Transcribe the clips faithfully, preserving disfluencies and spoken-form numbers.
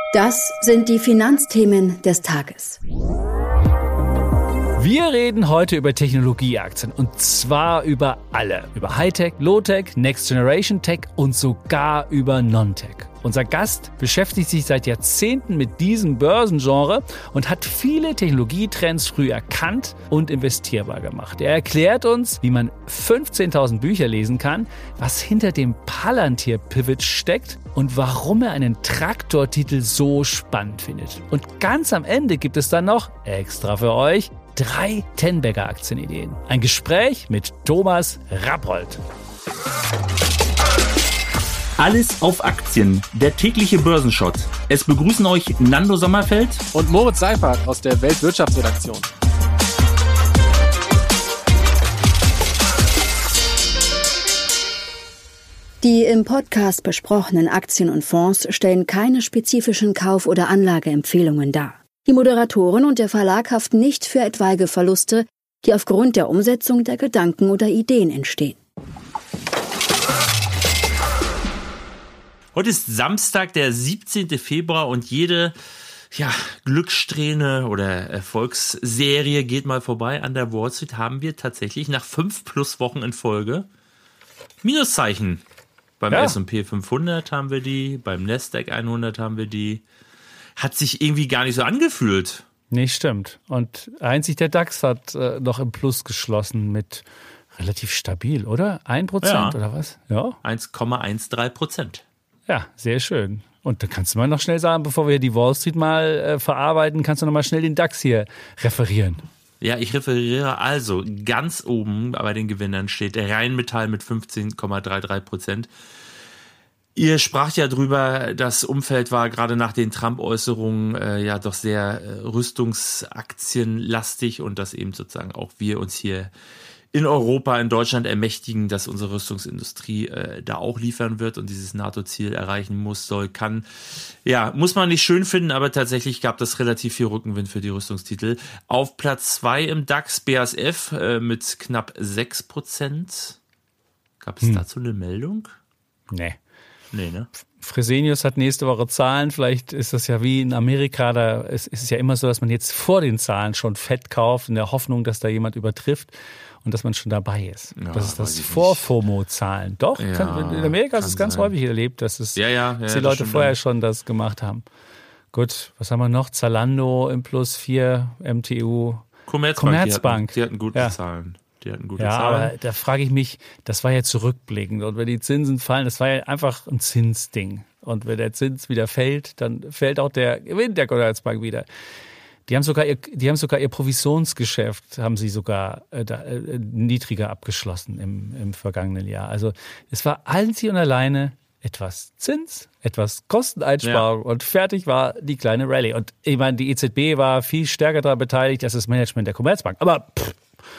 Das sind die Finanzthemen des Tages. Wir reden heute über Technologieaktien und zwar über alle. Über Hightech, Low-Tech, Next Generation Tech und sogar über Non-Tech. Unser Gast beschäftigt sich seit Jahrzehnten mit diesem Börsengenre und hat viele Technologietrends früh erkannt und investierbar gemacht. Er erklärt uns, wie man fünfzehntausend Bücher lesen kann, was hinter dem Palantir-Pivot steckt und warum er einen Traktortitel so spannend findet. Und ganz am Ende gibt es dann noch, extra für euch, drei Tenbagger-Aktienideen. Ein Gespräch mit Thomas Rappold. Alles auf Aktien, der tägliche Börsenshot. Es begrüßen euch Nando Sommerfeld und Moritz Seifert aus der Weltwirtschaftsredaktion. Die im Podcast besprochenen Aktien und Fonds stellen keine spezifischen Kauf- oder Anlageempfehlungen dar. Die Moderatoren und der Verlag haften nicht für etwaige Verluste, die aufgrund der Umsetzung der Gedanken oder Ideen entstehen. Heute ist Samstag, der siebzehnten Februar und jede ja, Glückssträhne oder Erfolgsserie geht mal vorbei. An der Wall Street haben wir tatsächlich nach fünf plus Wochen in Folge Minuszeichen. Beim ja. S und P fünfhundert haben wir die, beim Nasdaq hundert haben wir die. Hat sich irgendwie gar nicht so angefühlt. Nee, stimmt. Und einzig der DAX hat äh, noch im Plus geschlossen mit relativ stabil, oder? ein Prozent ja. oder was? Ja. eins Komma dreizehn Prozent. Ja, sehr schön. Und da kannst du mal noch schnell sagen, bevor wir die Wall Street mal äh, verarbeiten, kannst du noch mal schnell den DAX hier referieren. Ja, ich referiere also, ganz oben bei den Gewinnern steht der Rheinmetall mit fünfzehn Komma dreiunddreißig Prozent. Ihr spracht ja drüber, das Umfeld war gerade nach den Trump-Äußerungen äh, ja doch sehr äh, rüstungsaktienlastig und dass eben sozusagen auch wir uns hier in Europa, in Deutschland ermächtigen, dass unsere Rüstungsindustrie äh, da auch liefern wird und dieses NATO-Ziel erreichen muss, soll, kann. Ja, muss man nicht schön finden, aber tatsächlich gab das relativ viel Rückenwind für die Rüstungstitel. Auf Platz zwei im DAX B A S F äh, mit knapp sechs Prozent. Gab es hm. dazu eine Meldung? Nee. Nee, ne? Fresenius hat nächste Woche Zahlen. Vielleicht ist das ja wie in Amerika. Da ist, ist es ja immer so, dass man jetzt vor den Zahlen schon Fett kauft, in der Hoffnung, dass da jemand übertrifft und dass man schon dabei ist. Ja, das ist das Vor-FOMO-Zahlen. Doch, ja, kann, in Amerika ist es ganz sein. häufig erlebt, dass, es, ja, ja, ja, dass die das Leute vorher dann. schon das gemacht haben. Gut, was haben wir noch? Zalando im Plus vier, M T U, Commerzbank. Commerzbank. Die hatten, die hatten gute ja. Zahlen. Die hatten gute ja, Zahlen. aber da frage ich mich, das war ja zurückblickend. Und wenn die Zinsen fallen, das war ja einfach ein Zinsding. Und wenn der Zins wieder fällt, dann fällt auch der Gewinn der Commerzbank wieder. Die haben sogar ihr, die haben sogar ihr Provisionsgeschäft, haben sie sogar äh, da, äh, niedriger abgeschlossen im, im vergangenen Jahr. Also es war einzig und alleine etwas Zins, etwas Kosteneinsparung ja. und fertig war die kleine Rallye. Und ich meine, die E Z B war viel stärker daran beteiligt als das Management der Commerzbank. Aber pff,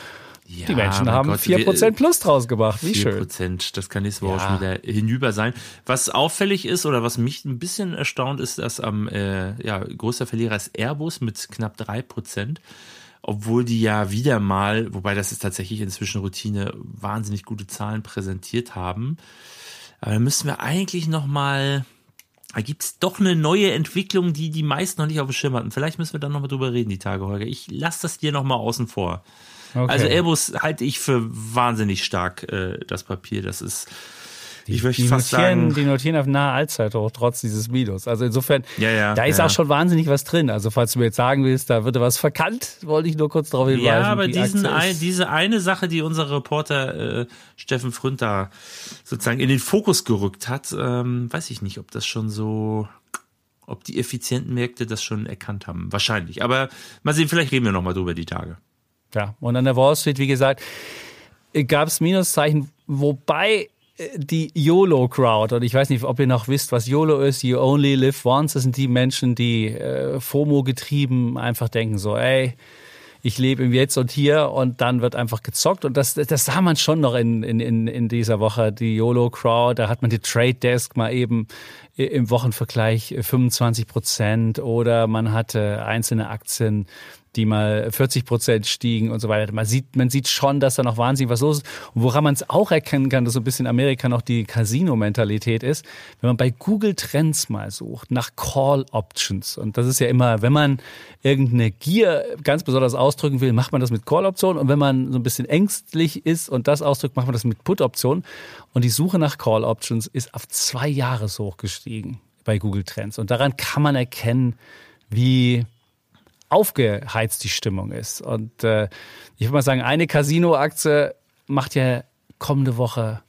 ja, die Menschen haben Gott, vier Prozent plus draus gemacht. Wie schön. vier Prozent, das kann nächste Woche ja. schon wieder hinüber sein. Was auffällig ist oder was mich ein bisschen erstaunt ist, dass am äh, ja, größter Verlierer ist Airbus mit knapp drei Prozent. Obwohl die ja wieder mal, wobei das ist tatsächlich inzwischen Routine, wahnsinnig gute Zahlen präsentiert haben. Aber da müssen wir eigentlich nochmal, da gibt es doch eine neue Entwicklung, die die meisten noch nicht auf dem Schirm hatten. Vielleicht müssen wir dann nochmal drüber reden, die Tage, Holger. Ich lasse das dir nochmal außen vor. Okay. Also Airbus halte ich für wahnsinnig stark, äh, das Papier. Das ist, die, ich möchte die fast notieren, sagen... Die notieren auf nahe Allzeithoch, trotz dieses Minus. Also insofern, ja, ja, da ist ja. auch schon wahnsinnig was drin. Also falls du mir jetzt sagen willst, da wird was verkannt, wollte ich nur kurz darauf hinweisen. Ja, aber die diesen Aktie ein, diese eine Sache, die unser Reporter äh, Steffen Fründ da sozusagen in den Fokus gerückt hat, ähm, weiß ich nicht, ob das schon so... ob die effizienten Märkte das schon erkannt haben. Wahrscheinlich. Aber mal sehen, vielleicht reden wir nochmal drüber die Tage. Ja, und an der Wall Street, wie gesagt, gab es Minuszeichen, wobei die YOLO-Crowd, und ich weiß nicht, ob ihr noch wisst, was YOLO ist, You Only Live Once, das sind die Menschen, die äh, FOMO-getrieben einfach denken so, ey, ich lebe im Jetzt und Hier und dann wird einfach gezockt. Und das, das sah man schon noch in, in, in dieser Woche, die YOLO-Crowd. Da hat man die Trade Desk mal eben im Wochenvergleich fünfundzwanzig Prozent oder man hatte einzelne Aktien die mal vierzig Prozent stiegen und so weiter. Man sieht, man sieht schon, dass da noch wahnsinnig was los ist. Und woran man es auch erkennen kann, dass so ein bisschen Amerika noch die Casino-Mentalität ist, wenn man bei Google Trends mal sucht, nach Call Options. Und das ist ja immer, wenn man irgendeine Gier ganz besonders ausdrücken will, macht man das mit Call-Optionen. Und wenn man so ein bisschen ängstlich ist und das ausdrückt, macht man das mit Put-Optionen. Und die Suche nach Call Options ist auf zwei Jahreshoch gestiegen bei Google Trends. Und daran kann man erkennen, wie aufgeheizt die Stimmung ist. Und äh, ich würde mal sagen, eine Casino-Aktie macht ja kommende Woche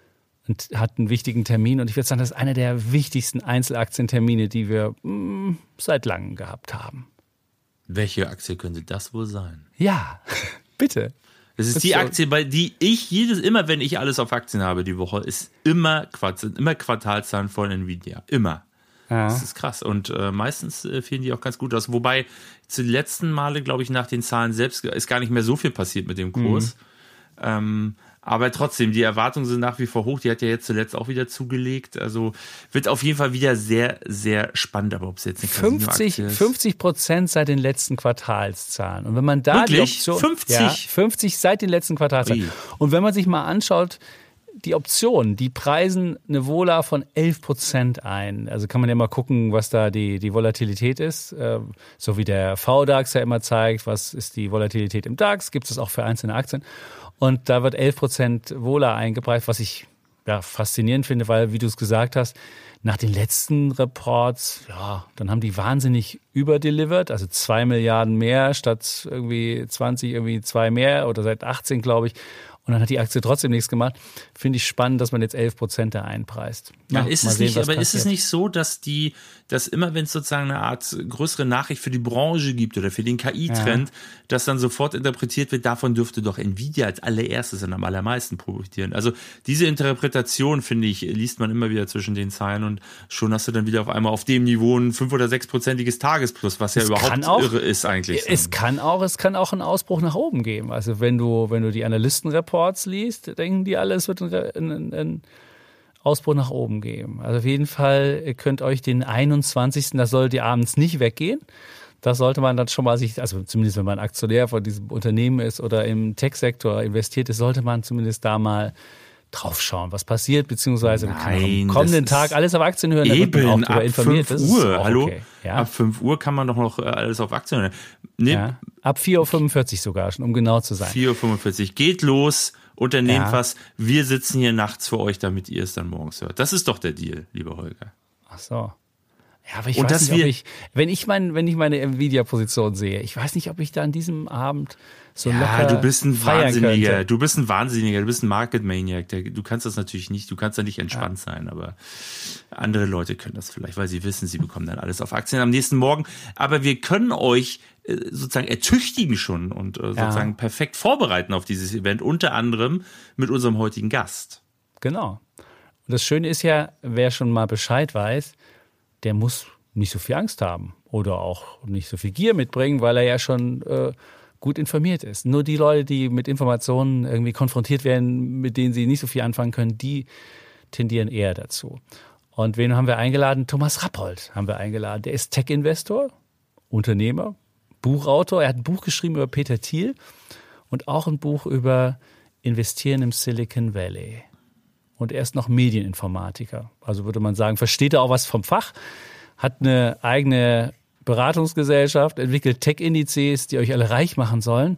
und hat einen wichtigen Termin. Und ich würde sagen, das ist einer der wichtigsten Einzelaktientermine, die wir mh, seit langem gehabt haben. Welche Aktie könnte das wohl sein? Ja, bitte. Das ist die Aktie, bei die ich jedes, immer wenn ich alles auf Aktien habe die Woche, ist immer, sind immer Quartalszahlen von Nvidia. Immer. Ja. Das ist krass. Und äh, meistens äh, fielen die auch ganz gut aus. Wobei zu den letzten Male, glaube ich, nach den Zahlen selbst ist gar nicht mehr so viel passiert mit dem Kurs. Mhm. Ähm, aber trotzdem, die Erwartungen sind nach wie vor hoch. Die hat ja jetzt zuletzt auch wieder zugelegt. Also wird auf jeden Fall wieder sehr, sehr spannend. Aber ob es jetzt eine fünfzig, ist. fünfzig Prozent seit den letzten Quartalszahlen. Und wenn man da Wirklich? die Option, fünfzig? Ja, fünfzig seit den letzten Quartalszahlen. Ui. Und wenn man sich mal anschaut, die Optionen, die preisen eine Vola von elf Prozent ein. Also kann man ja mal gucken, was da die, die Volatilität ist. So wie der V DAX ja immer zeigt, was ist die Volatilität im DAX, gibt es auch für einzelne Aktien. Und da wird elf Prozent Vola eingepreist, was ich ja, faszinierend finde, weil, wie du es gesagt hast, nach den letzten Reports, ja, dann haben die wahnsinnig überdelivered, also zwei Milliarden mehr statt irgendwie zwanzig, irgendwie zwei mehr oder seit achtzehn, glaube ich. Und dann hat die Aktie trotzdem nichts gemacht. Finde ich spannend, dass man jetzt elf Prozent da einpreist. Ja, ja, ist es sehen, nicht, aber passiert. Ist es nicht so, dass die, dass immer, wenn es sozusagen eine Art größere Nachricht für die Branche gibt oder für den K I-Trend, ja. dass dann sofort interpretiert wird, davon dürfte doch Nvidia als allererstes und am allermeisten profitieren. Also diese Interpretation, finde ich, liest man immer wieder zwischen den Zeilen und schon hast du dann wieder auf einmal auf dem Niveau ein fünf- oder sechsprozentiges Tagesplus, was ja es überhaupt auch, irre ist eigentlich. Es kann auch, es kann auch einen Ausbruch nach oben geben. Also wenn du, wenn du die Analystenreporte liest, denken die alle, es wird einen, einen Ausbruch nach oben geben. Also auf jeden Fall, ihr könnt euch den einundzwanzigsten, das solltet ihr abends nicht weggehen. Das sollte man dann schon mal sich, also zumindest wenn man Aktionär von diesem Unternehmen ist oder im Tech-Sektor investiert ist, sollte man zumindest da mal drauf schauen, was passiert, beziehungsweise Nein, kann man am kommenden Tag alles auf Aktien hören, eben, da wird man auch darüber informiert. fünf Uhr, das hallo? Okay. Ja. Ab fünf Uhr kann man doch noch alles auf Aktien hören. Nee. Ja. Ab vier Uhr fünfundvierzig sogar schon, um genau zu sein. vier Uhr fünfundvierzig. Geht los, unternehmt ja. was. Wir sitzen hier nachts für euch, damit ihr es dann morgens hört. Das ist doch der Deal, lieber Holger. Ach so. Ja, aber ich und weiß dass nicht, wir, ob ich, wenn ich mein, wenn ich meine Nvidia-Position sehe, ich weiß nicht, ob ich da an diesem Abend so ja, locker du bist ein feiern Wahnsinniger, könnte. du bist ein Wahnsinniger, du bist ein Market Maniac. Du kannst das natürlich nicht, du kannst da nicht entspannt ja. sein, aber andere Leute können das vielleicht, weil sie wissen, sie bekommen dann alles auf Aktien am nächsten Morgen. Aber wir können euch sozusagen ertüchtigen schon und sozusagen ja. perfekt vorbereiten auf dieses Event, unter anderem mit unserem heutigen Gast. Genau. Und das Schöne ist ja, wer schon mal Bescheid weiß, der muss nicht so viel Angst haben oder auch nicht so viel Gier mitbringen, weil er ja schon äh, gut informiert ist. Nur die Leute, die mit Informationen irgendwie konfrontiert werden, mit denen sie nicht so viel anfangen können, die tendieren eher dazu. Und wen haben wir eingeladen? Thomas Rappold haben wir eingeladen. Der ist Tech-Investor, Unternehmer, Buchautor. Er hat ein Buch geschrieben über Peter Thiel und auch ein Buch über Investieren im Silicon Valley. Und er ist noch Medieninformatiker. Also würde man sagen, versteht er auch was vom Fach, hat eine eigene Beratungsgesellschaft, entwickelt Tech-Indizes, die euch alle reich machen sollen.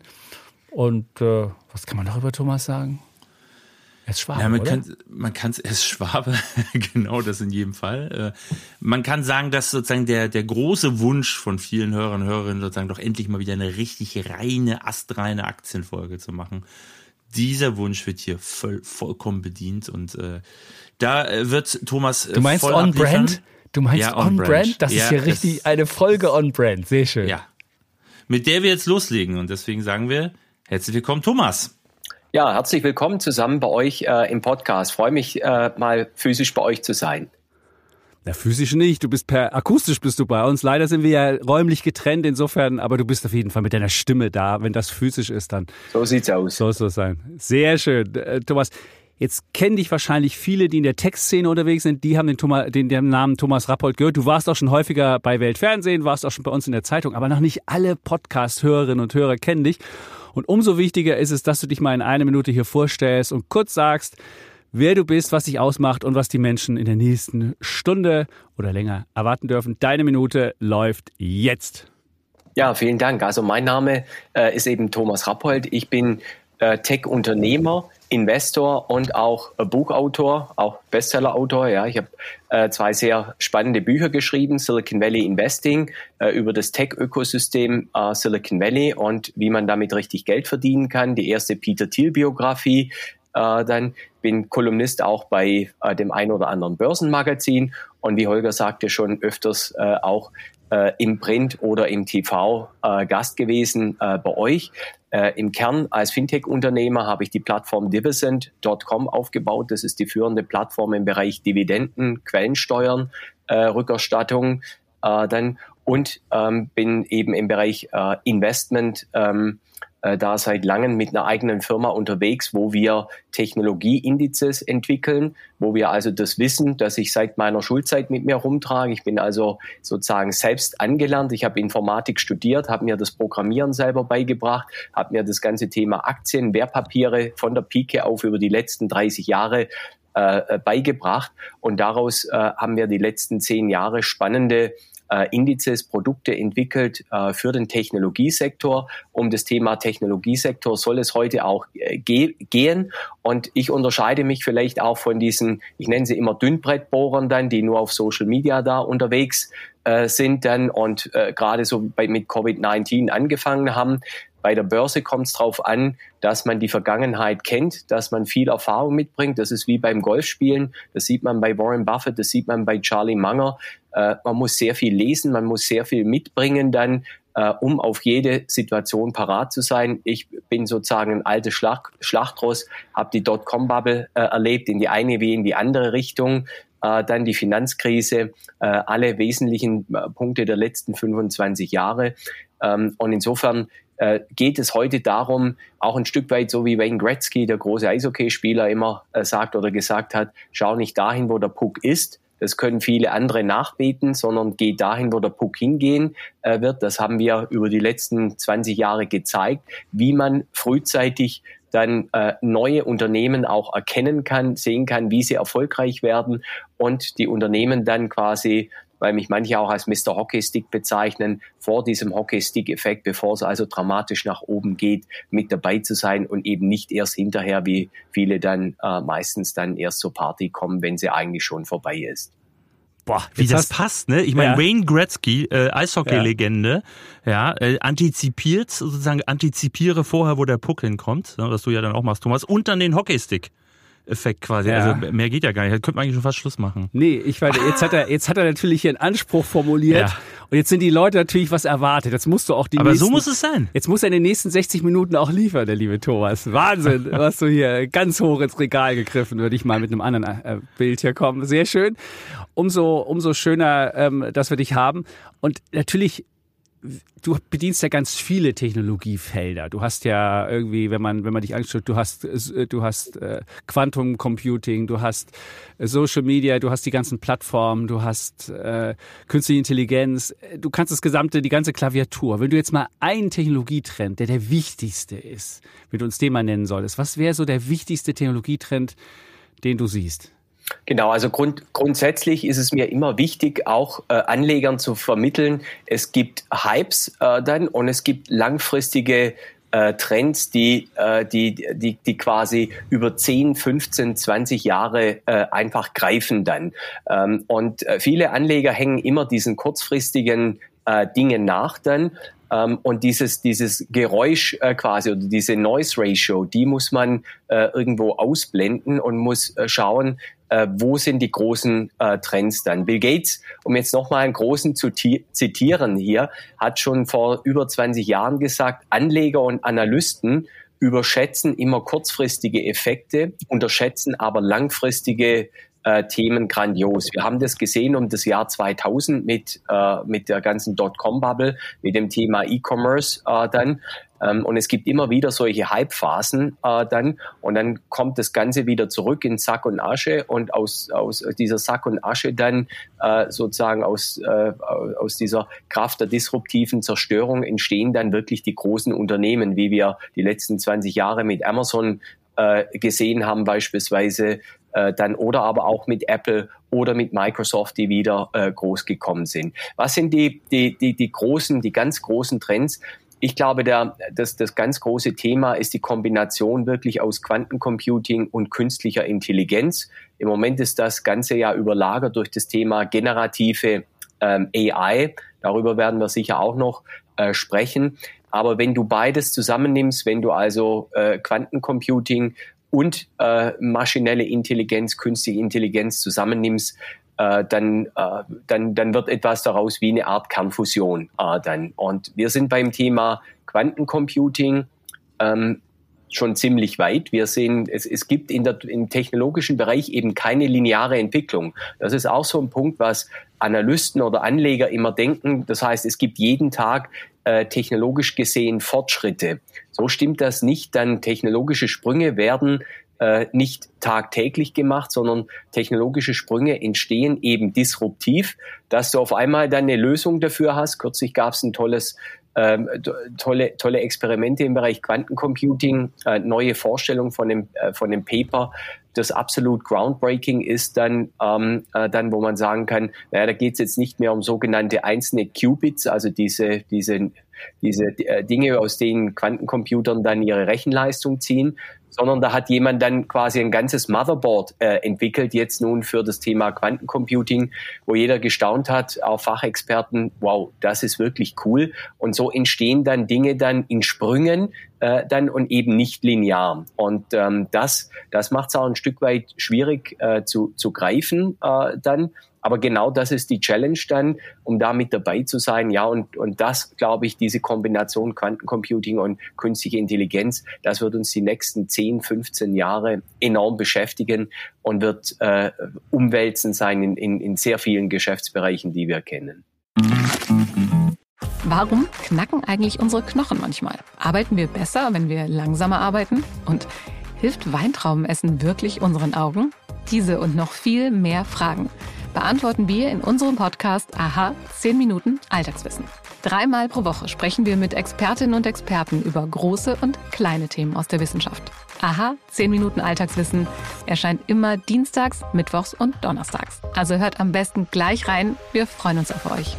Und äh, was kann man noch über Thomas sagen? Er ist Schwabe, ja, man oder? kann, man kann, er ist Schwabe, genau, das in jedem Fall. Man kann sagen, dass sozusagen der, der große Wunsch von vielen Hörern und Hörerinnen sozusagen doch endlich mal wieder eine richtig reine, astreine Aktienfolge zu machen. Dieser Wunsch wird hier voll, vollkommen bedient und äh, da wird Thomas äh, Du meinst voll On-Brand? Du meinst ja, On-Brand? On das ja, ist ja richtig eine Folge On-Brand. Sehr schön. Ja, mit der wir jetzt loslegen und deswegen sagen wir herzlich willkommen, Thomas. Ja, herzlich willkommen zusammen bei euch äh, im Podcast. Freue mich, äh, mal physisch bei euch zu sein. Na, physisch nicht. Du bist per akustisch bist du bei uns. Leider sind wir ja räumlich getrennt insofern, aber du bist auf jeden Fall mit deiner Stimme da. Wenn das physisch ist, dann so sieht's aus. Soll es so sein. Sehr schön, äh, Thomas. Jetzt kennen dich wahrscheinlich viele, die in der Tech-Szene unterwegs sind, die haben den, Thomas, den, den Namen Thomas Rappold gehört. Du warst auch schon häufiger bei Weltfernsehen, warst auch schon bei uns in der Zeitung, aber noch nicht alle Podcast-Hörerinnen und Hörer kennen dich. Und umso wichtiger ist es, dass du dich mal in einer Minute hier vorstellst und kurz sagst, wer du bist, was dich ausmacht und was die Menschen in der nächsten Stunde oder länger erwarten dürfen. Deine Minute läuft jetzt. Ja, vielen Dank. Also mein Name äh, ist eben Thomas Rappold. Ich bin äh, Tech-Unternehmer, Investor und auch äh, Buchautor, auch Bestsellerautor. Ja, ich habe äh, zwei sehr spannende Bücher geschrieben, Silicon Valley Investing, äh, über das Tech-Ökosystem äh, Silicon Valley und wie man damit richtig Geld verdienen kann. Die erste Peter Thiel-Biografie. Äh, dann bin Kolumnist auch bei äh, dem ein oder anderen Börsenmagazin und wie Holger sagte, schon öfters äh, auch äh, im Print oder im T V äh, Gast gewesen äh, bei euch. Äh, Im Kern als Fintech-Unternehmer habe ich die Plattform Divisend Punkt com aufgebaut. Das ist die führende Plattform im Bereich Dividenden, Quellensteuern, äh, Rückerstattung äh, dann und ähm, bin eben im Bereich äh, Investment ähm, da seit langem mit einer eigenen Firma unterwegs, wo wir Technologieindizes entwickeln, wo wir also das Wissen, das ich seit meiner Schulzeit mit mir rumtrage. Ich bin also sozusagen selbst angelernt. Ich habe Informatik studiert, habe mir das Programmieren selber beigebracht, habe mir das ganze Thema Aktien, Wertpapiere von der Pike auf über die letzten dreißig Jahre äh, beigebracht. Und daraus äh, haben wir die letzten zehn Jahre spannende Äh, Indizes, Produkte entwickelt äh, für den Technologiesektor. Um das Thema Technologiesektor soll es heute auch äh, ge- gehen. Und ich unterscheide mich vielleicht auch von diesen, ich nenne sie immer Dünnbrettbohrern dann, die nur auf Social Media da unterwegs äh, sind dann und äh, gerade so bei, mit Covid neunzehn angefangen haben. Bei der Börse kommt es darauf an, dass man die Vergangenheit kennt, dass man viel Erfahrung mitbringt. Das ist wie beim Golfspielen. Das sieht man bei Warren Buffett, das sieht man bei Charlie Munger. Äh, man muss sehr viel lesen, man muss sehr viel mitbringen dann, äh, um auf jede Situation parat zu sein. Ich bin sozusagen ein altes Schlag, Schlachtross, habe die Dotcom-Bubble äh, erlebt, in die eine wie in die andere Richtung. Äh, dann die Finanzkrise, äh, alle wesentlichen äh, Punkte der letzten fünfundzwanzig Jahre. Ähm, und insofern äh, geht es heute darum, auch ein Stück weit so wie Wayne Gretzky, der große Eishockeyspieler, immer äh, sagt oder gesagt hat, schau nicht dahin, wo der Puck ist. Das können viele andere nachbeten, sondern geh dahin, wo der Puck hingehen äh, wird. Das haben wir über die letzten zwanzig Jahre gezeigt, wie man frühzeitig dann äh, neue Unternehmen auch erkennen kann, sehen kann, wie sie erfolgreich werden und die Unternehmen dann quasi, weil mich manche auch als Mister Hockeystick bezeichnen, vor diesem Hockeystick-Effekt, bevor es also dramatisch nach oben geht, mit dabei zu sein und eben nicht erst hinterher, wie viele dann äh, meistens dann erst zur Party kommen, wenn sie eigentlich schon vorbei ist. Boah, wie das passt, ne? Ich meine, ja. Wayne Gretzky, äh, Eishockey-Legende, ja, ja äh, antizipiert, sozusagen antizipiere vorher, wo der Puck hinkommt, ne, was du ja dann auch machst, Thomas, und dann den Hockeystick. Effekt quasi. Ja. Also mehr geht ja gar nicht. Da könnte man eigentlich schon fast Schluss machen. Nee, ich weiß, jetzt hat er, jetzt hat er natürlich hier einen Anspruch formuliert. Ja. Und jetzt sind die Leute natürlich was erwartet. Jetzt musst du auch die Aber nächsten, so muss es sein. Jetzt muss er in den nächsten sechzig Minuten auch liefern, der liebe Thomas. Wahnsinn, was du hier ganz hoch ins Regal gegriffen, würde ich mal mit einem anderen äh, Bild hier kommen. Sehr schön. Umso, umso schöner, ähm, dass wir dich haben. Und natürlich, du bedienst ja ganz viele Technologiefelder. Du hast ja irgendwie, wenn man wenn man dich anschaut, du hast du hast äh, Quantum Computing, du hast äh, Social Media, du hast die ganzen Plattformen, du hast äh, künstliche Intelligenz. Du kannst das gesamte, die ganze Klaviatur. Wenn du jetzt mal einen Technologietrend, der der wichtigste ist, wenn du uns den mal nennen solltest, was wäre so der wichtigste Technologietrend, den du siehst? Genau, also grund, grundsätzlich ist es mir immer wichtig, auch äh, Anlegern zu vermitteln, es gibt Hypes äh, dann und es gibt langfristige äh, Trends, die, äh, die, die, die quasi über zehn, fünfzehn, zwanzig Jahre äh, einfach greifen dann. Ähm, und äh, viele Anleger hängen immer diesen kurzfristigen äh, Dingen nach dann. Um, und dieses dieses Geräusch äh, quasi oder diese Noise Ratio, die muss man äh, irgendwo ausblenden und muss äh, schauen, äh, wo sind die großen äh, Trends dann. Bill Gates, um jetzt nochmal einen großen zu ti- zitieren hier, hat schon vor über zwanzig Jahren gesagt, Anleger und Analysten überschätzen immer kurzfristige Effekte, unterschätzen aber langfristige äh, Themen grandios. Wir haben das gesehen um das Jahr zweitausend mit, äh, mit der ganzen Dotcom-Bubble, mit dem Thema E-Commerce äh, dann. Ähm, und es gibt immer wieder solche Hype-Phasen äh, dann und dann kommt das Ganze wieder zurück in Sack und Asche und aus, aus dieser Sack und Asche dann äh, sozusagen aus, äh, aus dieser Kraft der disruptiven Zerstörung entstehen dann wirklich die großen Unternehmen, wie wir die letzten zwanzig Jahre mit Amazon äh, gesehen haben beispielsweise, äh, dann oder aber auch mit Apple oder mit Microsoft, die wieder äh, groß gekommen sind. Was sind die, die, die, die großen, die ganz großen Trends? Ich glaube, der, das, das ganz große Thema ist die Kombination wirklich aus Quantencomputing und künstlicher Intelligenz. Im Moment ist das Ganze ja überlagert durch das Thema generative ähm, A I. Darüber werden wir sicher auch noch äh, sprechen. Aber wenn du beides zusammennimmst, wenn du also äh, Quantencomputing und äh, maschinelle Intelligenz, künstliche Intelligenz zusammennimmst, Äh, dann, äh, dann, dann wird etwas daraus wie eine Art Kernfusion äh, dann. Und wir sind beim Thema Quantencomputing ähm, schon ziemlich weit. Wir sehen, es, es gibt in der, im technologischen Bereich eben keine lineare Entwicklung. Das ist auch so ein Punkt, was Analysten oder Anleger immer denken. Das heißt, es gibt jeden Tag äh, technologisch gesehen Fortschritte. So stimmt das nicht, dann technologische Sprünge werden Äh, nicht tagtäglich gemacht, sondern technologische Sprünge entstehen eben disruptiv, dass du auf einmal dann eine Lösung dafür hast. Kürzlich gab es ein tolles, ähm, tolle, tolle Experimente im Bereich Quantencomputing, äh, neue Vorstellung von dem, äh, von dem Paper, das absolut groundbreaking ist, dann, ähm, äh, dann wo man sagen kann, naja, da geht es jetzt nicht mehr um sogenannte einzelne Qubits, also diese, diese, diese äh, Dinge, aus denen Quantencomputern dann ihre Rechenleistung ziehen, sondern da hat jemand dann quasi ein ganzes Motherboard äh, entwickelt, jetzt nun für das Thema Quantencomputing, wo jeder gestaunt hat, auch Fachexperten, wow, das ist wirklich cool. Und so entstehen dann Dinge dann in Sprüngen äh, dann und eben nicht linear. Und ähm, das, das macht es auch ein Stück weit schwierig äh, zu, zu greifen äh, dann. Aber genau das ist die Challenge dann, um da mit dabei zu sein. Ja, und, und das, glaube ich, diese Kombination Quantencomputing und künstliche Intelligenz, das wird uns die nächsten zehn, fünfzehn Jahre enorm beschäftigen und wird äh, umwälzend sein in, in, in sehr vielen Geschäftsbereichen, die wir kennen. Warum knacken eigentlich unsere Knochen manchmal? Arbeiten wir besser, wenn wir langsamer arbeiten? Und hilft Weintraubenessen wirklich unseren Augen? Diese und noch viel mehr Fragen beantworten wir in unserem Podcast Aha, zehn Minuten Alltagswissen. Dreimal pro Woche sprechen wir mit Expertinnen und Experten über große und kleine Themen aus der Wissenschaft. Aha, zehn Minuten Alltagswissen erscheint immer dienstags, mittwochs und donnerstags. Also hört am besten gleich rein. Wir freuen uns auf euch.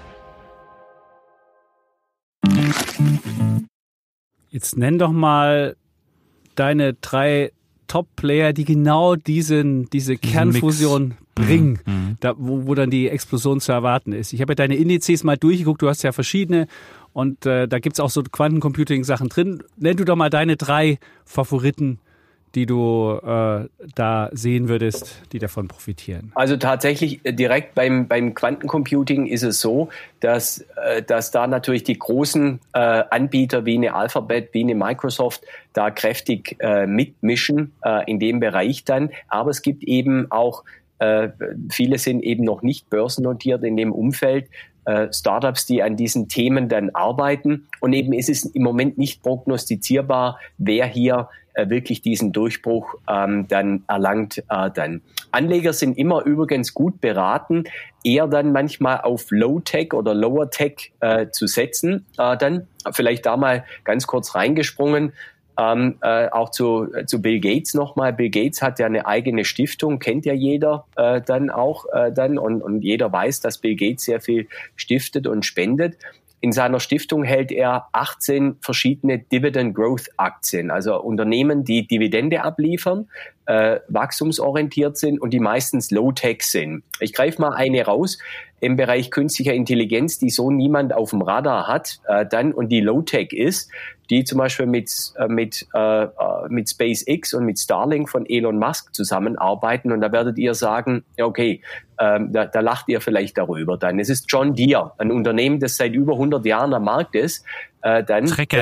Jetzt nenn doch mal deine drei Top-Player, die genau diesen, diese Kernfusion Mix bringen, mhm. da, wo, wo dann die Explosion zu erwarten ist. Ich habe ja deine Indizes mal durchgeguckt, du hast ja verschiedene und äh, da gibt's auch so Quantencomputing-Sachen drin. Nenn du doch mal deine drei Favoriten, die du äh, da sehen würdest, die davon profitieren? Also tatsächlich direkt beim, beim Quantencomputing ist es so, dass, äh, dass da natürlich die großen äh, Anbieter wie eine Alphabet, wie eine Microsoft da kräftig äh, mitmischen äh, in dem Bereich dann. Aber es gibt eben auch, äh, viele sind eben noch nicht börsennotiert in dem Umfeld, äh, Startups, die an diesen Themen dann arbeiten. Und eben ist es im Moment nicht prognostizierbar, wer hier äh, wirklich diesen Durchbruch ähm, dann erlangt. Äh, dann. Anleger sind immer übrigens gut beraten, eher dann manchmal auf Low-Tech oder Lower-Tech äh, zu setzen. Äh, dann vielleicht da mal ganz kurz reingesprungen. Ähm, äh, auch zu, zu Bill Gates nochmal. Bill Gates hat ja eine eigene Stiftung, kennt ja jeder äh, dann auch äh, dann und, und jeder weiß, dass Bill Gates sehr viel stiftet und spendet. In seiner Stiftung hält er achtzehn verschiedene Dividend Growth Aktien, also Unternehmen, die Dividende abliefern, äh, wachstumsorientiert sind und die meistens Low-Tech sind. Ich greife mal eine raus im Bereich künstlicher Intelligenz, die so niemand auf dem Radar hat, äh, dann und die Low-Tech ist, die zum Beispiel mit, äh, mit, äh, mit SpaceX und mit Starlink von Elon Musk zusammenarbeiten. Und da werdet ihr sagen, ja okay, ähm, da, da lacht ihr vielleicht darüber dann. Es ist John Deere, ein Unternehmen, das seit über hundert Jahren am Markt ist. Äh, dann, Trecker.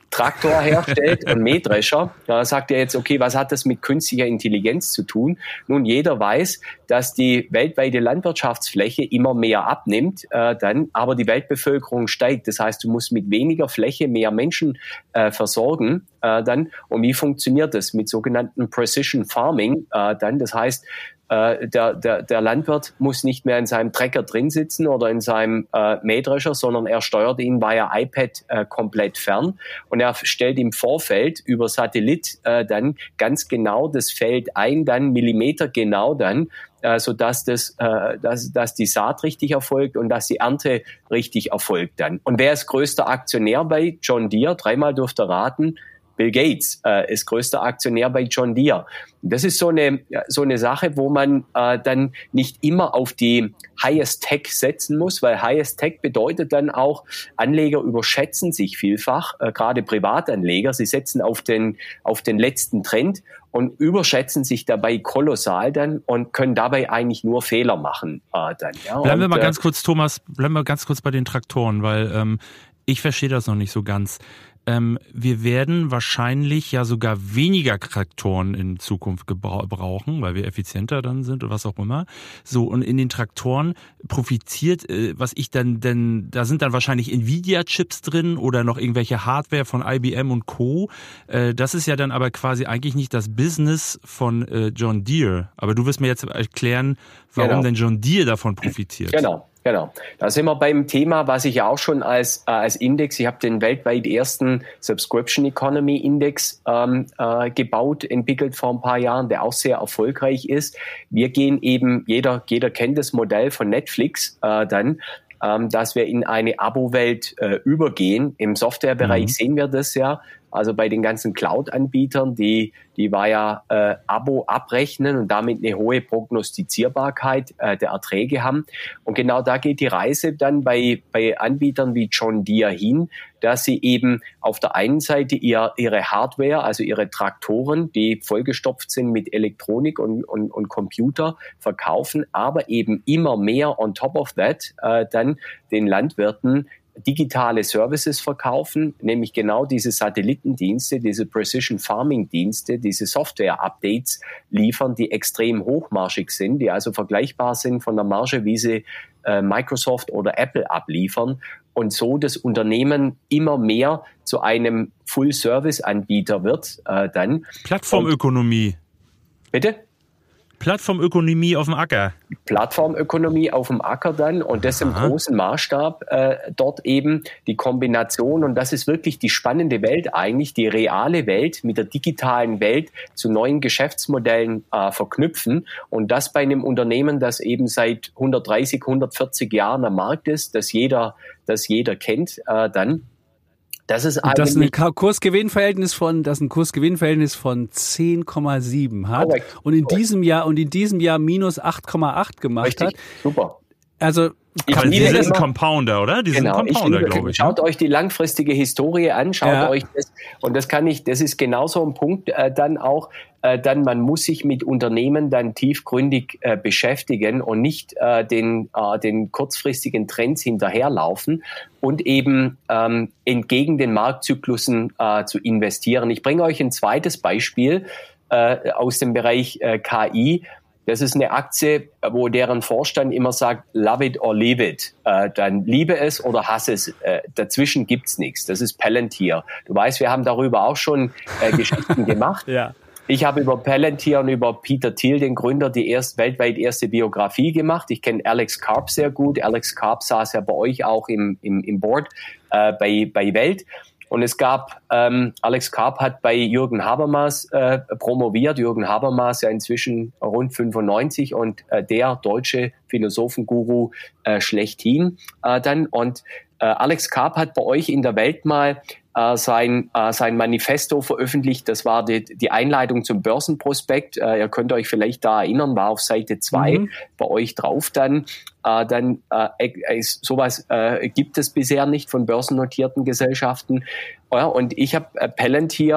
Traktor herstellt und Mähdrescher, da sagt er jetzt, okay, was hat das mit künstlicher Intelligenz zu tun? Nun, jeder weiß, dass die weltweite Landwirtschaftsfläche immer mehr abnimmt, äh, dann, aber die Weltbevölkerung steigt. Das heißt, du musst mit weniger Fläche mehr Menschen äh, versorgen. Äh, dann. Und wie funktioniert das? Mit sogenannten Precision Farming. Äh, dann, das heißt, äh, der, der, der Landwirt muss nicht mehr in seinem Trecker drin sitzen oder in seinem äh, Mähdrescher, sondern er steuert ihn via iPad äh, komplett fern. Und er stellt im Vorfeld über Satellit äh, dann ganz genau das Feld ein, dann Millimeter genau dann, äh, sodass das, äh, dass, dass die Saat richtig erfolgt und dass die Ernte richtig erfolgt dann. Und wer ist größter Aktionär bei John Deere? Dreimal dürft ihr raten. Bill Gates äh, ist größter Aktionär bei John Deere. Das ist so eine so eine Sache, wo man äh, dann nicht immer auf die Highest Tech setzen muss, weil Highest Tech bedeutet dann auch, Anleger überschätzen sich vielfach, äh, gerade Privatanleger. Sie setzen auf den auf den letzten Trend und überschätzen sich dabei kolossal dann und können dabei eigentlich nur Fehler machen äh, dann. Ja. Bleiben und, wir mal äh, ganz kurz, Thomas, bleiben wir ganz kurz bei den Traktoren, weil ähm, ich verstehe das noch nicht so ganz. Ähm, wir werden wahrscheinlich ja sogar weniger Traktoren in Zukunft gebra- brauchen, weil wir effizienter dann sind oder was auch immer. So, und in den Traktoren profitiert, äh, was ich dann, denn da sind dann wahrscheinlich Nvidia-Chips drin oder noch irgendwelche Hardware von I B M und Co. Äh, das ist ja dann aber quasi eigentlich nicht das Business von äh, John Deere. Aber du wirst mir jetzt erklären, warum genau. denn John Deere davon profitiert. Genau. Genau. Da sind wir beim Thema, was ich ja auch schon als äh, als Index, ich habe den weltweit ersten Subscription Economy Index ähm, äh, gebaut, entwickelt vor ein paar Jahren, der auch sehr erfolgreich ist. Wir gehen eben, jeder jeder kennt das Modell von Netflix, äh, dann, ähm, dass wir in eine Abo-Welt äh, übergehen. Im Softwarebereich mhm. sehen wir das ja. Also bei den ganzen Cloud-Anbietern, die die war ja äh, Abo abrechnen und damit eine hohe Prognostizierbarkeit äh, der Erträge haben. Und genau da geht die Reise dann bei bei Anbietern wie John Deere hin, dass sie eben auf der einen Seite ihr, ihre Hardware, also ihre Traktoren, die vollgestopft sind mit Elektronik und, und, und Computer, verkaufen, aber eben immer mehr on top of that äh, dann den Landwirten digitale Services verkaufen, nämlich genau diese Satellitendienste, diese Precision Farming Dienste, diese Software-Updates liefern, die extrem hochmarschig sind, die also vergleichbar sind von der Marge, wie sie äh, Microsoft oder Apple abliefern und so das Unternehmen immer mehr zu einem Full-Service-Anbieter wird äh, dann. Plattformökonomie. Und, bitte? Plattformökonomie auf dem Acker. Plattformökonomie auf dem Acker dann und das im großen Maßstab äh, dort eben die Kombination und das ist wirklich die spannende Welt eigentlich, die reale Welt mit der digitalen Welt zu neuen Geschäftsmodellen äh, verknüpfen und das bei einem Unternehmen, das eben seit hundertdreißig, hundertvierzig Jahren am Markt ist, das jeder, das jeder kennt, äh, dann Das ist und das ein Kursgewinnverhältnis von, das ein Kursgewinnverhältnis von zehn Komma sieben hat Correct. und in Correct. diesem Jahr und in diesem Jahr minus acht Komma acht gemacht Richtig. hat. Super. Also Aber die sind ein Compounder, oder? Die genau. sind Compounder, glaube ich. Schaut ne? euch die langfristige Historie an, schaut ja. euch das. Und das kann ich, das ist genauso ein Punkt äh, dann auch, äh, dann man muss sich mit Unternehmen dann tiefgründig äh, beschäftigen und nicht äh, den, äh, den kurzfristigen Trends hinterherlaufen und eben ähm, entgegen den Marktzyklusen äh, zu investieren. Ich bringe euch ein zweites Beispiel äh, aus dem Bereich äh, K I. Das ist eine Aktie, wo deren Vorstand immer sagt, love it or leave it. Äh, dann liebe es oder hasse es. Äh, dazwischen gibt's nichts. Das ist Palantir. Du weißt, wir haben darüber auch schon äh, Geschichten gemacht. Ja. Ich habe über Palantir und über Peter Thiel, den Gründer, die erst weltweit erste Biografie gemacht. Ich kenne Alex Karp sehr gut. Alex Karp saß ja bei euch auch im, im, im Board äh, bei, bei Welt. Und es gab, ähm, Alex Karp hat bei Jürgen Habermas äh, promoviert. Jürgen Habermas ja inzwischen rund fünfundneunzig und äh, der deutsche Philosophenguru äh, schlechthin äh, dann. Und äh, Alex Karp hat bei euch in der Welt mal äh, sein, äh, sein Manifesto veröffentlicht. Das war die, die Einleitung zum Börsenprospekt. Äh, ihr könnt euch vielleicht da erinnern, war auf Seite zwei mhm. bei euch drauf dann. Äh, dann äh, sowas äh, gibt es bisher nicht von börsennotierten Gesellschaften. Ja, und ich habe äh, Palantir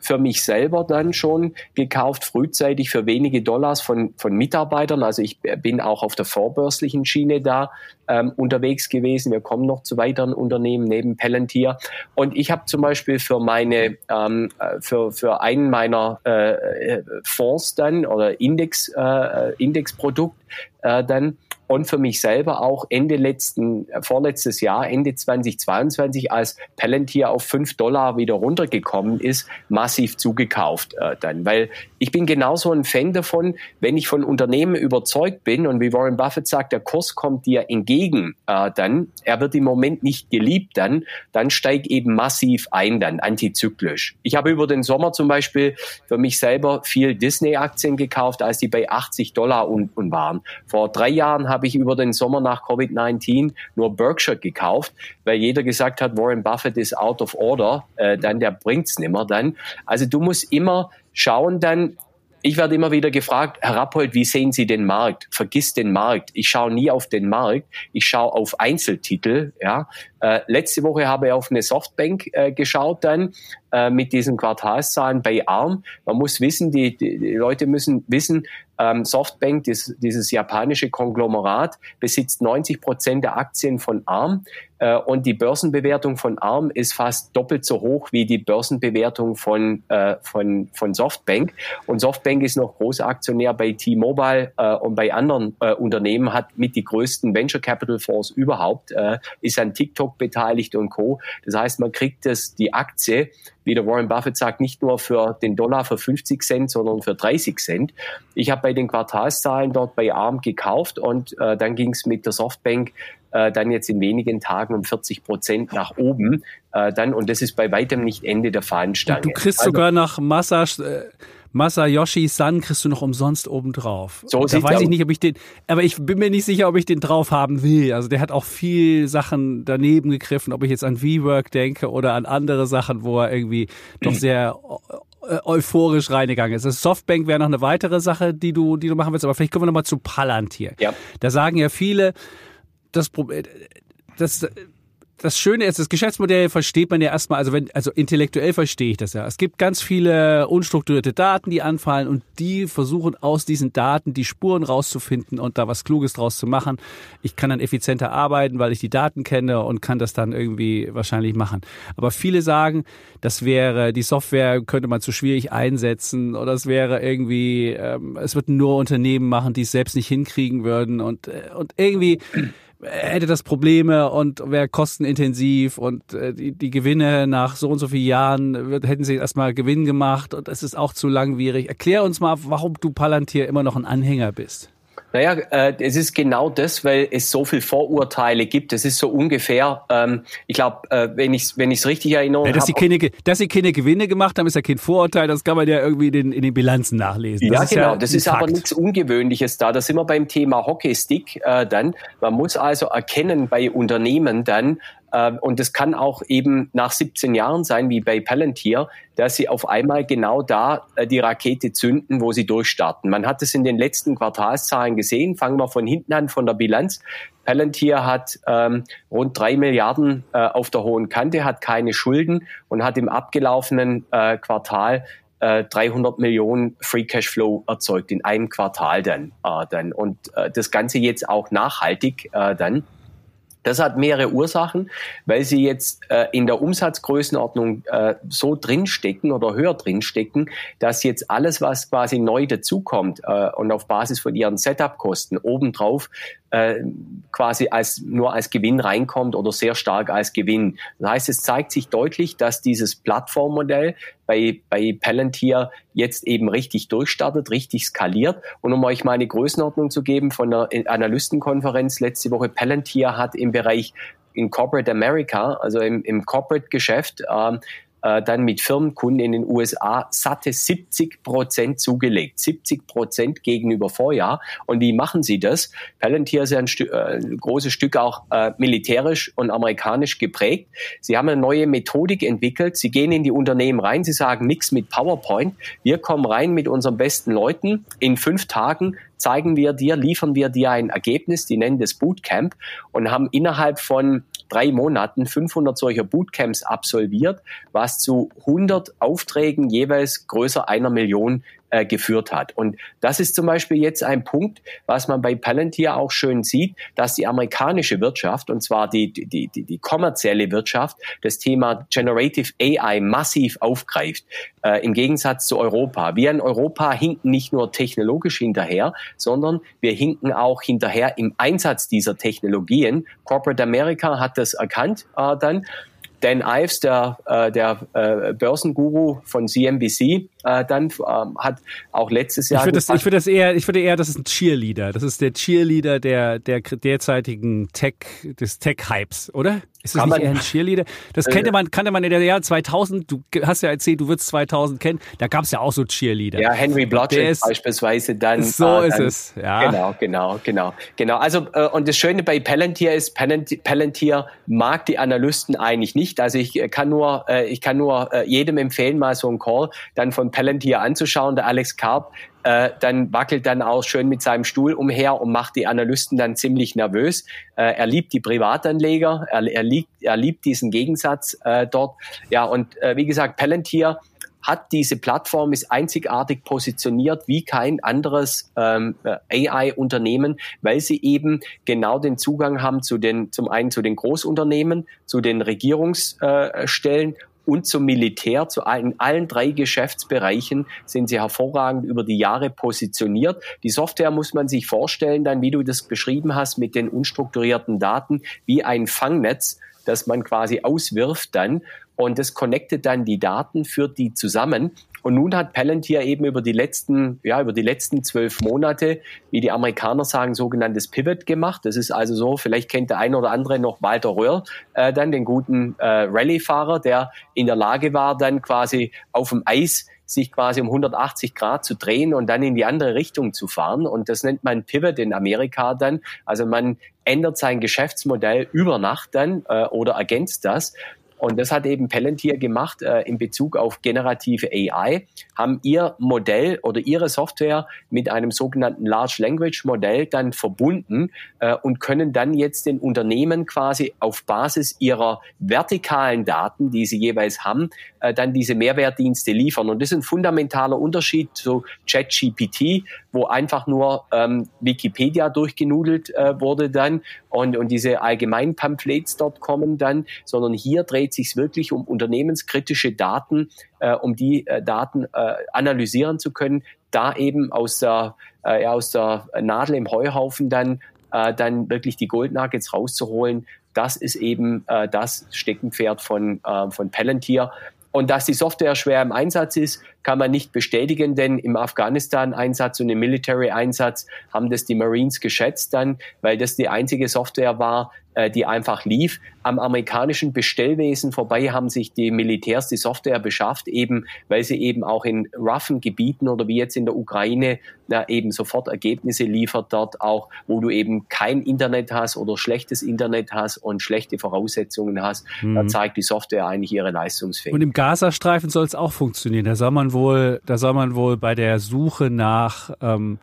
für mich selber dann schon gekauft, frühzeitig für wenige Dollars von, von Mitarbeitern. Also ich bin auch auf der vorbörslichen Schiene da ähm, unterwegs gewesen. Wir kommen noch zu weiteren Unternehmen neben Palantir. Und ich habe zum Beispiel für meine, ähm, für, für einen meiner äh, Fonds dann oder Index, äh, Indexprodukt äh, dann und für mich selber auch Ende letzten, äh, vorletztes Jahr, Ende zweitausendzweiundzwanzig, als Palantir auf fünf Dollar wieder runtergekommen ist, massiv zugekauft äh, dann. Weil ich bin genauso ein Fan davon, wenn ich von Unternehmen überzeugt bin und wie Warren Buffett sagt, der Kurs kommt dir entgegen, äh, dann, er wird im Moment nicht geliebt dann, dann steig eben massiv ein dann, antizyklisch. Ich habe über den Sommer zum Beispiel für mich selber viel Disney-Aktien gekauft, als die bei achtzig Dollar und, und waren. Vor drei Jahren habe ich über den Sommer nach Covid neunzehn nur Berkshire gekauft, weil jeder gesagt hat, Warren Buffett ist out of order, äh, dann der bringt's nimmer dann. Also du musst immer schauen dann, ich werde immer wieder gefragt, Herr Rappold, wie sehen Sie den Markt? Vergiss den Markt. Ich schaue nie auf den Markt, ich schaue auf Einzeltitel. Ja. Äh, letzte Woche habe ich auf eine Softbank äh, geschaut dann äh, mit diesen Quartalszahlen bei Arm. Man muss wissen, die, die, die Leute müssen wissen, ähm, Softbank, das, dieses japanische Konglomerat, besitzt neunzig Prozent der Aktien von Arm äh, und die Börsenbewertung von Arm ist fast doppelt so hoch wie die Börsenbewertung von, äh, von, von Softbank. Und Softbank ist noch großer Aktionär bei T-Mobile äh, und bei anderen äh, Unternehmen, hat mit die größten Venture Capital Fonds überhaupt, äh, ist an TikTok beteiligt und Co. Das heißt, man kriegt das, die Aktie, wie der Warren Buffett sagt, nicht nur für den Dollar für fünfzig Cent, sondern für dreißig Cent. Ich habe bei den Quartalszahlen dort bei Arm gekauft und äh, dann ging es mit der Softbank äh, dann jetzt in wenigen Tagen um vierzig Prozent nach oben. Äh, dann und das ist bei weitem nicht Ende der Fahnenstange. Und du kriegst also sogar nach Massage... Äh Masayoshi Son kriegst du noch umsonst obendrauf. So da weiß ich nicht, ob ich den, aber ich bin mir nicht sicher, ob ich den drauf haben will. Also der hat auch viel Sachen daneben gegriffen, ob ich jetzt an WeWork denke oder an andere Sachen, wo er irgendwie doch sehr euphorisch reingegangen ist. Das Softbank wäre noch eine weitere Sache, die du, die du machen willst, aber vielleicht kommen wir nochmal zu Palantir. Ja. Da sagen ja viele, das Problem, das, Das Schöne ist, das Geschäftsmodell versteht man ja erstmal, also wenn, also intellektuell verstehe ich das ja. Es gibt ganz viele unstrukturierte Daten, die anfallen und die versuchen aus diesen Daten die Spuren rauszufinden und da was Kluges draus zu machen. Ich kann dann effizienter arbeiten, weil ich die Daten kenne und kann das dann irgendwie wahrscheinlich machen. Aber viele sagen, das wäre, die Software könnte man zu schwierig einsetzen oder es wäre irgendwie, ähm, es würden nur Unternehmen machen, die es selbst nicht hinkriegen würden und, und irgendwie hätte das Probleme und wäre kostenintensiv und äh, die, die Gewinne nach so und so vielen Jahren wird, hätten sie erstmal Gewinn gemacht und es ist auch zu langwierig. Erklär uns mal, warum du Palantir immer noch ein Anhänger bist. Naja, äh, es ist genau das, weil es so viel Vorurteile gibt. Es ist so ungefähr, ähm, ich glaube, äh, wenn ich wenn ich es richtig erinnere, ja, dass, sie keine, dass sie keine Gewinne gemacht haben, ist ja kein Vorurteil. Das kann man ja irgendwie in den, in den Bilanzen nachlesen. Das ja, ist genau. Ja das ist Fakt. Aber nichts Ungewöhnliches da. Da sind wir beim Thema Hockeystick äh, dann. Man muss also erkennen bei Unternehmen dann, und das kann auch eben nach siebzehn Jahren sein, wie bei Palantir, dass sie auf einmal genau da die Rakete zünden, wo sie durchstarten. Man hat es in den letzten Quartalszahlen gesehen. Fangen wir von hinten an, von der Bilanz. Palantir hat ähm, rund drei Milliarden äh, auf der hohen Kante, hat keine Schulden und hat im abgelaufenen äh, Quartal äh, dreihundert Millionen Free Cashflow erzeugt, in einem Quartal dann. Äh, dann. Und äh, das Ganze jetzt auch nachhaltig äh, dann. Das hat mehrere Ursachen, weil sie jetzt äh, in der Umsatzgrößenordnung äh, so drinstecken oder höher drinstecken, dass jetzt alles, was quasi neu dazukommt äh, und auf Basis von ihren Setup-Kosten obendrauf äh, quasi als nur als Gewinn reinkommt oder sehr stark als Gewinn. Das heißt, es zeigt sich deutlich, dass dieses Plattformmodell bei, bei Palantir jetzt eben richtig durchstartet, richtig skaliert. Und um euch mal eine Größenordnung zu geben von der Analystenkonferenz letzte Woche, Palantir hat im Bereich in Corporate America, also im, im Corporate-Geschäft, ähm, äh, dann mit Firmenkunden in den U S A satte siebzig Prozent zugelegt. siebzig Prozent gegenüber Vorjahr. Und wie machen sie das? Palantir ist ja ein, Stu- äh, ein großes Stück auch äh, militärisch und amerikanisch geprägt. Sie haben eine neue Methodik entwickelt. Sie gehen in die Unternehmen rein. Sie sagen nichts mit PowerPoint. Wir kommen rein mit unseren besten Leuten. In fünf Tagen zeigen wir dir, liefern wir dir ein Ergebnis. Die nennen das Bootcamp und haben innerhalb von drei Monaten fünfhundert solcher Bootcamps absolviert, was zu hundert Aufträgen jeweils größer einer Million äh, geführt hat. Und das ist zum Beispiel jetzt ein Punkt, was man bei Palantir auch schön sieht, dass die amerikanische Wirtschaft, und zwar die, die, die, die kommerzielle Wirtschaft, das Thema Generative A I massiv aufgreift, äh, im Gegensatz zu Europa. Wir in Europa hinken nicht nur technologisch hinterher, sondern wir hinken auch hinterher im Einsatz dieser Technologien. Corporate America hat das erkannt äh, dann. Dan Ives, der, äh, der äh, Börsenguru von C N B C, äh, dann ähm, hat auch letztes Jahr. Ich würde das, ich würde das eher, ich würde eher, das ist ein Cheerleader. Das ist der Cheerleader der der derzeitigen Tech, des Tech-Hypes, oder? Ist das nicht eher ein Cheerleader? Das kannte man, kannte man in der Jahr zweitausend. Du hast ja erzählt, du würdest zweitausend kennen. Da gab es ja auch so Cheerleader. Ja, Henry Blodgett beispielsweise dann. So äh, ist dann, es. Ja. Genau, genau, genau, genau. Also äh, und das Schöne bei Palantir ist, Palantir, Palantir mag die Analysten eigentlich nicht. Also ich kann nur, äh, ich kann nur äh, jedem empfehlen, mal so einen Call dann von Palantir anzuschauen. Der Alex Karp Äh, dann wackelt dann auch schön mit seinem Stuhl umher und macht die Analysten dann ziemlich nervös. Äh, er liebt die Privatanleger, er, er, liebt, er liebt diesen Gegensatz äh, dort. Ja, und äh, wie gesagt, Palantir hat diese Plattform, ist einzigartig positioniert wie kein anderes ähm, A I-Unternehmen, weil sie eben genau den Zugang haben zu den, zum einen zu den Großunternehmen, zu den Regierungsstellen und zum Militär. Zu allen, allen drei Geschäftsbereichen sind sie hervorragend über die Jahre positioniert. Die Software muss man sich vorstellen, dann wie du das beschrieben hast, mit den unstrukturierten Daten, wie ein Fangnetz, das man quasi auswirft dann. Und das connectet dann die Daten, führt die zusammen. Und nun hat Palantir eben über die letzten, ja, über die letzten zwölf Monate, wie die Amerikaner sagen, sogenanntes Pivot gemacht. Das ist also so, vielleicht kennt der eine oder andere noch Walter Röhrl, äh, dann den guten äh, Rallye-Fahrer, der in der Lage war, dann quasi auf dem Eis sich quasi um hundertachtzig Grad zu drehen und dann in die andere Richtung zu fahren. Und das nennt man Pivot in Amerika dann. Also man ändert sein Geschäftsmodell über Nacht dann äh, oder ergänzt das. Und das hat eben Palantir gemacht äh, in Bezug auf generative A I, haben ihr Modell oder ihre Software mit einem sogenannten Large Language Modell dann verbunden äh, und können dann jetzt den Unternehmen quasi auf Basis ihrer vertikalen Daten, die sie jeweils haben, äh, dann diese Mehrwertdienste liefern. Und das ist ein fundamentaler Unterschied zu ChatGPT, wo einfach nur ähm, Wikipedia durchgenudelt äh, wurde dann und, und diese allgemeinen Pamphlets dort kommen dann, sondern hier dreht sich wirklich um unternehmenskritische Daten, äh, um die äh, Daten äh, analysieren zu können, da eben aus der, äh, ja, aus der Nadel im Heuhaufen dann, äh, dann wirklich die Goldnuggets rauszuholen. Das ist eben äh, das Steckenpferd von, äh, von Palantir. Und dass die Software schwer im Einsatz ist, kann man nicht bestätigen, denn im Afghanistan-Einsatz und im Military-Einsatz haben das die Marines geschätzt dann, weil das die einzige Software war, äh, die einfach lief. Am amerikanischen Bestellwesen vorbei haben sich die Militärs die Software beschafft, eben weil sie eben auch in roughen Gebieten oder wie jetzt in der Ukraine na, eben sofort Ergebnisse liefert dort auch, wo du eben kein Internet hast oder schlechtes Internet hast und schlechte Voraussetzungen hast. Mhm. Da zeigt die Software eigentlich ihre Leistungsfähigkeit. Und im Gazastreifen soll es auch funktionieren. Da soll man wohl, da soll man wohl bei der Suche nach ähm,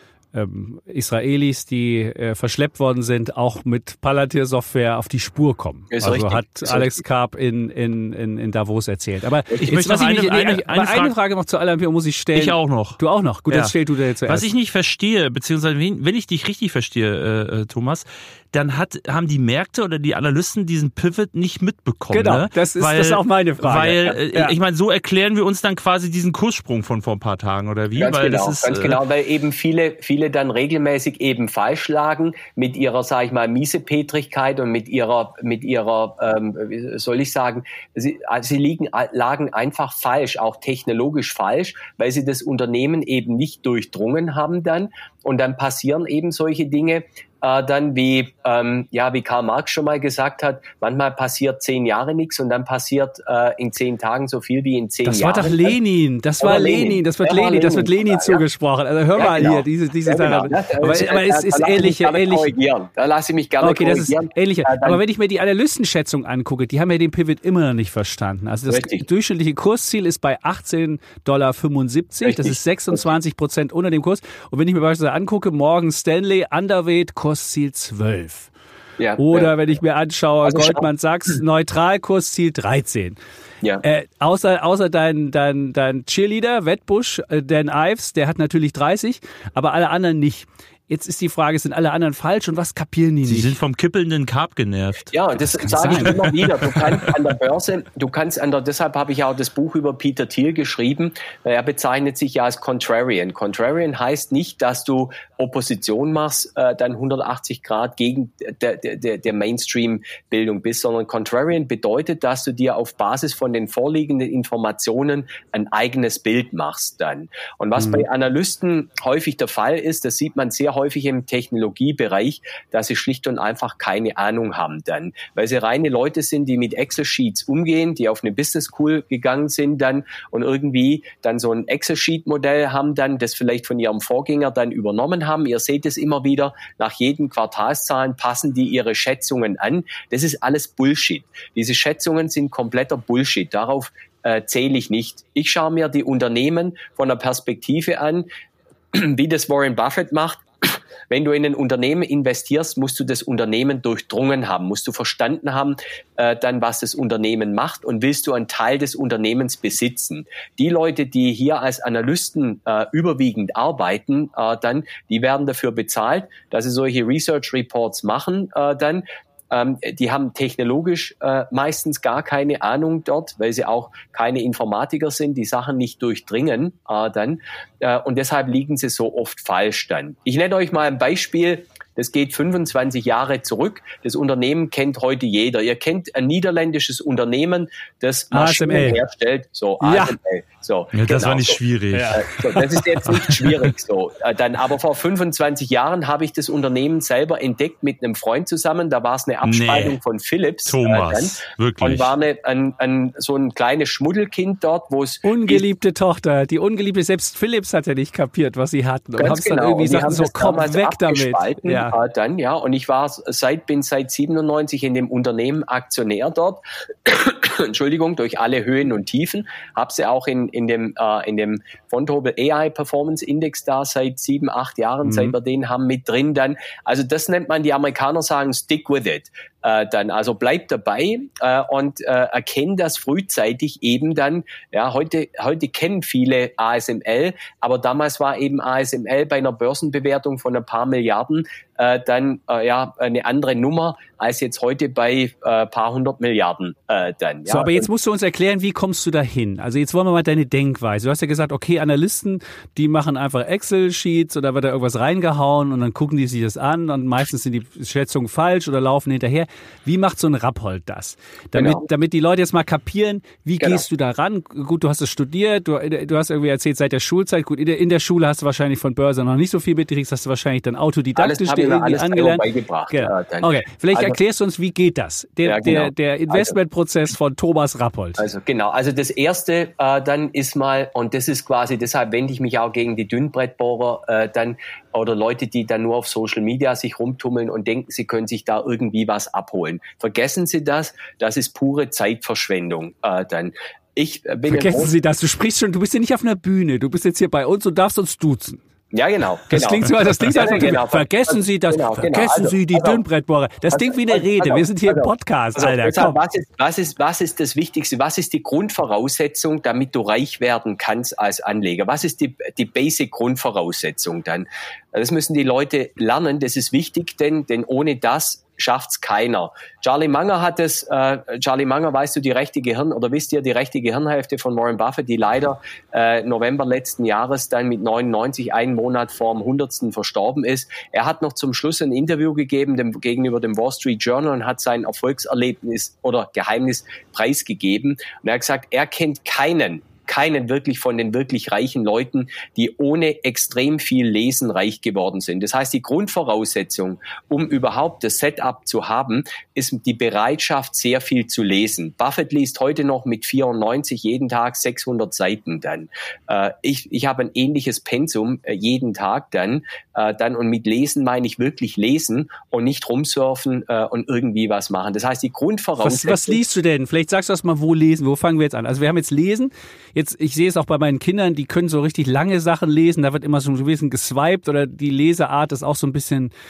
ähm, Israelis, die äh, verschleppt worden sind, auch mit Palantir-Software auf die Spur kommen. Ist also richtig. hat Ist Alex richtig. Karp in, in, in, in Davos erzählt. Aber ich jetzt, möchte was noch ich eine, nicht, eine, nee, eine, eine Frage, Frage noch zu Palantir muss ich stellen. Ich auch noch. Du auch noch? Gut, ja. dann stell du dir zuerst. Was ich nicht verstehe, beziehungsweise wenn ich dich richtig verstehe, äh, Thomas, dann hat, haben die Märkte oder die Analysten diesen Pivot nicht mitbekommen. Genau, ne? das ist, weil, das ist auch meine Frage. Weil, äh, ja. ich meine, so erklären wir uns dann quasi diesen Kurssprung von vor ein paar Tagen, oder wie? Ganz weil genau, das ist, ganz äh, genau, weil eben viele, viele dann regelmäßig eben falsch lagen mit ihrer, sag ich mal, Miesepetrigkeit und mit ihrer, mit ihrer, ähm, wie soll ich sagen, sie, sie liegen, lagen einfach falsch, auch technologisch falsch, weil sie das Unternehmen eben nicht durchdrungen haben dann. Und dann passieren eben solche Dinge, äh, dann wie, ähm, ja, wie Karl Marx schon mal gesagt hat, manchmal passiert zehn Jahre nichts und dann passiert äh, in zehn Tagen so viel wie in zehn das Jahren. Das war doch Lenin, das war Lenin, Lenin. das wird ja, Lenin, Lenin, das wird Lenin ja, zugesprochen. Also hör ja, mal genau. hier, diese, diese ja, Sache. Genau. Das, aber, das, aber es ist ähnlich, ähnlich. Da lasse ich mich gerne okay, korrigieren. Das ist ähnlich. Äh, aber wenn ich mir die Analystenschätzung angucke, die haben ja den Pivot immer noch nicht verstanden. Also das Richtig. durchschnittliche Kursziel ist bei achtzehn Komma fünfundsiebzig Dollar. Das ist sechsundzwanzig Prozent unter dem Kurs. Und wenn ich mir beispielsweise angucke, Morgan Stanley, Underweight, Kursziel zwölf. Ja, Oder ja. wenn ich mir anschaue, also Goldman Sachs, Neutralkursziel dreizehn. Ja. Äh, außer außer dein, dein, dein Cheerleader, Wettbusch, äh, Dan Ives, der hat natürlich dreißig, aber alle anderen nicht. Jetzt ist die Frage, sind alle anderen falsch und was kapieren die nicht? Sie sind vom kippelnden Carb genervt. Ja, das, das sage ich immer wieder. Du kannst an der Börse, du kannst an der, deshalb habe ich auch das Buch über Peter Thiel geschrieben. Er bezeichnet sich ja als Contrarian. Contrarian heißt nicht, dass du Opposition machst, äh, dann hundertachtzig Grad gegen der, der, der Mainstream-Bildung bist, sondern Contrarian bedeutet, dass du dir auf Basis von den vorliegenden Informationen ein eigenes Bild machst dann. Und was mhm. bei Analysten häufig der Fall ist, das sieht man sehr häufig im Technologiebereich, dass sie schlicht und einfach keine Ahnung haben dann, weil sie reine Leute sind, die mit Excel-Sheets umgehen, die auf eine Business School gegangen sind dann und irgendwie dann so ein Excel-Sheet-Modell haben dann, das vielleicht von ihrem Vorgänger dann übernommen haben. Ihr seht es immer wieder, nach jeden Quartalszahlen passen die ihre Schätzungen an. Das ist alles Bullshit. Diese Schätzungen sind kompletter Bullshit. Darauf äh, zähle ich nicht. Ich schaue mir die Unternehmen von der Perspektive an, wie das Warren Buffett macht. Wenn du in ein Unternehmen investierst, musst du das Unternehmen durchdrungen haben, musst du verstanden haben, äh, dann was das Unternehmen macht und willst du einen Teil des Unternehmens besitzen. Die Leute, die hier als Analysten äh, überwiegend arbeiten, äh, dann, die werden dafür bezahlt, dass sie solche Research Reports machen, äh, dann. Ähm, die haben technologisch äh, meistens gar keine Ahnung dort, weil sie auch keine Informatiker sind, die Sachen nicht durchdringen äh, dann. Äh, und deshalb liegen sie so oft falsch dann. Ich nenne euch mal ein Beispiel. Das geht fünfundzwanzig Jahre zurück. Das Unternehmen kennt heute jeder. Ihr kennt ein niederländisches Unternehmen, das Maschinen A S M L herstellt. So, ja. A S M L. So, ja, das genau, war nicht so. schwierig. Ja. So, das ist jetzt nicht schwierig so. Dann, aber vor fünfundzwanzig Jahren habe ich das Unternehmen selber entdeckt mit einem Freund zusammen. Da war es eine Abspaltung nee. von Philips. Thomas, äh, dann. wirklich. Und war eine, ein, ein, so ein kleines Schmuddelkind dort, wo es... Ungeliebte ist, Tochter. Die ungeliebte, selbst Philips hat ja nicht kapiert, was sie hatten. Und haben es genau. dann irgendwie gesagt, so komm weg damit. Ja. Äh, dann, ja. Und ich war seit, bin seit siebenundneunzig in dem Unternehmen Aktionär dort. Entschuldigung, durch alle Höhen und Tiefen. Habe sie auch in, in dem, äh, in dem Vontobel A I Performance Index da seit sieben, acht Jahren, mhm. seit wir den haben mit drin dann. Also das nennt man, die Amerikaner sagen, stick with it. Äh, dann, also bleib dabei äh, und äh, erkenn das frühzeitig eben dann. Ja, heute, heute kennen viele A S M L, aber damals war eben A S M L bei einer Börsenbewertung von ein paar Milliarden äh, dann äh, ja eine andere Nummer als jetzt heute bei äh, paar hundert Milliarden äh, dann. Ja. So, aber jetzt musst du uns erklären, wie kommst du dahin? Also jetzt wollen wir mal deine Denkweise. Du hast ja gesagt, okay, Analysten, die machen einfach Excel-Sheets oder wird da irgendwas reingehauen und dann gucken die sich das an und meistens sind die Schätzungen falsch oder laufen hinterher. Wie macht so ein Rappold das? Damit, genau. damit die Leute jetzt mal kapieren, wie genau. gehst du da ran? Gut, du hast es studiert, du, du hast irgendwie erzählt seit der Schulzeit. Gut, in der, in der Schule hast du wahrscheinlich von Börse noch nicht so viel mitgekriegt, hast du wahrscheinlich dann autodidaktisch dir irgendwie angelernt. Genau. Okay, vielleicht also, erklärst du uns, wie geht das? Der, ja, genau. der, der Investmentprozess von Thomas Rappold. Also genau, also das erste äh, dann ist mal, und das ist quasi, deshalb wende ich mich auch gegen die Dünnbrettbohrer äh, dann oder Leute, die dann nur auf Social Media sich rumtummeln und denken, sie können sich da irgendwie was abholen. Vergessen Sie das, das ist pure Zeitverschwendung äh, dann. Ich bin Vergessen Sie das, du sprichst schon, du bist ja nicht auf einer Bühne, du bist jetzt hier bei uns und darfst uns duzen. Ja, genau. Das genau. klingt so, das klingt so, also, genau. vergessen Sie das, genau, vergessen genau. Also, Sie die also, Dünnbrettbohrer. Das also, klingt wie eine also, Rede. Also, Wir sind hier also, im Podcast, also, Alter. Deshalb, komm. was, ist, was, ist, was ist das Wichtigste? Was ist die Grundvoraussetzung, damit du reich werden kannst als Anleger? Was ist die, die Basic-Grundvoraussetzung dann? Das müssen die Leute lernen. Das ist wichtig, denn, denn ohne das schafft's keiner. Charlie Munger hat es, äh, Charlie Munger, weißt du, die rechte Gehirn, oder wisst ihr, die rechte Gehirnhälfte von Warren Buffett, die leider äh, November letzten Jahres dann mit neunundneunzig, einen Monat vorm hundertsten verstorben ist. Er hat noch zum Schluss ein Interview gegeben dem, gegenüber dem Wall Street Journal und hat sein Erfolgserlebnis oder Geheimnis preisgegeben. Und er hat gesagt, er kennt keinen, keinen wirklich von den wirklich reichen Leuten, die ohne extrem viel Lesen reich geworden sind. Das heißt, die Grundvoraussetzung, um überhaupt das Setup zu haben, ist die Bereitschaft, sehr viel zu lesen. Buffett liest heute noch mit vierundneunzig jeden Tag sechshundert Seiten dann. Äh, ich, ich habe ein ähnliches Pensum äh, jeden Tag dann, äh, dann und mit Lesen meine ich wirklich lesen und nicht rumsurfen äh, und irgendwie was machen. Das heißt, die Grundvoraussetzung... Was, was liest du denn? Vielleicht sagst du erst mal, wo lesen, wo fangen wir jetzt an? Also wir haben jetzt Lesen. Jetzt, ich sehe es auch bei meinen Kindern, die können so richtig lange Sachen lesen, da wird immer so ein bisschen geswiped oder die Leseart ist auch so ein bisschen,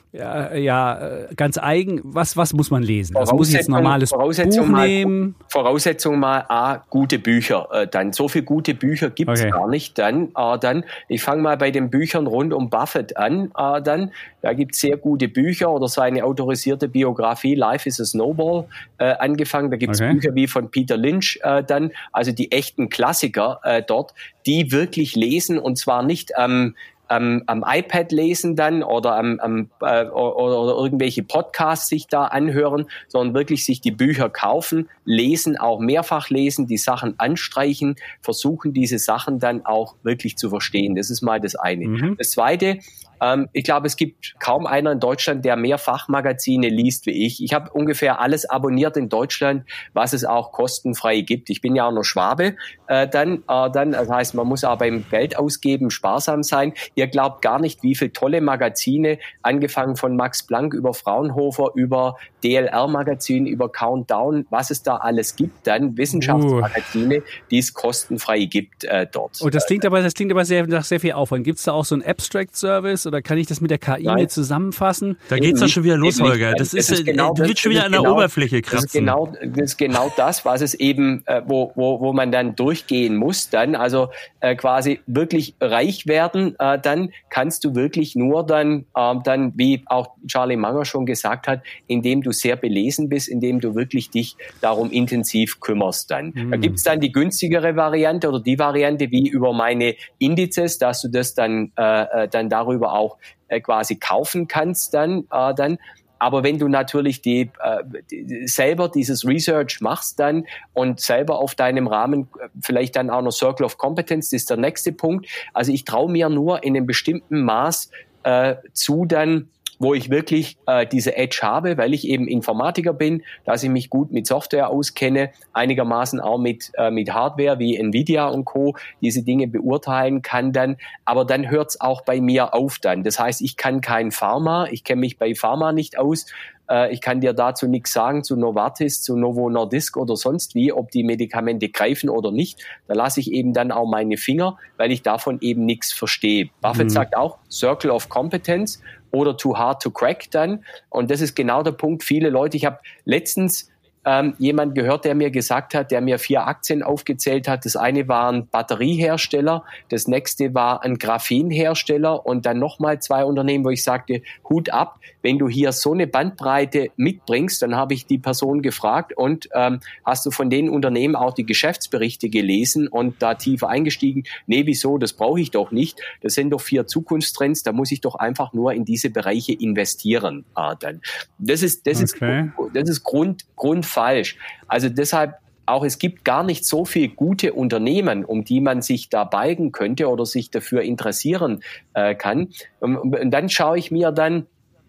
Ja, ja, ganz eigen. Was, was muss man lesen? Also muss ich jetzt ein normales Buch nehmen? Mal, Voraussetzung mal A, gute Bücher. Äh, dann so viele gute Bücher gibt es okay. gar nicht. Dann, äh, dann ich fange mal bei den Büchern rund um Buffett an. Äh, dann, da gibt es sehr gute Bücher oder seine autorisierte Biografie Life is a Snowball äh, angefangen. Da gibt es okay. Bücher wie von Peter Lynch äh, dann, also die echten Klassiker äh, dort, die wirklich lesen und zwar nicht am ähm, Am, am iPad lesen dann oder am, am äh, oder, oder irgendwelche Podcasts sich da anhören, sondern wirklich sich die Bücher kaufen, lesen, auch mehrfach lesen, die Sachen anstreichen, versuchen diese Sachen dann auch wirklich zu verstehen. Das ist mal das eine. Mhm. Das zweite, ähm, ich glaube, es gibt kaum einer in Deutschland, der mehr Fachmagazine liest wie ich. Ich habe ungefähr alles abonniert in Deutschland, was es auch kostenfrei gibt. Ich bin ja auch noch Schwabe, äh, dann, äh, dann, das heißt, man muss auch beim Geld ausgeben sparsam sein. Ihr glaubt gar nicht, wie viele tolle Magazine, angefangen von Max Planck über Fraunhofer, über D L R-Magazin, über Countdown, was es da alles gibt, dann Wissenschaftsmagazine, uh. die es kostenfrei gibt äh, dort. Und das klingt aber, das klingt aber sehr, nach sehr viel Aufwand. Gibt es da auch so einen Abstract-Service oder kann ich das mit der K I mit zusammenfassen? Da geht's doch schon wieder los, Holger. Das ist, das ist genau, du willst schon wieder an der genau, Oberfläche kratzen. Das ist genau, das ist genau das, was es eben, äh, wo, wo, wo man dann durchgehen muss, dann, also äh, quasi wirklich reich werden, äh, dann kannst du wirklich nur dann, äh, dann, wie auch Charlie Munger schon gesagt hat, indem du sehr belesen bist, indem du wirklich dich darum intensiv kümmerst dann. Mhm. Da gibt's dann die günstigere Variante oder die Variante wie über meine Indizes, dass du das dann, äh, dann darüber auch äh, quasi kaufen kannst dann, äh, dann. Aber wenn du natürlich die, äh, die selber dieses Research machst dann und selber auf deinem Rahmen vielleicht dann auch noch Circle of Competence, das ist der nächste Punkt. Also ich traue mir nur in einem bestimmten Maß äh, zu dann, wo ich wirklich äh, diese Edge habe, weil ich eben Informatiker bin, dass ich mich gut mit Software auskenne, einigermaßen auch mit äh, mit Hardware wie Nvidia und Co. diese Dinge beurteilen kann dann. Aber dann hört's auch bei mir auf dann. Das heißt, ich kann kein Pharma, ich kenne mich bei Pharma nicht aus. Äh, ich kann dir dazu nichts sagen zu Novartis, zu Novo Nordisk oder sonst wie, ob die Medikamente greifen oder nicht. Da lasse ich eben dann auch meine Finger, weil ich davon eben nichts verstehe. Buffett mhm. sagt auch Circle of Competence oder too hard to crack dann. Und das ist genau der Punkt. Viele Leute, ich habe letztens ähm, jemand gehört, der mir gesagt hat, der mir vier Aktien aufgezählt hat. Das eine war ein Batteriehersteller, das nächste war ein Graphenhersteller und dann nochmal zwei Unternehmen, wo ich sagte, Hut ab, wenn du hier so eine Bandbreite mitbringst, dann habe ich die Person gefragt und ähm, hast du von den Unternehmen auch die Geschäftsberichte gelesen und da tiefer eingestiegen? Nee, wieso? Das brauche ich doch nicht. Das sind doch vier Zukunftstrends, da muss ich doch einfach nur in diese Bereiche investieren. Ah, dann. Das ist, das okay. ist, das ist Grund, grundfalsch. Also deshalb auch, es gibt gar nicht so viele gute Unternehmen, um die man sich da balgen könnte oder sich dafür interessieren äh, kann. Und, und dann schaue ich mir dann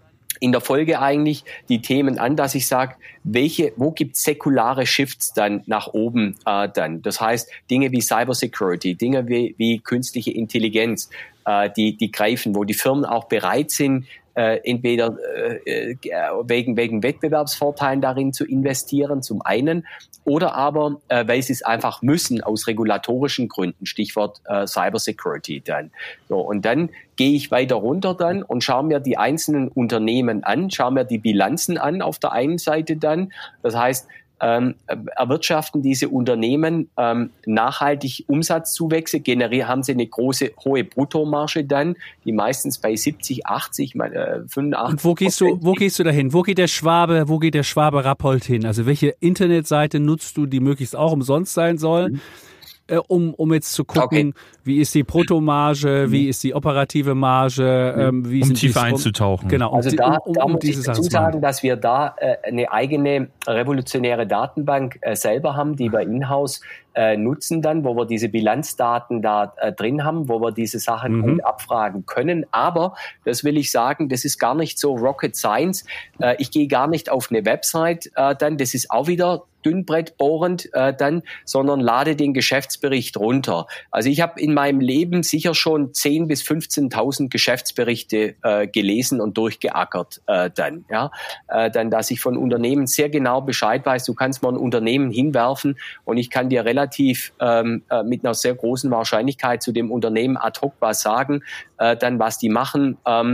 in der Folge eigentlich die Themen an, dass ich sage, welche, wo gibt es säkulare Shifts dann nach oben äh, dann? Das heißt, Dinge wie Cybersecurity, Dinge wie, wie künstliche Intelligenz, äh, die, die greifen, wo die Firmen auch bereit sind, äh, entweder äh, wegen, wegen Wettbewerbsvorteilen darin zu investieren, zum einen, oder aber, äh, weil sie es einfach müssen, aus regulatorischen Gründen, Stichwort äh, Cybersecurity dann. So, und dann gehe ich weiter runter dann und schaue mir die einzelnen Unternehmen an, schaue mir die Bilanzen an auf der einen Seite dann. Das heißt, ähm, erwirtschaften diese Unternehmen ähm, nachhaltig Umsatzzuwächse, generieren, haben sie eine große, hohe Bruttomarge dann, die meistens bei siebzig, achtzig, äh, fünfundachtzig. Und wo gehst du, wo gehst du dahin? Wo geht der Schwabe, wo geht der Schwabe Rappold hin? Also welche Internetseite nutzt du, die möglichst auch umsonst sein soll? Mhm. Um, um jetzt zu gucken, okay. wie ist die Bruttomarge, wie ist die operative Marge, ähm, wie um sind tiefer die, einzutauchen. Genau, um, also da, um, um, da muss um ich dazu sagen, dass wir da äh, eine eigene revolutionäre Datenbank äh, selber haben, die wir in-house äh, nutzen dann, wo wir diese Bilanzdaten da äh, drin haben, wo wir diese Sachen mhm. gut abfragen können. Aber, das will ich sagen, das ist gar nicht so Rocket Science. Äh, ich gehe gar nicht auf eine Website äh, dann, das ist auch wieder dünnbrettbohrend äh, dann, sondern lade den Geschäftsbericht runter. Also ich habe in meinem Leben sicher schon zehntausend bis fünfzehntausend Geschäftsberichte äh, gelesen und durchgeackert äh, dann, ja, äh, dann, dass ich von Unternehmen sehr genau Bescheid weiß. Du kannst mal ein Unternehmen hinwerfen und ich kann dir relativ ähm, äh, mit einer sehr großen Wahrscheinlichkeit zu dem Unternehmen ad hoc was sagen, äh, dann was die machen. Ähm,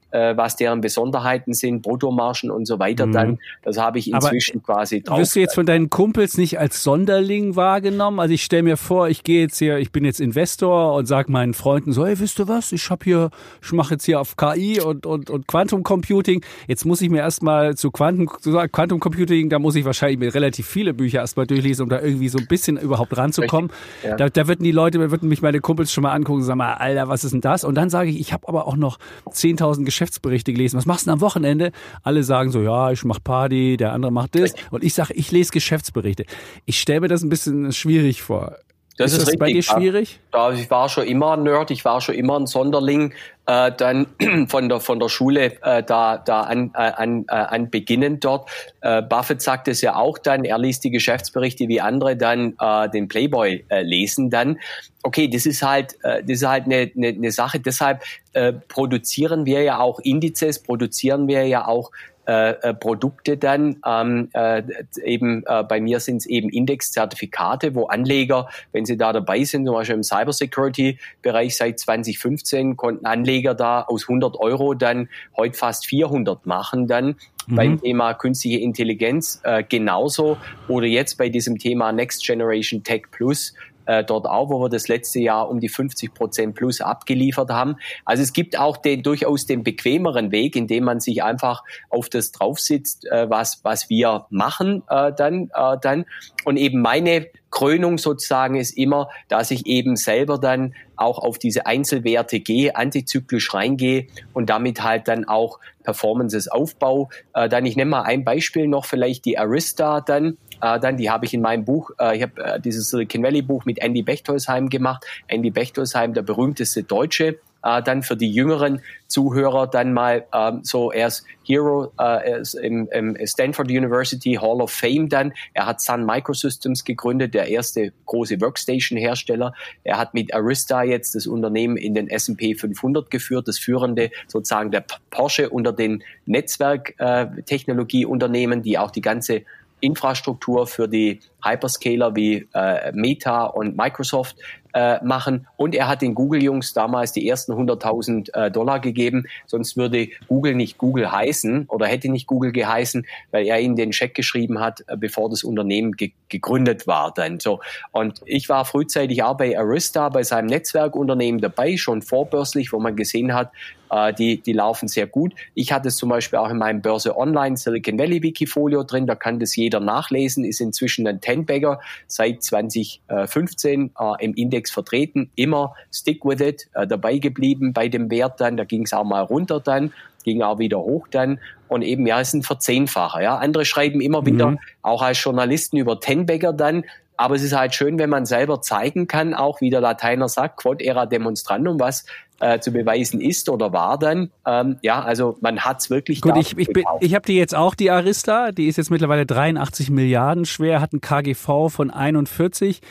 äh, was deren Besonderheiten sind, Bruttomargen und so weiter. Mhm. Dann, das habe ich inzwischen Aber quasi drauf. Wirst du jetzt von deinen Kumpels nicht als Sonderling wahrgenommen? Also ich stelle mir vor, ich gehe jetzt hier, ich bin jetzt Investor und sage meinen Freunden so, hey, wisst ihr was? Ich habe hier, ich mache jetzt hier auf K I und und und Quantum Computing. Jetzt muss ich mir erstmal zu Quantum zu Quantum Computing, da muss ich wahrscheinlich mir relativ viele Bücher erstmal durchlesen, um da irgendwie so ein bisschen überhaupt ranzukommen. Ja. Da, da würden die Leute, da würden mich meine Kumpels schon mal angucken und sagen mal, Alter, was ist denn das? Und dann sage ich, ich habe aber auch noch zehntausend Geschäftsberichte gelesen. Was machst du denn am Wochenende? Alle sagen so, ja, ich mache Party, der andere macht das. Und ich sage, ich lese Geschäftsberichte. Ich stelle mir das ein bisschen schwierig vor. Das ist, ist das richtig. Bei dir schwierig? Ja, ich war schon immer ein Nerd, ich war schon immer ein Sonderling, äh, dann von der von der Schule äh, da da an äh, an äh, an beginnend dort. Äh, Buffett sagt es ja auch dann, er liest die Geschäftsberichte wie andere dann äh, den Playboy äh, lesen dann. Okay, das ist halt äh, das ist halt eine eine, eine Sache. Deshalb äh, produzieren wir ja auch Indizes, produzieren wir ja auch Äh, Produkte dann, ähm, äh, eben äh, bei mir sind es eben Indexzertifikate, wo Anleger, wenn sie da dabei sind, zum Beispiel im Cybersecurity-Bereich seit zwanzig fünfzehn, konnten Anleger da aus hundert Euro dann heute fast vierhundert machen dann. Mhm. Beim Thema künstliche Intelligenz äh, genauso oder jetzt bei diesem Thema Next Generation Tech Plus, Äh, dort auch, wo wir das letzte Jahr um die fünfzig Prozent plus abgeliefert haben. Also es gibt auch den durchaus den bequemeren Weg, indem man sich einfach auf das draufsitzt, äh, was was wir machen äh, dann äh, dann und eben meine Krönung sozusagen ist immer, dass ich eben selber dann auch auf diese Einzelwerte gehe, antizyklisch reingehe und damit halt dann auch Performances aufbaue. Äh, dann ich nenne mal ein Beispiel noch, vielleicht die Arista dann. Äh, dann die habe ich in meinem Buch, äh, ich habe äh, dieses Silicon Valley Buch mit Andy Bechtolsheim gemacht. Andy Bechtolsheim, der berühmteste Deutsche. Äh, dann für die jüngeren Zuhörer dann mal ähm, so, er ist Hero, äh, er ist im, im Stanford University Hall of Fame dann. Er hat Sun Microsystems gegründet, der erste große Workstation-Hersteller. Er hat mit Arista jetzt das Unternehmen in den S und P fünfhundert geführt, das führende sozusagen der Porsche unter den Netzwerktechnologieunternehmen, die auch die ganze Infrastruktur für die Hyperscaler wie äh, Meta und Microsoft äh, machen. Und er hat den Google-Jungs damals die ersten hunderttausend äh, Dollar gegeben. Sonst würde Google nicht Google heißen oder hätte nicht Google geheißen, weil er ihnen den Scheck geschrieben hat, äh, bevor das Unternehmen ge- gegründet war. Dann so. Und ich war frühzeitig auch bei Arista, bei seinem Netzwerkunternehmen dabei, schon vorbörslich, wo man gesehen hat, äh, die, die laufen sehr gut. Ich hatte es zum Beispiel auch in meinem Börse Online Silicon Valley Wikifolio drin, da kann das jeder nachlesen, ist inzwischen ein Ten-Bagger seit zwanzig fünfzehn äh, im Index vertreten, immer stick with it, äh, dabei geblieben bei dem Wert dann, da ging es auch mal runter dann, ging auch wieder hoch dann und eben, ja, es ist ein Verzehnfacher, ja. Andere schreiben immer wieder, mhm. auch als Journalisten über Ten-Bagger dann, aber es ist halt schön, wenn man selber zeigen kann, auch wie der Lateiner sagt, quod era demonstrandum, was äh, zu beweisen ist oder war dann. Ähm, ja, also man hat es wirklich Gut, ich, ich, ich habe die jetzt auch, die Arista, die ist jetzt mittlerweile dreiundachtzig Milliarden schwer, hat ein K G V von einundvierzig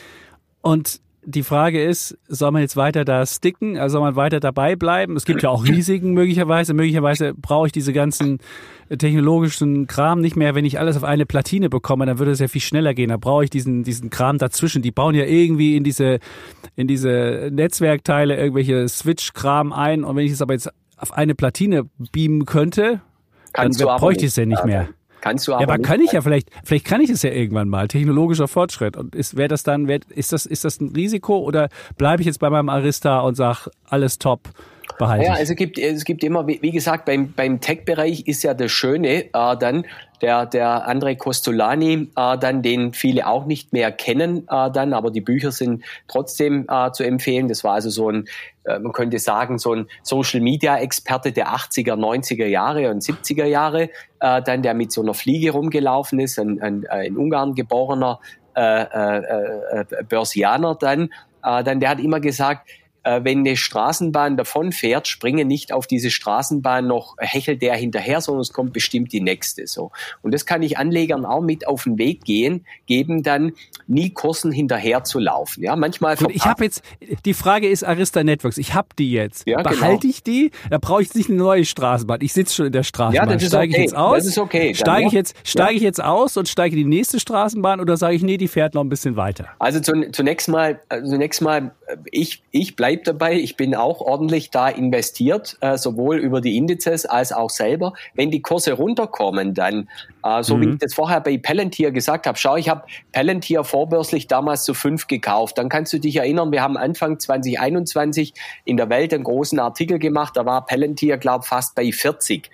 und die Frage ist, soll man jetzt weiter da sticken, also soll man weiter dabei bleiben? Es gibt ja auch Risiken möglicherweise. Möglicherweise brauche ich diese ganzen technologischen Kram nicht mehr. Wenn ich alles auf eine Platine bekomme, dann würde es ja viel schneller gehen. Da brauche ich diesen diesen Kram dazwischen. Die bauen ja irgendwie in diese in diese Netzwerkteile irgendwelche Switch-Kram ein. Und wenn ich es aber jetzt auf eine Platine beamen könnte, Kannst dann bräuchte ich es ja nicht mehr. Kannst du aber, ja, aber kann ich ja vielleicht, vielleicht kann ich es ja irgendwann mal, technologischer Fortschritt. Und ist, wäre das dann, wär, ist das, ist das ein Risiko oder bleibe ich jetzt bei meinem Arista und sage, alles top, behalte ich? Ja, also es gibt, es gibt immer, wie, wie gesagt, beim, beim Tech-Bereich ist ja das Schöne, äh, dann, der, der André Costolani, äh, dann, den viele auch nicht mehr kennen, äh, dann, aber die Bücher sind trotzdem äh, zu empfehlen. Das war also so ein, äh, man könnte sagen, so ein Social-Media-Experte der achtziger, neunziger Jahre und siebziger Jahre, äh, dann, der mit so einer Fliege rumgelaufen ist, ein, ein, ein in Ungarn geborener äh, äh, äh, Börsianer dann, äh, dann, der hat immer gesagt, wenn eine Straßenbahn davonfährt, springe nicht auf diese Straßenbahn noch, hechelt der hinterher, sondern es kommt bestimmt die nächste. So. Und das kann ich Anlegern auch mit auf den Weg gehen, geben, dann nie Kursen hinterher zu laufen. Ja, manchmal. Gut, ich habe jetzt, die Frage ist Arista Networks, ich habe die jetzt. Ja, Behalte genau. ich die? Da brauche ich nicht eine neue Straßenbahn. Ich sitze schon in der Straßenbahn. Ja, das ist steige okay. ich jetzt aus? Das ist okay. Steige ich jetzt, steige ja. ich jetzt aus und steige in die nächste Straßenbahn oder sage ich, nee, die fährt noch ein bisschen weiter? Also zunächst mal, zunächst mal ich, ich bleib dabei. Ich bin auch ordentlich da investiert, äh, sowohl über die Indizes als auch selber. Wenn die Kurse runterkommen, dann, äh, so mhm. wie ich das vorher bei Palantir gesagt habe, schau, ich habe Palantir vorbörslich damals zu fünf gekauft. Dann kannst du dich erinnern, wir haben Anfang zwanzig einundzwanzig in der Welt einen großen Artikel gemacht, da war Palantir, glaube ich, fast bei vierzig.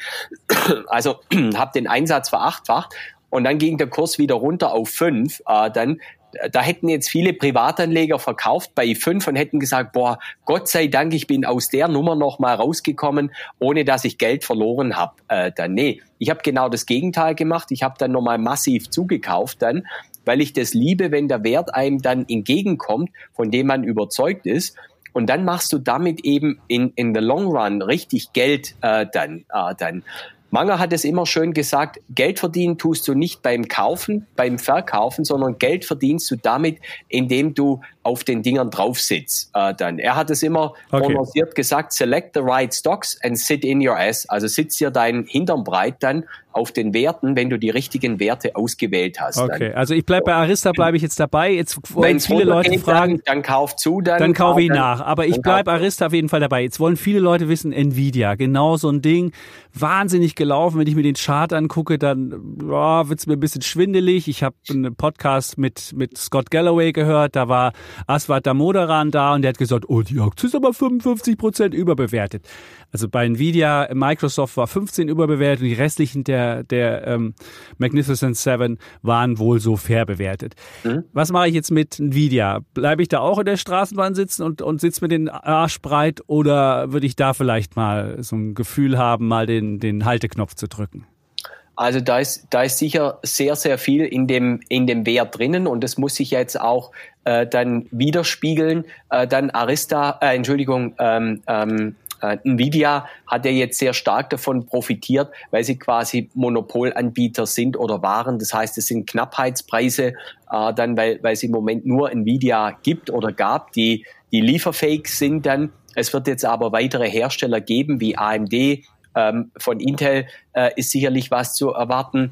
Also habe den Einsatz verachtfacht und dann ging der Kurs wieder runter auf fünf. Äh, dann Da hätten jetzt viele Privatanleger verkauft bei fünf und hätten gesagt, boah, Gott sei Dank, ich bin aus der Nummer noch mal rausgekommen, ohne dass ich Geld verloren habe. Äh, dann nee, ich habe genau das Gegenteil gemacht. Ich habe dann nochmal massiv zugekauft dann, weil ich das liebe, wenn der Wert einem dann entgegenkommt, von dem man überzeugt ist. Und dann machst du damit eben in in the long run richtig Geld äh, dann äh, dann. Manger hat es immer schön gesagt, Geld verdienen tust du nicht beim Kaufen, beim Verkaufen, sondern Geld verdienst du damit, indem du auf den Dingern drauf sitzt. Äh, dann. Er hat es immer prononciert okay. gesagt, select the right stocks and sit in your ass. Also sitz dir dein Hintern breit dann auf den Werten, wenn du die richtigen Werte ausgewählt hast. Okay, dann. also ich bleibe bei Arista, bleibe ich jetzt dabei. Jetzt wollen viele Leute geht, fragen, dann, dann kauf zu, dann, dann kaufe ich dann, nach. Aber ich bleibe Arista auf jeden Fall dabei. Jetzt wollen viele Leute wissen, Nvidia, genau so ein Ding, wahnsinnig gelaufen. Wenn ich mir den Chart angucke, dann ja, wird es mir ein bisschen schwindelig. Ich habe einen Podcast mit mit Scott Galloway gehört, da war Aswad Damodaran da und der hat gesagt, oh, die Aktie ist aber fünfundfünfzig Prozent überbewertet. Also bei Nvidia, Microsoft war fünfzehn überbewertet und die restlichen der, der ähm, Magnificent Seven waren wohl so fair bewertet. Mhm. Was mache ich jetzt mit Nvidia? Bleibe ich da auch in der Straßenbahn sitzen und, und sitze mit den Arsch breit oder würde ich da vielleicht mal so ein Gefühl haben, mal den, den Halteknopf zu drücken? Also da ist, da ist sicher sehr, sehr viel in dem, in dem Wert drinnen und das muss sich jetzt auch äh, dann widerspiegeln. Äh, dann Arista, äh, Entschuldigung, ähm, ähm, Nvidia hat ja jetzt sehr stark davon profitiert, weil sie quasi Monopolanbieter sind oder waren. Das heißt, es sind Knappheitspreise, äh, dann weil weil es im Moment nur Nvidia gibt oder gab, die die lieferfähig sind dann. Es wird jetzt aber weitere Hersteller geben, wie A M D, ähm, von Intel äh, ist sicherlich was zu erwarten.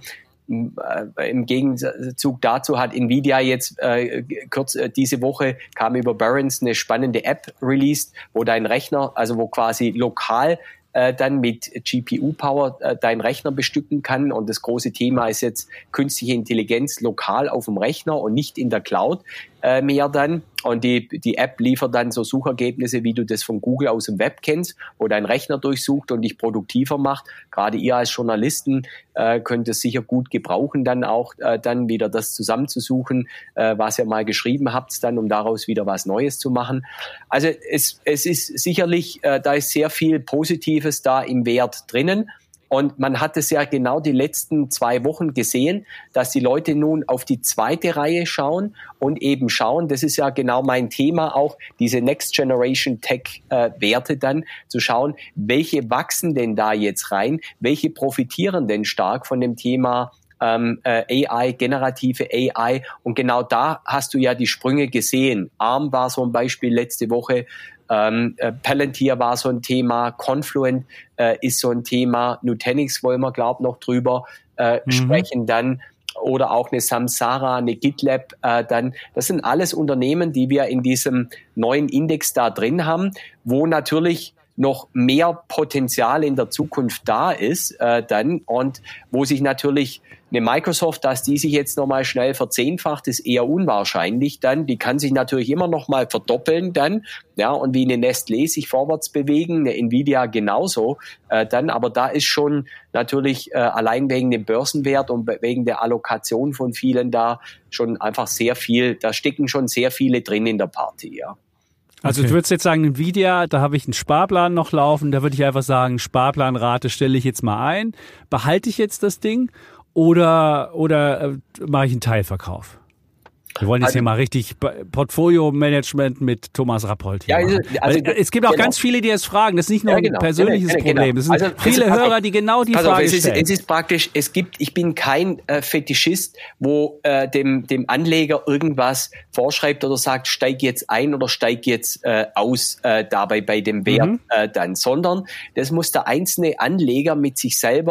Im Gegenzug dazu hat Nvidia jetzt äh, kurz äh, diese Woche kam über Barron's eine spannende App released, wo dein Rechner, also wo quasi lokal äh, dann mit G P U-Power äh, deinen Rechner bestücken kann. Und das große Thema ist jetzt künstliche Intelligenz lokal auf dem Rechner und nicht in der Cloud äh, mehr dann. Und die, die App liefert dann so Suchergebnisse, wie du das von Google aus dem Web kennst, wo dein Rechner durchsucht und dich produktiver macht. Gerade ihr als Journalisten äh, könnt es sicher gut gebrauchen, dann auch äh, dann wieder das zusammenzusuchen, äh, was ihr mal geschrieben habt, dann um daraus wieder was Neues zu machen. Also es, es ist sicherlich, äh, da ist sehr viel Positives da im Wert drinnen. Und man hat es ja genau die letzten zwei Wochen gesehen, dass die Leute nun auf die zweite Reihe schauen und eben schauen, das ist ja genau mein Thema auch, diese Next Generation Tech äh, Werte dann, zu schauen, welche wachsen denn da jetzt rein, welche profitieren denn stark von dem Thema ähm, äh, A I, generative A I. Und genau da hast du ja die Sprünge gesehen. ARM war so ein Beispiel letzte Woche. Ähm, äh, Palantir war so ein Thema, Confluent äh, ist so ein Thema, Nutanix wollen wir, glaube ich, noch drüber äh, mhm. sprechen dann, oder auch eine Samsara, eine GitLab äh, dann. Das sind alles Unternehmen, die wir in diesem neuen Index da drin haben, wo natürlich noch mehr Potenzial in der Zukunft da ist äh, dann und wo sich natürlich eine Microsoft, dass die sich jetzt nochmal schnell verzehnfacht, ist eher unwahrscheinlich dann. Die kann sich natürlich immer nochmal verdoppeln dann, ja, und wie eine Nestlé sich vorwärts bewegen, eine Nvidia genauso äh, dann, aber da ist schon natürlich äh, allein wegen dem Börsenwert und wegen der Allokation von vielen da schon einfach sehr viel, da stecken schon sehr viele drin in der Party, ja. Also okay. Du würdest jetzt sagen, Nvidia, da habe ich einen Sparplan noch laufen, da würde ich einfach sagen, Sparplanrate stelle ich jetzt mal ein. Behalte ich jetzt das Ding oder, oder äh, mache ich einen Teilverkauf? Wir wollen jetzt also, hier mal richtig Portfolio-Management mit Thomas Rappold hier ja, also, also, Es gibt auch genau. ganz viele, die das fragen. Das ist nicht nur ja, genau. ein persönliches genau. Problem. Das sind also, viele also, Hörer, die genau die also, Frage es ist, stellen. Es ist praktisch, es gibt, ich bin kein äh, Fetischist, wo äh, dem, dem Anleger irgendwas vorschreibt oder sagt, steig jetzt ein oder steig jetzt äh, aus äh, dabei bei dem Wert mhm. äh, dann, sondern das muss der einzelne Anleger mit sich selber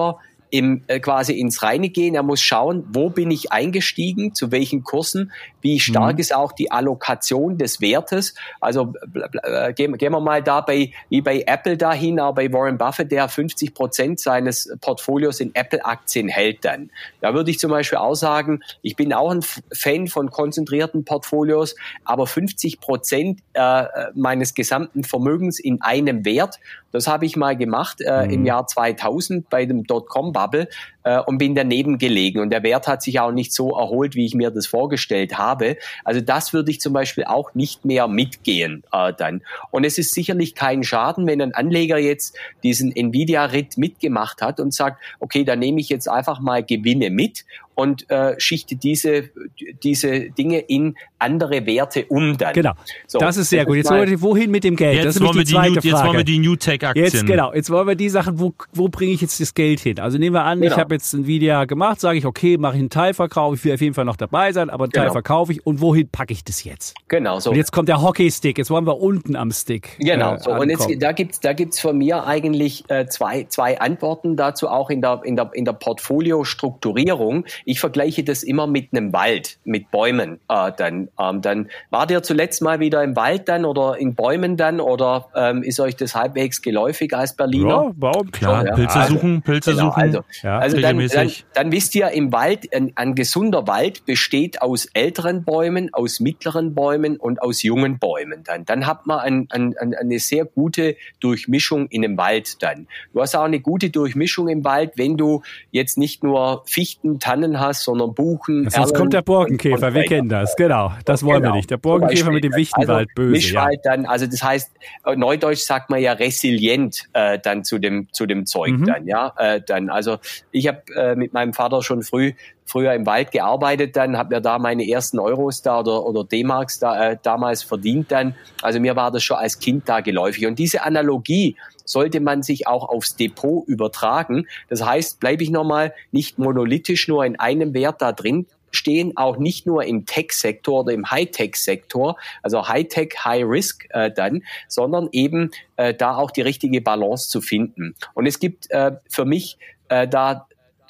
im, äh, quasi ins Reine gehen. Er muss schauen, wo bin ich eingestiegen, zu welchen Kursen, wie stark mhm. ist auch die Allokation des Wertes. Also äh, gehen, gehen wir mal da bei, wie bei Apple dahin, auch bei Warren Buffett, der fünfzig Prozent seines Portfolios in Apple-Aktien hält dann. Da würde ich zum Beispiel auch sagen, ich bin auch ein Fan von konzentrierten Portfolios, aber fünfzig Prozent äh, meines gesamten Vermögens in einem Wert, das habe ich mal gemacht äh, mhm. im Jahr zweitausend bei dem Dotcom-Bubble äh, und bin daneben gelegen. Und der Wert hat sich auch nicht so erholt, wie ich mir das vorgestellt habe. Also das würde ich zum Beispiel auch nicht mehr mitgehen äh, dann. Und es ist sicherlich kein Schaden, wenn ein Anleger jetzt diesen Nvidia-Ritt mitgemacht hat und sagt, okay, dann nehme ich jetzt einfach mal Gewinne mit und äh, schichte diese diese Dinge in andere Werte um dann. Genau, so, das ist sehr gut. Jetzt wollen wir wohin mit dem Geld? Jetzt, das ist wollen, wir die zweite die New, Frage. jetzt wollen wir die New Tech-Aktien. Jetzt, genau, jetzt wollen wir die Sachen, wo, wo bringe ich jetzt das Geld hin? Also nehmen wir an, genau. ich habe jetzt Nvidia gemacht, sage ich, okay, mache ich einen Teilverkauf, ich will auf jeden Fall noch dabei sein, aber einen genau. Teil verkaufe ich. Und wohin packe ich das jetzt? Genau so. Und jetzt kommt der Hockeystick, jetzt wollen wir unten am Stick Genau, äh, so. Und jetzt, da gibt's da gibt's von mir eigentlich äh, zwei, zwei Antworten dazu, auch in der, in der, in der Portfolio-Strukturierung. Ich vergleiche das immer mit einem Wald, mit Bäumen. Äh, dann, ähm, dann wart ihr zuletzt mal wieder im Wald dann oder in Bäumen dann oder ähm, ist euch das halbwegs geläufig als Berliner? Ja, Baum, klar. Ja, Pilze also, suchen, Pilze genau, suchen. Also, ja, also dann, dann, dann wisst ihr, im Wald, ein, ein gesunder Wald besteht aus älteren Bäumen, aus mittleren Bäumen und aus jungen Bäumen. Dann, dann hat man ein, ein, ein, eine sehr gute Durchmischung in einem Wald dann. Du hast auch eine gute Durchmischung im Wald, wenn du jetzt nicht nur Fichten, Tannen hast, sondern Buchen. Sonst Erlen kommt der Borkenkäfer, und, und wir kennen das, genau. Das wollen genau. wir nicht. Der Borkenkäfer mit dem Wichtenwald, also, böse. Mischwald ja. dann, also das heißt, neudeutsch sagt man ja resilient äh, dann zu dem zu dem Zeug mhm. dann, ja. Äh, dann, also ich habe äh, mit meinem Vater schon früh früher im Wald gearbeitet, dann habe mir da meine ersten Euros da oder oder D-Marks da äh, damals verdient dann. Also mir war das schon als Kind da geläufig. Und diese Analogie sollte man sich auch aufs Depot übertragen. Das heißt, bleibe ich nochmal nicht monolithisch nur in einem Wert da drin stehen, auch nicht nur im Tech-Sektor oder im High-Tech-Sektor, also High-Tech, High-Risk äh, dann, sondern eben äh, da auch die richtige Balance zu finden. Und es gibt äh, für mich äh, da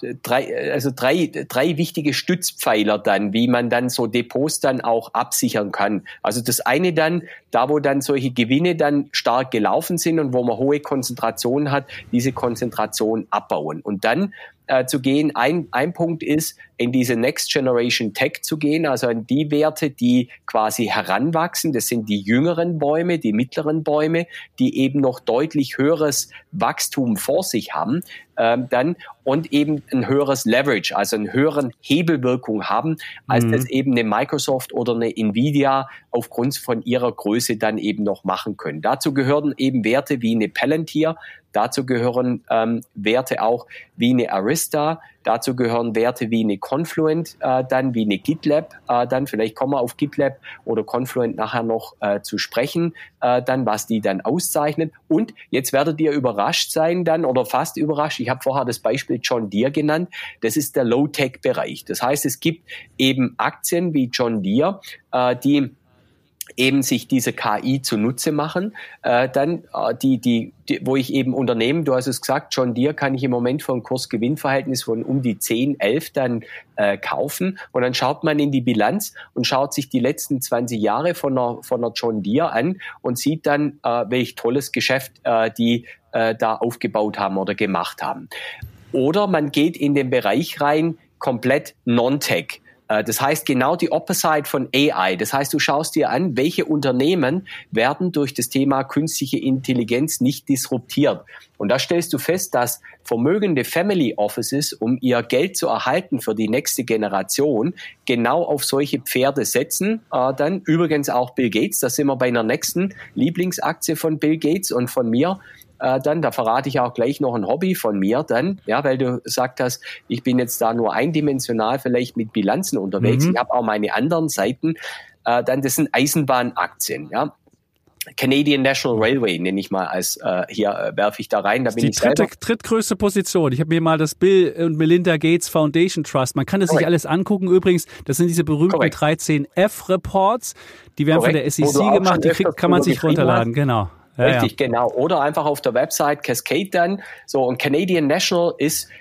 drei, also drei, drei wichtige Stützpfeiler dann, wie man dann so Depots dann auch absichern kann. Also das eine dann, da wo dann solche Gewinne dann stark gelaufen sind und wo man hohe Konzentration hat, diese Konzentration abbauen. Und dann äh, zu gehen, ein, ein Punkt ist, in diese Next Generation Tech zu gehen, also in die Werte, die quasi heranwachsen. Das sind die jüngeren Bäume, die mittleren Bäume, die eben noch deutlich höheres Wachstum vor sich haben, ähm, dann und eben ein höheres Leverage, also einen höheren Hebelwirkung haben, als mhm. das eben eine Microsoft oder eine Nvidia aufgrund von ihrer Größe dann eben noch machen können. Dazu gehören eben Werte wie eine Palantir, dazu gehören ähm, Werte auch wie eine Arista, dazu gehören Werte wie eine Confluent, äh, dann wie eine GitLab, äh, dann vielleicht kommen wir auf GitLab oder Confluent nachher noch äh, zu sprechen, äh, dann was die dann auszeichnet. Und jetzt werdet ihr überrascht sein dann oder fast überrascht. Ich habe vorher das Beispiel John Deere genannt. Das ist der Low-Tech-Bereich. Das heißt, es gibt eben Aktien wie John Deere, äh, die eben sich diese K I zunutze machen, äh, dann äh, die, die, die, wo ich eben Unternehmen, du hast es gesagt, John Deere kann ich im Moment für ein Kurs-Gewinn-Verhältnis von um die zehn, elf dann äh, kaufen und dann schaut man in die Bilanz und schaut sich die letzten zwanzig Jahre von einer, von einer John Deere an und sieht dann, äh, welch tolles Geschäft äh, die äh, da aufgebaut haben oder gemacht haben. Oder man geht in den Bereich rein, komplett Non-Tech. Das heißt, genau die Opposite von A I. Das heißt, du schaust dir an, welche Unternehmen werden durch das Thema künstliche Intelligenz nicht disruptiert. Und da stellst du fest, dass vermögende Family Offices, um ihr Geld zu erhalten für die nächste Generation, genau auf solche Pferde setzen. Äh, dann übrigens auch Bill Gates. Da sind wir bei einer nächsten Lieblingsaktie von Bill Gates und von mir. Dann, da verrate ich auch gleich noch ein Hobby von mir dann, ja, weil du gesagt hast, ich bin jetzt da nur eindimensional vielleicht mit Bilanzen unterwegs. Mhm. Ich habe auch meine anderen Seiten. Äh, dann, das sind Eisenbahnaktien, ja. Canadian National Railway nenne ich mal als, äh, hier äh, werfe ich da rein. Da bin die ich dritte, selber. drittgrößte Position. Ich habe mir mal das Bill und Melinda Gates Foundation Trust. Man kann das sich alles angucken. Übrigens, das sind diese berühmten Correct. dreizehn F Reports. Die werden Correct. von der S E C gemacht. Die kriegt, kann man sich runterladen. Hast. Genau. Ja, Richtig, ja. genau. Oder einfach auf der Website Cascade dann. So, und Canadian National ist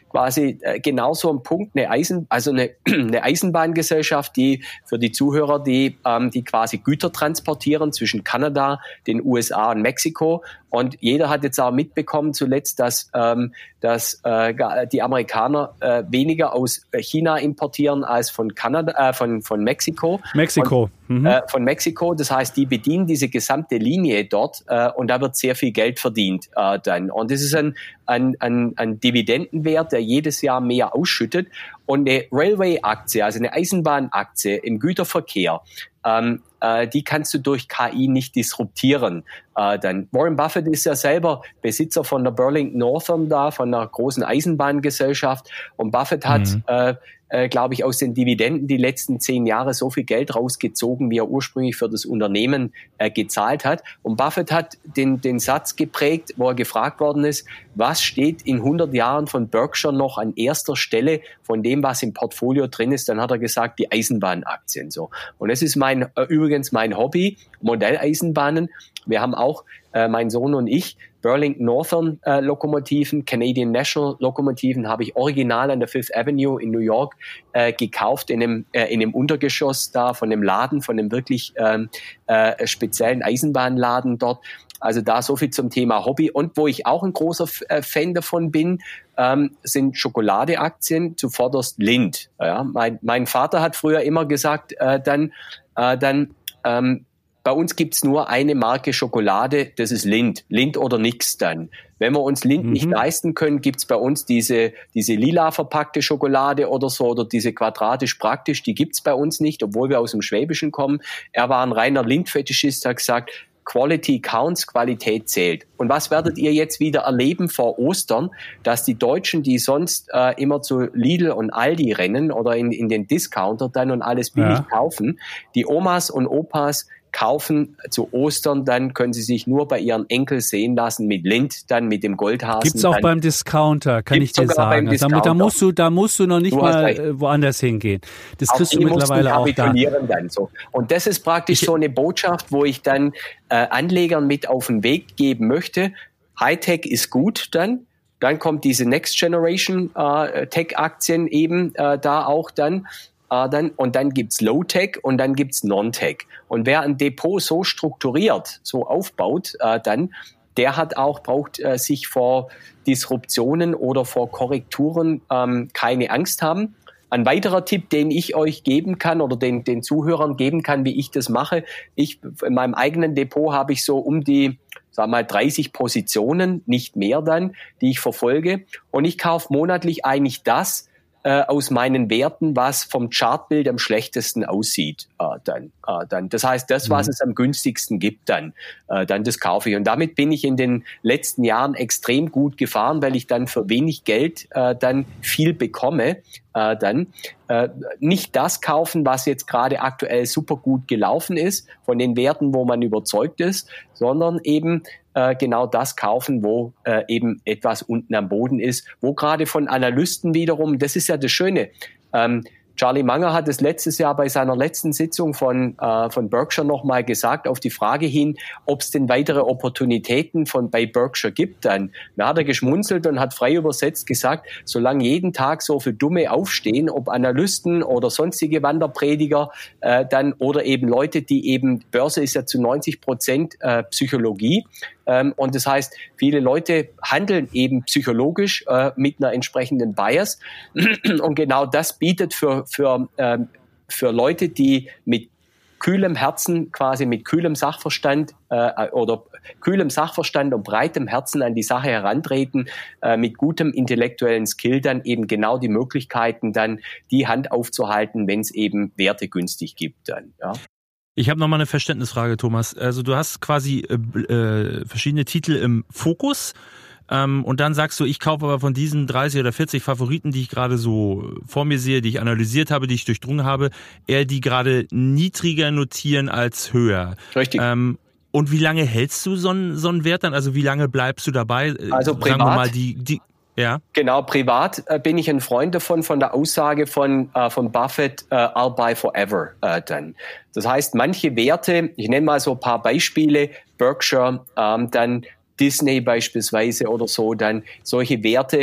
quasi äh, genauso ein Punkt, eine Eisen, also eine, eine Eisenbahngesellschaft, die für die Zuhörer, die, ähm, die quasi Güter transportieren zwischen Kanada, den U S A und Mexiko. Und jeder hat jetzt auch mitbekommen zuletzt, dass, ähm, dass äh, die Amerikaner äh, weniger aus China importieren als von Kanada, äh, von von Mexiko. Mexiko. Und, mhm. äh, von Mexiko. Das heißt, die bedienen diese gesamte Linie dort äh, und da wird sehr viel Geld verdient äh, dann. Und das ist ein, ein, ein, ein Dividendenwert, der jedes Jahr mehr ausschüttet. Und eine Railway-Aktie, also eine Eisenbahnaktie im Güterverkehr, ähm, äh, die kannst du durch K I nicht disruptieren. Äh, dann Warren Buffett ist ja selber Besitzer von der Burlington Northern da, von einer großen Eisenbahngesellschaft. Und Buffett hat, mhm. äh, äh, glaube ich, aus den Dividenden die letzten zehn Jahre so viel Geld rausgezogen, wie er ursprünglich für das Unternehmen äh, gezahlt hat. Und Buffett hat den, den Satz geprägt, wo er gefragt worden ist, was steht in hundert Jahren von Berkshire noch an erster Stelle von dem, was im Portfolio drin ist? Dann hat er gesagt, die Eisenbahnaktien. So. Und das ist mein, äh, übrigens mein Hobby, Modelleisenbahnen. Wir haben auch, äh, mein Sohn und ich, Burlington Northern äh, Lokomotiven, Canadian National Lokomotiven habe ich original an der Fifth Avenue in New York äh, gekauft, in einem, äh, in einem Untergeschoss da von dem Laden, von einem wirklich ähm, äh, speziellen Eisenbahnladen dort. Also da so viel zum Thema Hobby. Und wo ich auch ein großer äh, Fan davon bin, ähm, sind Schokoladeaktien, zuvorderst Lindt. Ja, mein, mein Vater hat früher immer gesagt, äh, dann, äh, dann ähm, bei uns gibt's nur eine Marke Schokolade, das ist Lindt. Lindt oder nix dann. Wenn wir uns Lindt mhm. nicht leisten können, gibt's bei uns diese diese lila verpackte Schokolade oder so oder diese quadratisch praktisch, die gibt's bei uns nicht, obwohl wir aus dem Schwäbischen kommen. Er war ein reiner Lindt-Fetischist, hat gesagt, Quality counts, Qualität zählt. Und was werdet ihr jetzt wieder erleben vor Ostern, dass die Deutschen, die sonst äh, immer zu Lidl und Aldi rennen oder in, in den Discounter dann und alles billig ja. kaufen, die Omas und Opas kaufen zu Ostern, dann können sie sich nur bei ihren Enkel sehen lassen mit Lindt, dann mit dem Goldhasen. Gibt's auch dann, beim Discounter, kann ich dir sagen. Also da, da musst du, da musst du noch nicht du mal äh, woanders hingehen. Das kriegst du mittlerweile auch da. Dann so. Und das ist praktisch ich, so eine Botschaft, wo ich dann äh, Anlegern mit auf den Weg geben möchte. Hightech ist gut dann. Dann kommt diese Next Generation äh, Tech-Aktien eben äh, da auch dann. Uh, dann, und dann gibt's Low-Tech und dann gibt's Non-Tech. Und wer ein Depot so strukturiert, so aufbaut, uh, dann, der hat auch, braucht uh, sich vor Disruptionen oder vor Korrekturen um, keine Angst haben. Ein weiterer Tipp, den ich euch geben kann oder den, den Zuhörern geben kann, wie ich das mache. Ich, in meinem eigenen Depot habe ich so um die, sagen wir mal, dreißig Positionen, nicht mehr dann, die ich verfolge. Und ich kaufe monatlich eigentlich das, Äh, aus meinen Werten, was vom Chartbild am schlechtesten aussieht, äh, dann, äh, dann. Das heißt, das, was mhm. es am günstigsten gibt, dann, äh, dann das kaufe ich. Und damit bin ich in den letzten Jahren extrem gut gefahren, weil ich dann für wenig Geld äh, dann viel bekomme. Äh, dann äh, nicht das kaufen, was jetzt gerade aktuell super gut gelaufen ist, von den Werten, wo man überzeugt ist, sondern eben äh, genau das kaufen, wo äh, eben etwas unten am Boden ist, wo gerade von Analysten wiederum, das ist ja das Schöne, ähm, Charlie Munger hat es letztes Jahr bei seiner letzten Sitzung von, äh, von Berkshire nochmal gesagt, auf die Frage hin, ob es denn weitere Opportunitäten von bei Berkshire gibt. Dann da hat er geschmunzelt und hat frei übersetzt gesagt, solange jeden Tag so viele Dumme aufstehen, ob Analysten oder sonstige Wanderprediger, äh, dann oder eben Leute, die eben, Börse ist ja zu neunzig Prozent äh, Psychologie. Ähm, und das heißt, viele Leute handeln eben psychologisch äh, mit einer entsprechenden Bias. Und genau das bietet für für ähm, für Leute, die mit kühlem Herzen, quasi mit kühlem Sachverstand äh, oder kühlem Sachverstand und breitem Herzen an die Sache herantreten, äh, mit gutem intellektuellen Skill dann eben genau die Möglichkeiten, dann die Hand aufzuhalten, wenn es eben Werte günstig gibt dann. Ja. Ich habe nochmal eine Verständnisfrage, Thomas. Also du hast quasi äh, äh, verschiedene Titel im Fokus ähm, und dann sagst du, ich kaufe aber von diesen dreißig oder vierzig Favoriten, die ich gerade so vor mir sehe, die ich analysiert habe, die ich durchdrungen habe, eher die gerade niedriger notieren als höher. Richtig. Ähm, und wie lange hältst du so einen so einen Wert dann? Also wie lange bleibst du dabei? Also privat? Sagen wir mal, die... die Ja. Genau, privat äh, bin ich ein Freund davon, von der Aussage von, äh, von Buffett, äh, I'll buy forever äh, dann. Das heißt, manche Werte, ich nenne mal so ein paar Beispiele, Berkshire, ähm, dann Disney beispielsweise oder so, dann solche Werte,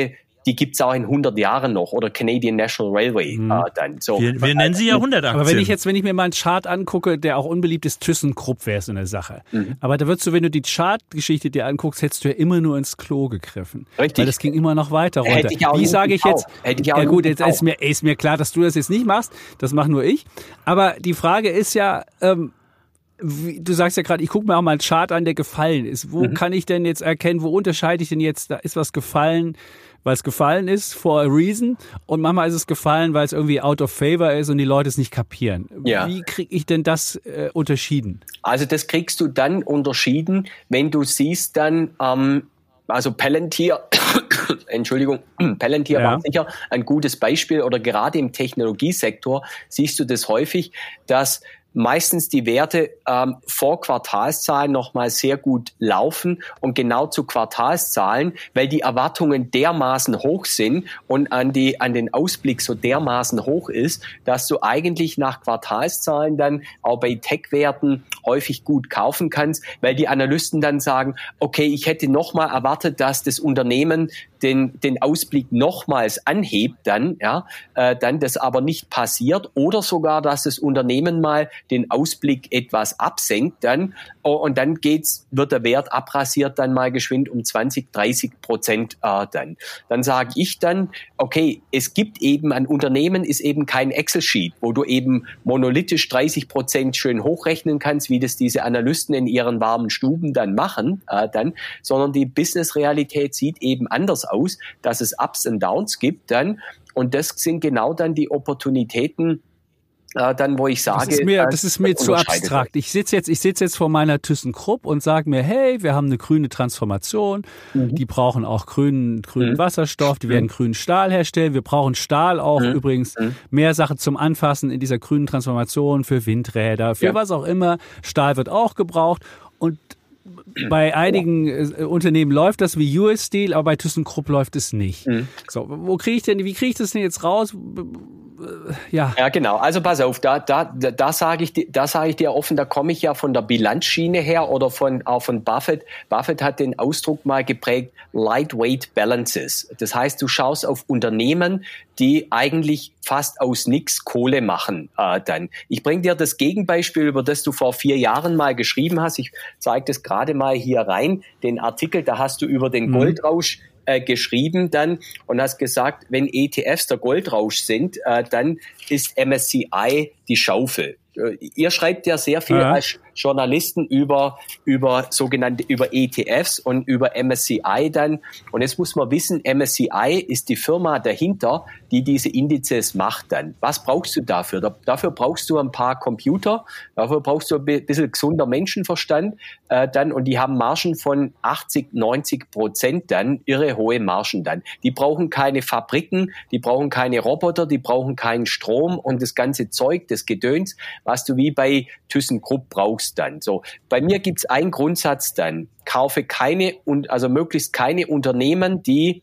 die gibt's auch in hundert Jahren noch oder Canadian National Railway mhm. äh, dann. So. Wir, wir nennen sie Jahrhundertaktien. Aber wenn ich jetzt, wenn ich mir mal einen Chart angucke, der auch unbeliebt ist, ThyssenKrupp wäre so eine Sache. Mhm. Aber da würdest du, wenn du die Chartgeschichte dir anguckst, hättest du ja immer nur ins Klo gegriffen. Richtig. Weil das ging immer noch weiter runter. Hätte ich auch Wie sage ich jetzt? Hätte ich auch ja gut, jetzt ist mir, ist mir klar, dass du das jetzt nicht machst. Das mache nur ich. Aber die Frage ist ja, ähm, wie, du sagst ja gerade, ich gucke mir auch mal einen Chart an, der gefallen ist. Wo mhm. kann ich denn jetzt erkennen, wo unterscheide ich denn jetzt, da ist was gefallen, weil es gefallen ist, for a reason, und manchmal ist es gefallen, weil es irgendwie out of favor ist und die Leute es nicht kapieren. Ja. Wie kriege ich denn das äh, unterschieden? Also das kriegst du dann unterschieden, wenn du siehst dann, ähm, also Palantir, Entschuldigung, Palantir ja. war sicher ein gutes Beispiel, oder gerade im Technologiesektor siehst du das häufig, dass meistens die Werte ähm, vor Quartalszahlen nochmal sehr gut laufen und genau zu Quartalszahlen, weil die Erwartungen dermaßen hoch sind und an die an den Ausblick so dermaßen hoch ist, dass du eigentlich nach Quartalszahlen dann auch bei Tech-Werten häufig gut kaufen kannst, weil die Analysten dann sagen, okay, ich hätte nochmal erwartet, dass das Unternehmen den den Ausblick nochmals anhebt, dann ja, äh, dann das aber nicht passiert, oder sogar, dass das Unternehmen mal den Ausblick etwas absenkt, dann und dann geht's, wird der Wert abrasiert dann mal geschwind um zwanzig, dreißig Prozent äh, dann. Dann sage ich dann, okay, es gibt eben, ein Unternehmen ist eben kein Excel-Sheet, wo du eben monolithisch dreißig Prozent schön hochrechnen kannst, wie das diese Analysten in ihren warmen Stuben dann machen, äh, dann, sondern die Business-Realität sieht eben anders aus, dass es Ups und Downs gibt dann, und das sind genau dann die Opportunitäten, äh, dann, wo ich sage, das ist mir, das ist mir zu abstrakt. Ich sitze jetzt, ich sitze jetzt vor meiner ThyssenKrupp und sage mir, hey, wir haben eine grüne Transformation, mhm. die brauchen auch grünen, grünen mhm. Wasserstoff, die werden mhm. grünen Stahl herstellen. Wir brauchen Stahl auch mhm. übrigens, mhm. mehr Sachen zum Anfassen in dieser grünen Transformation für Windräder, für ja. was auch immer. Stahl wird auch gebraucht, und bei einigen äh, Unternehmen läuft das wie U S Steel, aber bei ThyssenKrupp läuft es nicht. Mhm. So, wo kriege ich denn, wie kriege ich das denn jetzt raus? Ja. Ja, genau. Also pass auf, da, da, da, da sage ich, da sage ich dir offen, da komme ich ja von der Bilanzschiene her oder von, auch von Buffett. Buffett hat den Ausdruck mal geprägt, Lightweight Balances. Das heißt, du schaust auf Unternehmen, die eigentlich fast aus nix Kohle machen, äh, dann. Ich bringe dir das Gegenbeispiel, über das du vor vier Jahren mal geschrieben hast. Ich zeige das gerade mal hier rein, den Artikel, da hast du über den Goldrausch äh, geschrieben dann und hast gesagt, wenn E T Fs der Goldrausch sind, äh, dann ist M S C I die Schaufel. Äh, ihr schreibt ja sehr viel ja. als Journalisten über, über sogenannte, über E T Fs und über M S C I dann. Und jetzt muss man wissen, M S C I ist die Firma dahinter, die diese Indizes macht dann. Was brauchst du dafür? Da, dafür brauchst du ein paar Computer, dafür brauchst du ein bisschen gesunder Menschenverstand äh, dann, und die haben Margen von achtzig, neunzig Prozent dann, irre hohe Margen dann. Die brauchen keine Fabriken, die brauchen keine Roboter, die brauchen keinen Strom und das ganze Zeug, das Gedöns, was du wie bei ThyssenKrupp brauchst dann. So, bei mir gibt's einen Grundsatz dann, kaufe keine und also möglichst keine Unternehmen, die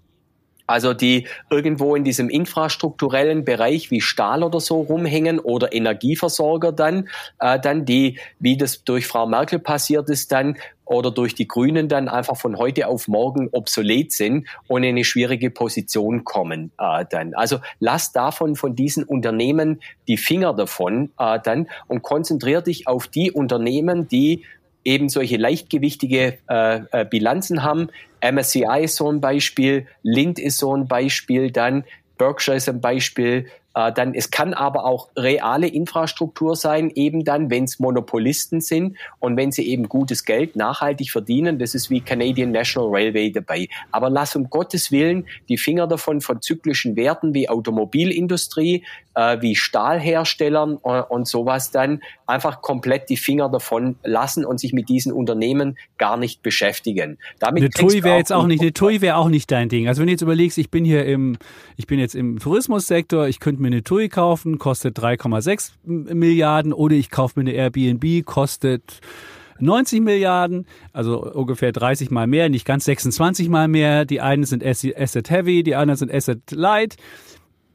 also die irgendwo in diesem infrastrukturellen Bereich wie Stahl oder so rumhängen oder Energieversorger dann, äh, dann die, wie das durch Frau Merkel passiert ist dann, oder durch die Grünen dann einfach von heute auf morgen obsolet sind und in eine schwierige Position kommen äh, dann. Also lass davon, von diesen Unternehmen die Finger davon äh, dann und konzentrier dich auf die Unternehmen, die eben solche leichtgewichtige äh, äh, Bilanzen haben. M S C I ist so ein Beispiel, Lind ist so ein Beispiel, dann Berkshire ist ein Beispiel, äh, dann es kann aber auch reale Infrastruktur sein, eben dann, wenn es Monopolisten sind und wenn sie eben gutes Geld nachhaltig verdienen, das ist wie Canadian National Railway dabei. Aber lass um Gottes Willen die Finger davon von zyklischen Werten wie Automobilindustrie, äh, wie Stahlherstellern äh, und sowas dann einfach komplett die Finger davon lassen und sich mit diesen Unternehmen gar nicht beschäftigen. Damit eine T U I wäre jetzt auch nicht, eine T U I wäre auch nicht dein Ding. Also wenn du jetzt überlegst, ich bin hier im, ich bin jetzt im Tourismussektor, ich könnte mir eine T U I kaufen, kostet drei Komma sechs Milliarden, oder ich kaufe mir eine Airbnb, kostet neunzig Milliarden, also ungefähr dreißig Mal mehr, nicht ganz sechsundzwanzig Mal mehr. Die einen sind Asset Heavy, die anderen sind Asset Light.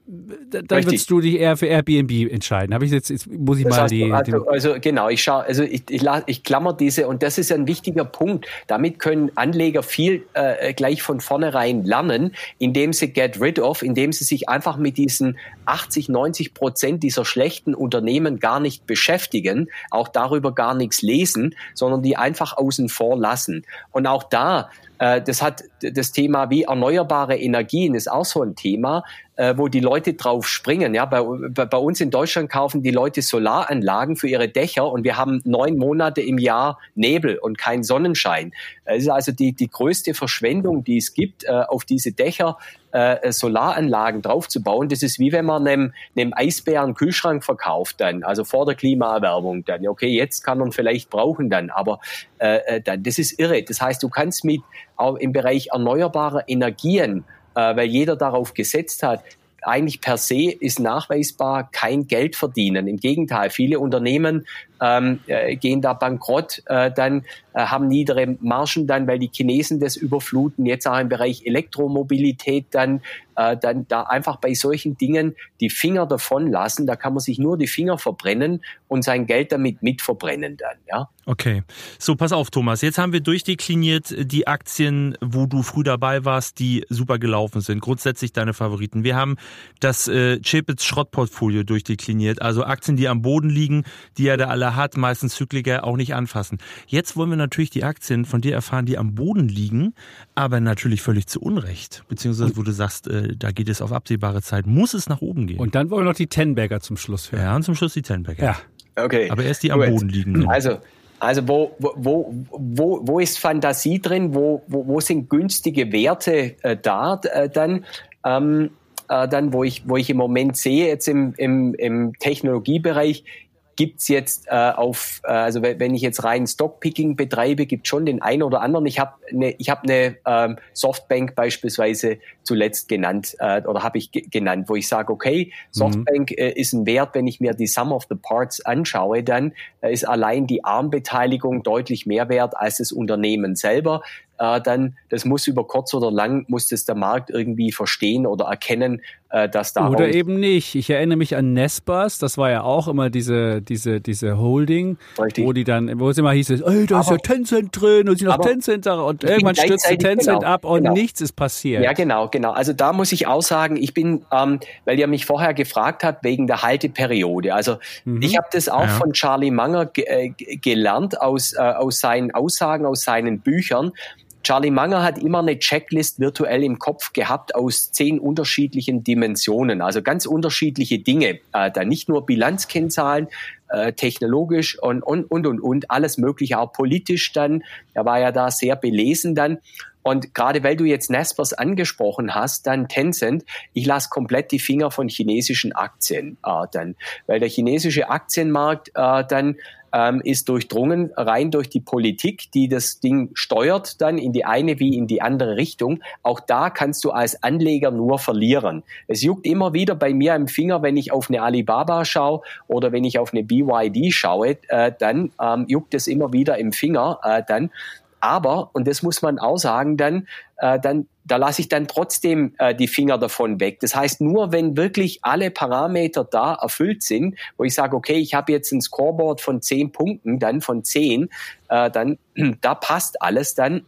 dann Richtig. Würdest du dich eher für Airbnb entscheiden. Habe ich jetzt, jetzt muss ich das mal die, also, die... Also genau, ich schaue, also ich, ich, ich klammer diese, und das ist ein wichtiger Punkt. Damit können Anleger viel äh, gleich von vornherein lernen, indem sie get rid of, indem sie sich einfach mit diesen achtzig, neunzig Prozent dieser schlechten Unternehmen gar nicht beschäftigen, auch darüber gar nichts lesen, sondern die einfach außen vor lassen. Und auch da, äh, das hat das Thema wie erneuerbare Energien ist auch so ein Thema, äh, wo die Leute drauf springen. Ja, bei, bei uns in Deutschland kaufen die Leute Solaranlagen für ihre Dächer und wir haben neun Monate im Jahr Nebel und kein Sonnenschein. Es ist also die, die größte Verschwendung, die es gibt, äh, auf diese Dächer äh, Solaranlagen draufzubauen. Das ist wie wenn man einem, einem Eisbär einen Kühlschrank verkauft dann, also vor der Klimaerwärmung dann. Okay, jetzt kann man vielleicht brauchen dann, aber äh, dann, das ist irre. Das heißt, du kannst mit auch im Bereich erneuerbarer Energien, äh, weil jeder darauf gesetzt hat, eigentlich per se ist nachweisbar kein Geld verdienen. Im Gegenteil, viele Unternehmen ähm, äh, gehen da bankrott, äh, dann äh, haben niedere Margen dann, weil die Chinesen das überfluten. Jetzt auch im Bereich Elektromobilität dann, äh, dann da einfach bei solchen Dingen die Finger davon lassen. Da kann man sich nur die Finger verbrennen und sein Geld damit mitverbrennen dann, ja. Okay. So, pass auf, Thomas. Jetzt haben wir durchdekliniert die Aktien, wo du früh dabei warst, die super gelaufen sind. Grundsätzlich deine Favoriten. Wir haben das äh, Chapitz-Schrottportfolio durchdekliniert. Also Aktien, die am Boden liegen, die ja der alle hat, meistens Zykliker, auch nicht anfassen. Jetzt wollen wir natürlich die Aktien von dir erfahren, die am Boden liegen, aber natürlich völlig zu Unrecht. Beziehungsweise, wo du sagst, äh, da geht es auf absehbare Zeit, muss es nach oben gehen. Und dann wollen wir noch die Tenberger zum Schluss hören. Ja, und zum Schluss die Tenberger. Ja. Okay. Aber erst die am Boden liegen. Also, Also wo, wo, wo, wo ist Fantasie drin? Wo, wo, wo sind günstige Werte äh, da äh, dann? Ähm, äh, dann, wo ich, wo ich im Moment sehe, jetzt im, im, im Technologiebereich, gibt's jetzt äh, auf, äh, also wenn ich jetzt rein Stockpicking betreibe, gibt schon den einen oder anderen. Ich habe eine, ich habe eine ähm, Softbank beispielsweise zuletzt genannt äh, oder habe ich g- genannt, wo ich sage, okay, Softbank mhm. äh, ist ein Wert, wenn ich mir die Sum of the Parts anschaue, dann äh, ist allein die Armbeteiligung deutlich mehr wert als das Unternehmen selber. Äh, dann, das muss über kurz oder lang, muss das der Markt irgendwie verstehen oder erkennen, äh, dass da oder eben nicht. Ich erinnere mich an Nespers, das war ja auch immer diese diese diese Holding, Richtig. wo die dann, wo es immer hieß, ey, da ist ja Tencent drin und sie noch Tencent da und irgendwann stürzte Tencent genau, ab und genau. nichts ist passiert. Ja, genau, genau. Also da muss ich auch sagen, ich bin, ähm, weil ihr mich vorher gefragt habt, wegen der Halteperiode. Also mhm. ich habe das auch ja. von Charlie Munger ge- äh, gelernt aus äh, aus seinen Aussagen, aus seinen Büchern. Charlie Munger hat immer eine Checklist virtuell im Kopf gehabt aus zehn unterschiedlichen Dimensionen, also ganz unterschiedliche Dinge. Äh, da nicht nur Bilanzkennzahlen, äh, technologisch und, und, und, und, und, alles Mögliche, auch politisch dann. Er war ja da sehr belesen dann. Und gerade weil du jetzt Naspers angesprochen hast, dann Tencent, ich lasse komplett die Finger von chinesischen Aktien äh, dann, weil der chinesische Aktienmarkt äh, dann ähm, ist durchdrungen rein durch die Politik, die das Ding steuert dann in die eine wie in die andere Richtung. Auch da kannst du als Anleger nur verlieren. Es juckt immer wieder bei mir im Finger, wenn ich auf eine Alibaba schaue oder wenn ich auf eine B Y D schaue, äh, dann ähm, juckt es immer wieder im Finger äh, dann. Aber, und das muss man auch sagen, dann, äh, dann da lasse ich dann trotzdem äh, die Finger davon weg. Das heißt, nur wenn wirklich alle Parameter da erfüllt sind, wo ich sage, okay, ich habe jetzt ein Scoreboard von zehn Punkten, dann von zehn, äh, dann da passt alles, dann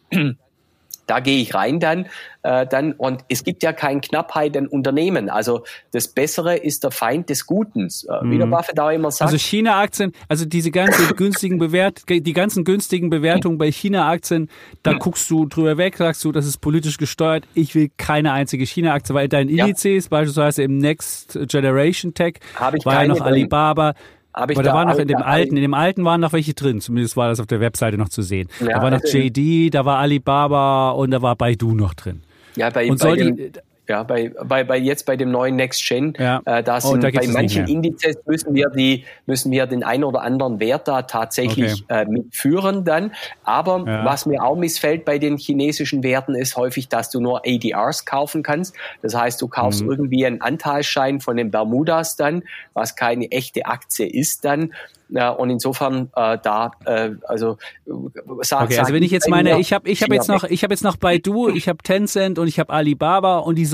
da gehe ich rein dann, äh, dann und es gibt ja keine Knappheit an Unternehmen. Also das Bessere ist der Feind des Guten. Äh, mhm. Wie der Buffett auch immer sagt. Also China-Aktien, also diese ganzen günstigen Bewert, die ganzen günstigen Bewertungen bei China-Aktien, da guckst du drüber weg, sagst du, das ist politisch gesteuert. Ich will keine einzige China-Aktie, weil dein Indizes, ja. beispielsweise im Next Generation Tech, war ja noch Alibaba. Aber da, da war noch in dem alten, in dem alten waren noch welche drin, zumindest war das auf der Webseite noch zu sehen. Ja, da war noch J D, da war Alibaba und da war Baidu noch drin. Ja, bei, und bei soll dem, die, ja, bei, bei, bei jetzt bei dem neuen Next Gen, ja. äh, da sind oh, da bei manchen Indizes müssen wir die, müssen wir den einen oder anderen Wert da tatsächlich okay. äh, mitführen dann. Aber ja. was mir auch missfällt bei den chinesischen Werten ist häufig, dass du nur A D Rs kaufen kannst. Das heißt, du kaufst mhm. irgendwie einen Anteilsschein von den Bermudas dann, was keine echte Aktie ist dann. Ja, und insofern äh, da äh, also sag, okay, also wenn ich jetzt meine, ich habe ich habe jetzt noch ich habe jetzt noch Baidu, ich habe Tencent und ich habe Alibaba und die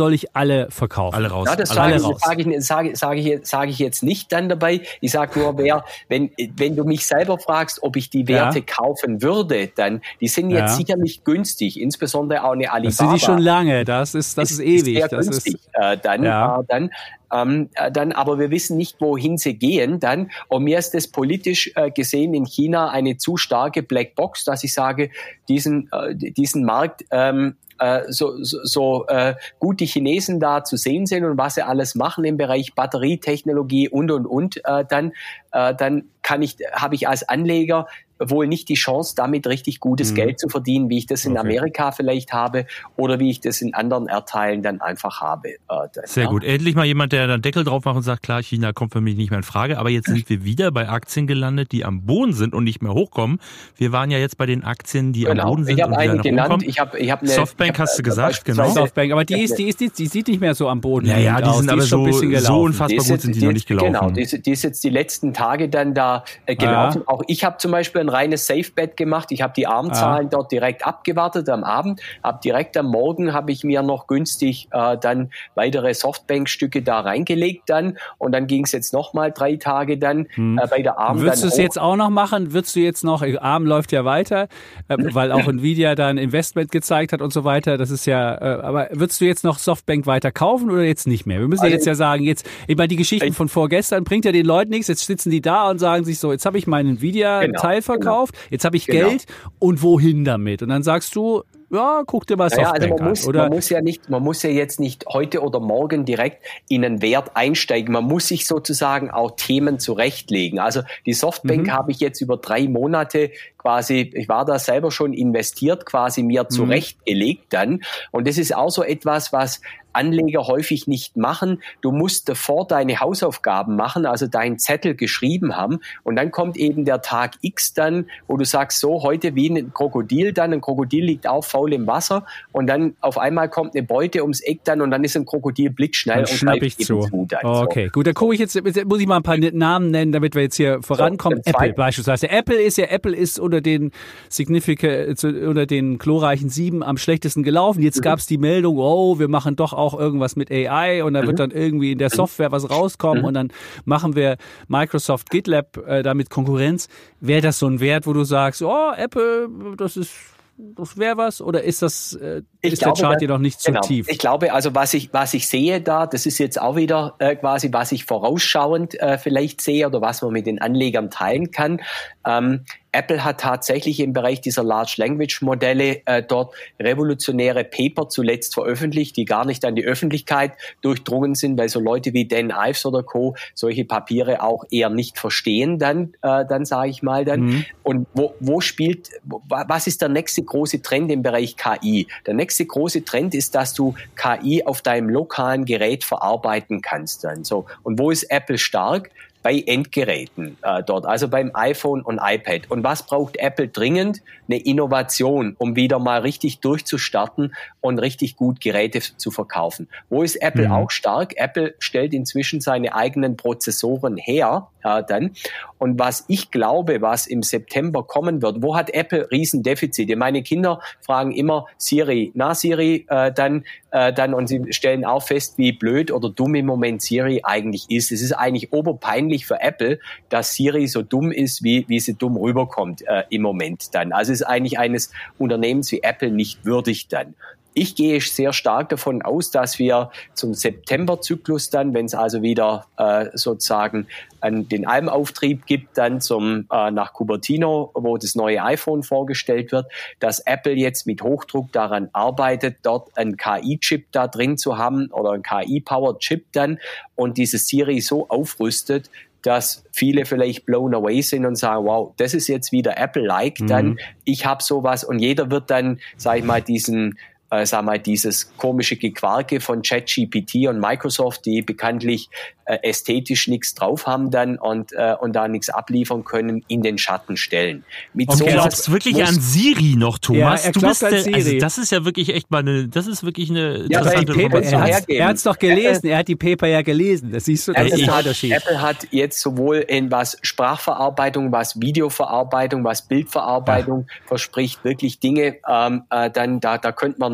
soll ich alle verkaufen? Alle raus. Ja, das alle sage, raus. sage, ich, sage, sage, ich, sage ich jetzt nicht dann dabei. Ich sage nur, wer, wenn, wenn du mich selber fragst, ob ich die Werte ja. kaufen würde, dann, die sind jetzt ja. sicher nicht günstig, insbesondere auch eine Alibaba. Das sind die schon lange, das ist, das ist, ist ewig. Sehr das günstig, ist, äh, dann, ja. äh, dann, ähm, äh, dann, aber wir wissen nicht, wohin sie gehen dann. Und mir ist das politisch äh, gesehen in China eine zu starke Blackbox, dass ich sage, diesen, äh, diesen Markt, ähm, so, so, so äh, gut die Chinesen da zu sehen sind und was sie alles machen im Bereich Batterietechnologie und und und, äh, dann, äh, dann kann ich, habe ich als Anleger wohl nicht die Chance, damit richtig gutes mhm. Geld zu verdienen, wie ich das in okay. Amerika vielleicht habe oder wie ich das in anderen Erdteilen dann einfach habe. Äh, dann, Sehr ja. gut. Endlich mal jemand, der dann Deckel drauf macht und sagt, klar, China kommt für mich nicht mehr in Frage, aber jetzt sind wir wieder bei Aktien gelandet, die am Boden sind und nicht mehr hochkommen. Wir waren ja jetzt bei den Aktien, die genau. am Boden sind ich und wieder einen nach genannt. oben kommen. Ich hab, ich hab eine, Softbank ich hab, hast du gesagt, genau. Softbank, aber die ist, die ist, die, die sieht nicht mehr so am Boden ja, ja, die aus. sind die aber ist schon so, ein bisschen gelaufen. so unfassbar gut jetzt, sind die die noch nicht gelaufen. Genau, die ist, die ist jetzt die letzten Tage dann da äh, gelaufen. Ah. Auch ich habe zum Beispiel ein reines Safe-Bet gemacht. Ich habe die Armzahlen ah. dort direkt abgewartet am Abend, habe direkt am Morgen habe ich mir noch günstig äh, dann weitere Softbank-Stücke da reingelegt dann und dann ging es jetzt nochmal drei Tage dann hm. äh, bei der Arm. Würdest du es hoch. jetzt auch noch machen? Würdest du jetzt noch, Arm läuft ja weiter, äh, weil auch Nvidia da ein Investment gezeigt hat und so weiter, das ist ja, äh, aber würdest du jetzt noch Softbank weiter kaufen oder jetzt nicht mehr? Wir müssen also, ja jetzt ja sagen, jetzt, ich meine, die Geschichten von vorgestern bringt ja den Leuten nichts, jetzt sitzen die da und sagen sich so, jetzt habe ich meinen Nvidia-Teil genau, verkauft, genau. jetzt habe ich genau. Geld und wohin damit? Und dann sagst du, ja, guck dir mal Softbank naja, also man muss, an. Oder? Man muss ja nicht, man muss ja jetzt nicht heute oder morgen direkt in einen Wert einsteigen. Man muss sich sozusagen auch Themen zurechtlegen. Also die Softbank mhm. habe ich jetzt über drei Monate quasi, ich war da selber schon investiert, quasi mir zurechtgelegt dann. Und das ist auch so etwas, was Anleger häufig nicht machen. Du musst davor deine Hausaufgaben machen, also deinen Zettel geschrieben haben und dann kommt eben der Tag X dann, wo du sagst, so heute wie ein Krokodil dann, ein Krokodil liegt auch faul im Wasser und dann auf einmal kommt eine Beute ums Eck dann und dann ist ein Krokodil blitzschnell dann und schnapp ich zu. zu dann, oh, okay, so. Gut, dann gucke ich jetzt, jetzt muss ich mal ein paar Namen nennen, damit wir jetzt hier vorankommen. So, Apple beispielsweise. Apple ist ja, Apple ist unter den Significant, unter den glorreichen sieben am schlechtesten gelaufen. Jetzt mhm. gab es die Meldung, oh, wir machen doch auch irgendwas mit A I und da mhm. wird dann irgendwie in der Software was rauskommen mhm. und dann machen wir Microsoft GitLab äh, damit Konkurrenz. Wäre das so ein Wert, wo du sagst, oh, Apple, das ist das wäre was, oder ist das äh, ist glaube, der Chart hier noch nicht zu genau. tief? Ich glaube, also was ich was ich sehe da, das ist jetzt auch wieder äh, quasi, was ich vorausschauend äh, vielleicht sehe oder was man mit den Anlegern teilen kann. Ähm, Apple hat tatsächlich im Bereich dieser Large Language Modelle äh, dort revolutionäre Paper zuletzt veröffentlicht, die gar nicht an die Öffentlichkeit durchdrungen sind, weil so Leute wie Dan Ives oder Co. solche Papiere auch eher nicht verstehen dann, äh, dann sage ich mal dann. Mhm. Und wo, wo spielt, wo, was ist der nächste große Trend im Bereich K I? Der nächste große Trend ist, dass du K I auf deinem lokalen Gerät verarbeiten kannst dann. So. Und wo ist Apple stark? Bei Endgeräten äh, dort, also beim iPhone und iPad. Und was braucht Apple dringend? Eine Innovation, um wieder mal richtig durchzustarten und richtig gut Geräte zu verkaufen. Wo ist Apple mhm. auch stark? Apple stellt inzwischen seine eigenen Prozessoren her, äh, dann. Und was ich glaube, was im September kommen wird, wo hat Apple Riesendefizite? Meine Kinder fragen immer Siri, na Siri, äh, dann, äh, dann, und sie stellen auch fest, wie blöd oder dumm im Moment Siri eigentlich ist. Es ist eigentlich oberpeinlich für Apple, dass Siri so dumm ist, wie, wie sie dumm rüberkommt äh, im Moment dann. Also es ist eigentlich eines Unternehmens wie Apple nicht würdig dann. Ich gehe sehr stark davon aus, dass wir zum Septemberzyklus dann, wenn es also wieder äh, sozusagen an den Almauftrieb gibt, dann zum äh, nach Cupertino, wo das neue iPhone vorgestellt wird, dass Apple jetzt mit Hochdruck daran arbeitet, dort einen K I-Chip da drin zu haben oder einen K I-Powered-Chip dann und dieses Siri so aufrüstet, dass viele vielleicht blown away sind und sagen, wow, das ist jetzt wieder Apple-like, mhm. dann ich habe sowas und jeder wird dann, sag ich mal, diesen Äh, sag mal, dieses komische Gequarke von ChatGPT und Microsoft, die bekanntlich äh, ästhetisch nichts drauf haben dann und, äh, und da nichts abliefern können, in den Schatten stellen. Mit und sowas glaubst wirklich an Siri noch, Thomas? Ja, er du bist an der, Siri. Also das ist ja wirklich echt mal eine, das ist wirklich eine ja, interessante Paper, Information. er hat es doch gelesen, er hat die Paper ja gelesen. Das siehst du, das Apple ist ein hat, Unterschied. Apple hat jetzt sowohl in was Sprachverarbeitung, was Videoverarbeitung, was Bildverarbeitung ja. verspricht, wirklich Dinge, ähm, äh, dann da, da könnte man eine,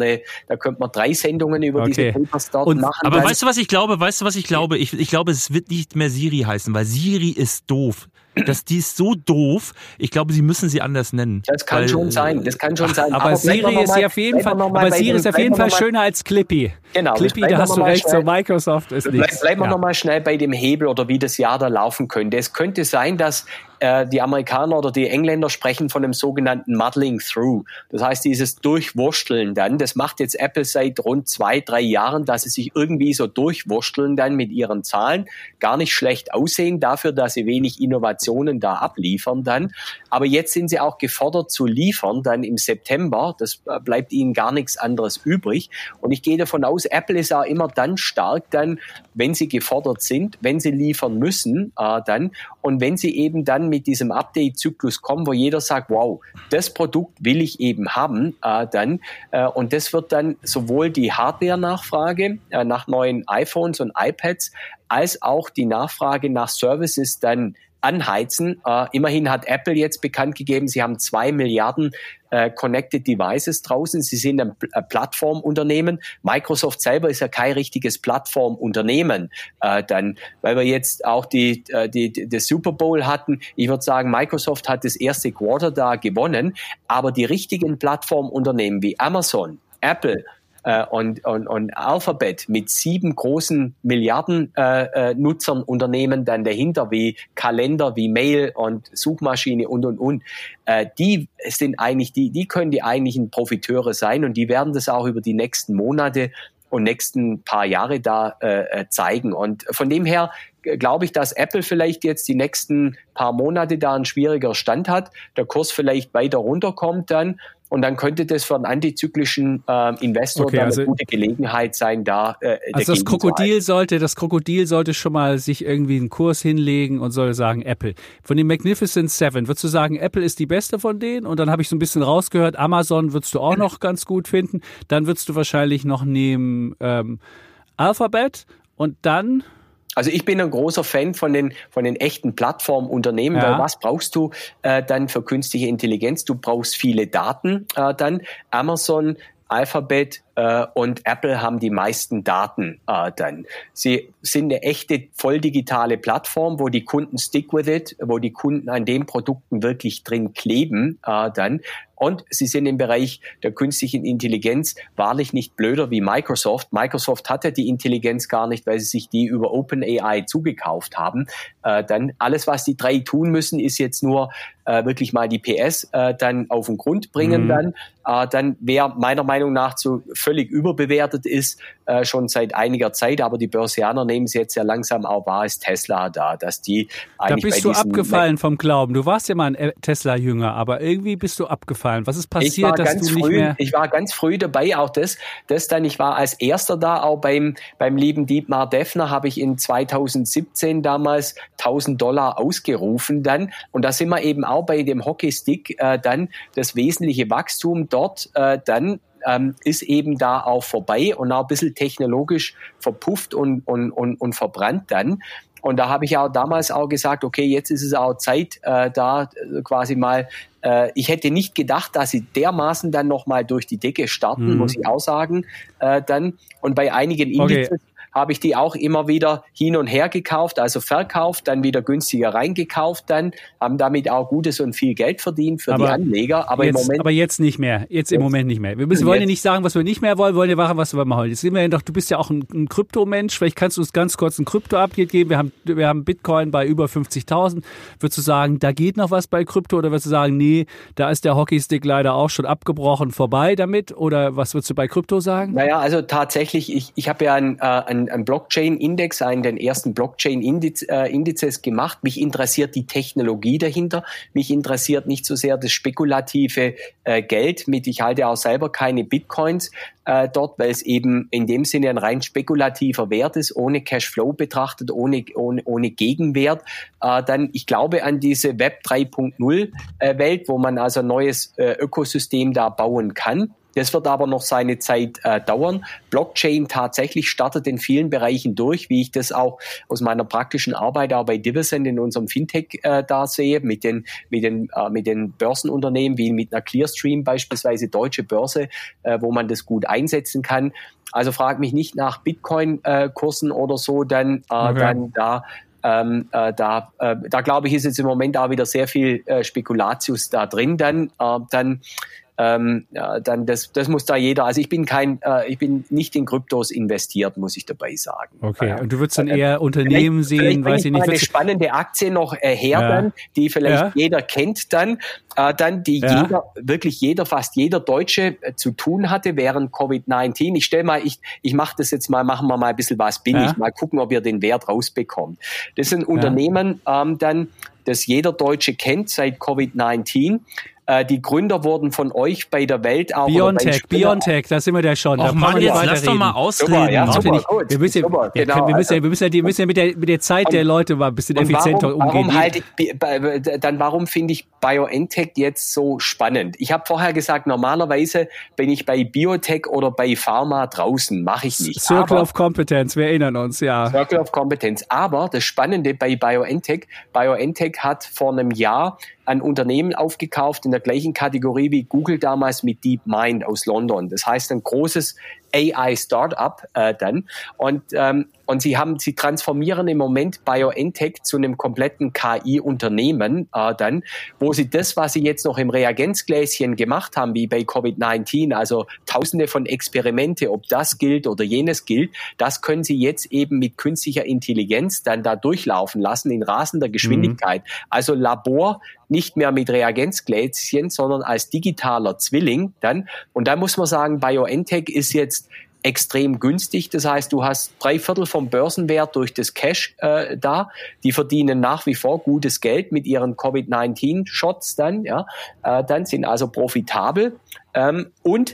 mehrere, da könnte man drei Sendungen über okay. diese Papers dort Und, machen. Aber dann. weißt du, was ich glaube? Weißt du, was ich glaube? Ich, ich glaube, es wird nicht mehr Siri heißen, weil Siri ist doof. Das, die ist so doof. Ich glaube, sie müssen sie anders nennen. Das kann weil, schon sein. Das kann schon sein. Aber, aber Siri ist ja auf jeden Fall, aber Siri ist auf jeden Fall schöner als Clippy. Genau. Clippy, da hast du recht, so Microsoft ist Bleib, nichts. Bleiben wir ja. nochmal schnell bei dem Hebel oder wie das Jahr da laufen könnte. Es könnte sein, dass äh, die Amerikaner oder die Engländer sprechen von einem sogenannten Muddling Through. Das heißt, dieses Durchwursteln dann, das macht jetzt Apple seit rund zwei, drei Jahren, dass sie sich irgendwie so durchwursteln dann mit ihren Zahlen. Gar nicht schlecht aussehen dafür, dass sie wenig Innovationen da abliefern dann. Aber jetzt sind sie auch gefordert zu liefern dann im September. Das äh, bleibt ihnen gar nichts anderes übrig. Und ich gehe davon aus, Apple ist auch immer dann stark dann, wenn sie gefordert sind, wenn sie liefern müssen äh, dann und wenn sie eben dann mit diesem Update-Zyklus kommen, wo jeder sagt, wow, das Produkt will ich eben haben, äh, dann äh, und das wird dann sowohl die Hardware-Nachfrage äh, nach neuen iPhones und iPads als auch die Nachfrage nach Services dann anheizen. Äh, immerhin hat Apple jetzt bekannt gegeben, sie haben zwei Milliarden äh, Connected Devices draußen. Sie sind ein, ein Plattformunternehmen. Microsoft selber ist ja kein richtiges Plattformunternehmen. Äh, dann, weil wir jetzt auch die, äh, die, die, das Super Bowl hatten. Ich würde sagen, Microsoft hat das erste Quarter da gewonnen. Aber die richtigen Plattformunternehmen wie Amazon, Apple, Uh, und, und, und Alphabet mit sieben großen Milliarden äh, äh, Nutzern Unternehmen dann dahinter, wie Kalender, wie Mail und Suchmaschine und, und, und. Äh, die sind eigentlich, die, die können die eigentlichen Profiteure sein und die werden das auch über die nächsten Monate und nächsten paar Jahre da äh, zeigen. Und von dem her glaube ich, dass Apple vielleicht jetzt die nächsten paar Monate da einen schwieriger Stand hat, der Kurs vielleicht weiter runterkommt dann. Und dann könnte das für einen antizyklischen äh, Investor okay, dann also, eine gute Gelegenheit sein, da äh, Also das Krokodil sollte, das Krokodil sollte schon mal sich irgendwie einen Kurs hinlegen und soll sagen Apple. Von den Magnificent Seven, würdest du sagen, Apple ist die beste von denen? Und dann habe ich so ein bisschen rausgehört, Amazon würdest du auch noch ganz gut finden. Dann würdest du wahrscheinlich noch nehmen ähm, Alphabet und dann... Also ich bin ein großer Fan von den von den echten Plattformunternehmen, ja. weil was brauchst du äh, dann für künstliche Intelligenz? Du brauchst viele Daten äh, dann. Amazon, Alphabet äh, und Apple haben die meisten Daten äh, dann. Sie sind eine echte voll digitale Plattform, wo die Kunden stick with it, wo die Kunden an den Produkten wirklich drin kleben äh, dann. Und sie sind im Bereich der künstlichen Intelligenz wahrlich nicht blöder wie Microsoft. Microsoft hatte die Intelligenz gar nicht, weil sie sich die über OpenAI zugekauft haben. Äh, dann alles, was die drei tun müssen, ist jetzt nur äh, wirklich mal die P S äh, dann auf den Grund bringen. Mhm. Dann, äh, dann wer meiner Meinung nach so völlig überbewertet ist, äh, schon seit einiger Zeit. Aber die Börsianer nehmen es jetzt ja langsam auch wahr, ist Tesla da, dass die eigentlich da bist bei du abgefallen vom Glauben. Du warst ja mal ein Tesla-Jünger, aber irgendwie bist du abgefallen. Was ist passiert, dass du nicht früh, mehr... Ich war ganz früh dabei, auch das, das dann, ich war als Erster da, auch beim, beim lieben Dietmar Deffner habe ich in zweitausendsiebzehn damals tausend Dollar ausgerufen dann und da sind wir eben auch bei dem Hockeystick äh, dann das wesentliche Wachstum dort äh, dann ähm, ist eben da auch vorbei und auch ein bisschen technologisch verpufft und, und, und, und verbrannt dann. Und da habe ich auch damals auch gesagt, okay, jetzt ist es auch Zeit, äh, da äh, quasi mal, äh, ich hätte nicht gedacht, dass sie dermaßen dann nochmal durch die Decke starten, mhm. muss ich auch sagen, äh, dann. Und bei einigen Indizes okay. habe ich die auch immer wieder hin und her gekauft, also verkauft, dann wieder günstiger reingekauft, dann haben damit auch gutes und viel Geld verdient für aber die Anleger. Aber jetzt, im Moment aber jetzt nicht mehr. Jetzt, jetzt im Moment nicht mehr. Wir müssen, wollen ja nicht sagen, was wir nicht mehr wollen, wollen ja machen, was wir machen. Jetzt sind wir ja doch, du bist ja auch ein, ein Kryptomensch. Vielleicht kannst du uns ganz kurz ein Krypto-Update geben. Wir haben, wir haben Bitcoin bei über fünfzigtausend. Würdest du sagen, da geht noch was bei Krypto oder würdest du sagen, nee, da ist der Hockeystick leider auch schon abgebrochen, vorbei damit? Oder was würdest du bei Krypto sagen? Naja, also tatsächlich, ich, ich habe ja ein, äh, ein, ein Blockchain-Index, einen den ersten Blockchain-Indizes gemacht. Mich interessiert die Technologie dahinter. Mich interessiert nicht so sehr das spekulative äh, Geld mit. Ich halte auch selber keine Bitcoins äh, dort, weil es eben in dem Sinne ein rein spekulativer Wert ist, ohne Cashflow betrachtet, ohne, ohne, ohne Gegenwert. Äh, dann, ich glaube an diese Web drei Punkt null äh, Welt, wo man also ein neues äh, Ökosystem da bauen kann. Das wird aber noch seine Zeit äh, dauern. Blockchain tatsächlich startet in vielen Bereichen durch, wie ich das auch aus meiner praktischen Arbeit auch bei Divisend in unserem Fintech äh, da sehe, mit den, mit den, äh, mit den Börsenunternehmen, wie mit einer Clearstream beispielsweise, Deutsche Börse, äh, wo man das gut einsetzen kann. Also frag mich nicht nach Bitcoin-Kursen äh, oder so, dann, äh, okay. dann da Ähm, äh, da, äh, da glaube ich, ist jetzt im Moment auch wieder sehr viel äh, Spekulatius da drin. Dann, äh, dann, ähm, ja, dann das, das muss da jeder. Also ich bin kein, äh, ich bin nicht in Kryptos investiert, muss ich dabei sagen. Okay. Ja. Und du würdest dann eher äh, Unternehmen vielleicht, sehen, vielleicht weiß ich nicht. Eine spannende Aktie noch äh, her, ja. dann, die vielleicht ja. jeder kennt, dann, äh, dann die ja. jeder wirklich jeder, fast jeder Deutsche äh, zu tun hatte während Covid neunzehn. Ich stelle mal, ich ich mache das jetzt mal, machen wir mal ein bisschen was billig, ja. mal gucken, ob ihr den Wert rausbekommt. Das ist ein Unternehmen, ja. ähm, dann, das jeder Deutsche kennt seit Covid neunzehn. Äh, die Gründer wurden von euch bei der Welt auch... BioNTech, BioNTech, da sind wir ja schon. Och Mann, jetzt lass doch mal ausreden. Super, ja, super, gut, wir müssen, super, ja, genau. wir müssen, ja, wir müssen, ja, wir müssen ja mit der, mit der Zeit und, der Leute mal ein bisschen effizienter warum, umgehen. Warum halte ich, dann warum finde ich BioNTech jetzt so spannend? Ich habe vorher gesagt, normalerweise bin ich bei Biotech oder bei Pharma draußen, mache ich nicht. Circle aber, of Competence, wir erinnern uns, ja. Circle of Competence. Aber das Spannende bei BioNTech, BioNTech hat vor einem Jahr ein Unternehmen aufgekauft in der gleichen Kategorie wie Google damals mit DeepMind aus London. Das heißt ein großes A I-Startup äh, dann. Und, ähm, und sie haben, sie transformieren im Moment BioNTech zu einem kompletten K I-Unternehmen äh, dann, wo sie das, was sie jetzt noch im Reagenzgläschen gemacht haben, wie bei Covid neunzehn, also tausende von Experimente, ob das gilt oder jenes gilt, das können sie jetzt eben mit künstlicher Intelligenz dann da durchlaufen lassen in rasender Geschwindigkeit. Mhm. Also Labor nicht mehr mit Reagenzgläschen, sondern als digitaler Zwilling dann. Und da muss man sagen, BioNTech ist jetzt extrem günstig. Das heißt, du hast drei Viertel vom Börsenwert durch das Cash äh, da. Die verdienen nach wie vor gutes Geld mit ihren Covid neunzehn Shots dann, ja. Äh, dann sind also profitabel. Ähm, und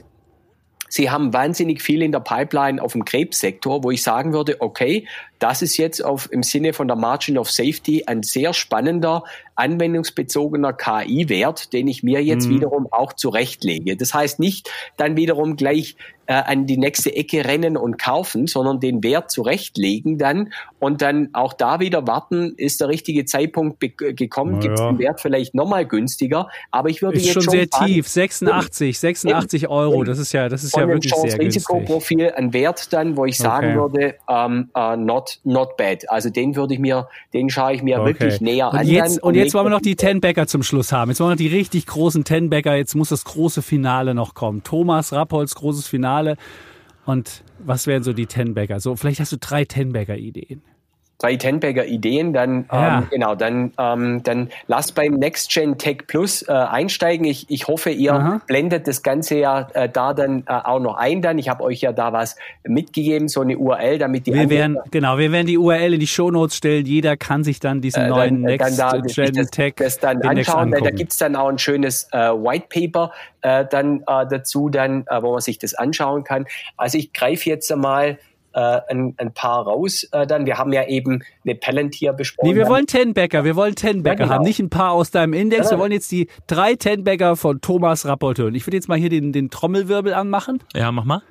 sie haben wahnsinnig viel in der Pipeline auf dem Krebssektor, wo ich sagen würde, okay, das ist jetzt auf, im Sinne von der Margin of Safety ein sehr spannender, anwendungsbezogener K I-Wert, den ich mir jetzt mhm. wiederum auch zurechtlege. Das heißt nicht dann wiederum gleich äh, an die nächste Ecke rennen und kaufen, sondern den Wert zurechtlegen dann und dann auch da wieder warten, ist der richtige Zeitpunkt be- gekommen, ja. Gibt es den Wert vielleicht nochmal günstiger, aber ich würde ist jetzt schon schon sehr sagen, tief, sechsundachtzig, sechsundachtzig Euro, das ist ja, das ist ja wirklich sehr günstig. Risikoprofil ein Wert dann, wo ich sagen okay. würde, ähm, uh, not, not bad. Also den würde ich mir, den schaue ich mir okay. wirklich näher und an. Jetzt, und jetzt wollen wir noch die Ten-Bagger zum Schluss haben. Jetzt wollen wir noch die richtig großen Ten-Bagger. Jetzt muss das große Finale noch kommen. Thomas Rappolts großes Finale. Und was wären so die Ten-Bagger? So, vielleicht hast du drei Ten-Bagger-Ideen. Drei Ten-Bagger-Ideen, dann ja. ähm, genau, dann ähm, dann lasst beim Next-Gen Tech Plus äh, einsteigen. Ich ich hoffe, ihr Aha. blendet das Ganze ja äh, da dann äh, auch noch ein. Dann, ich habe euch ja da was mitgegeben, so eine U R L, damit die wir werden genau, wir werden die U R L in die Shownotes stellen. Jeder kann sich dann diesen äh, neuen Next-Gen Tech das dann anschauen, weil da gibt's dann auch ein schönes äh, White Paper äh, dann äh, dazu, dann äh, wo man sich das anschauen kann. Also ich greife jetzt einmal Ein, ein paar raus äh, dann. Wir haben ja eben eine Palantir besprochen. Nee, wir wollen Ten-Bagger, wir wollen Ten-Bagger ja, genau. haben, nicht ein paar aus deinem Index. Ja, wir wollen jetzt die drei Ten-Bagger von Thomas Rappold hören. Ich würde jetzt mal hier den, den Trommelwirbel anmachen. Ja, mach mal.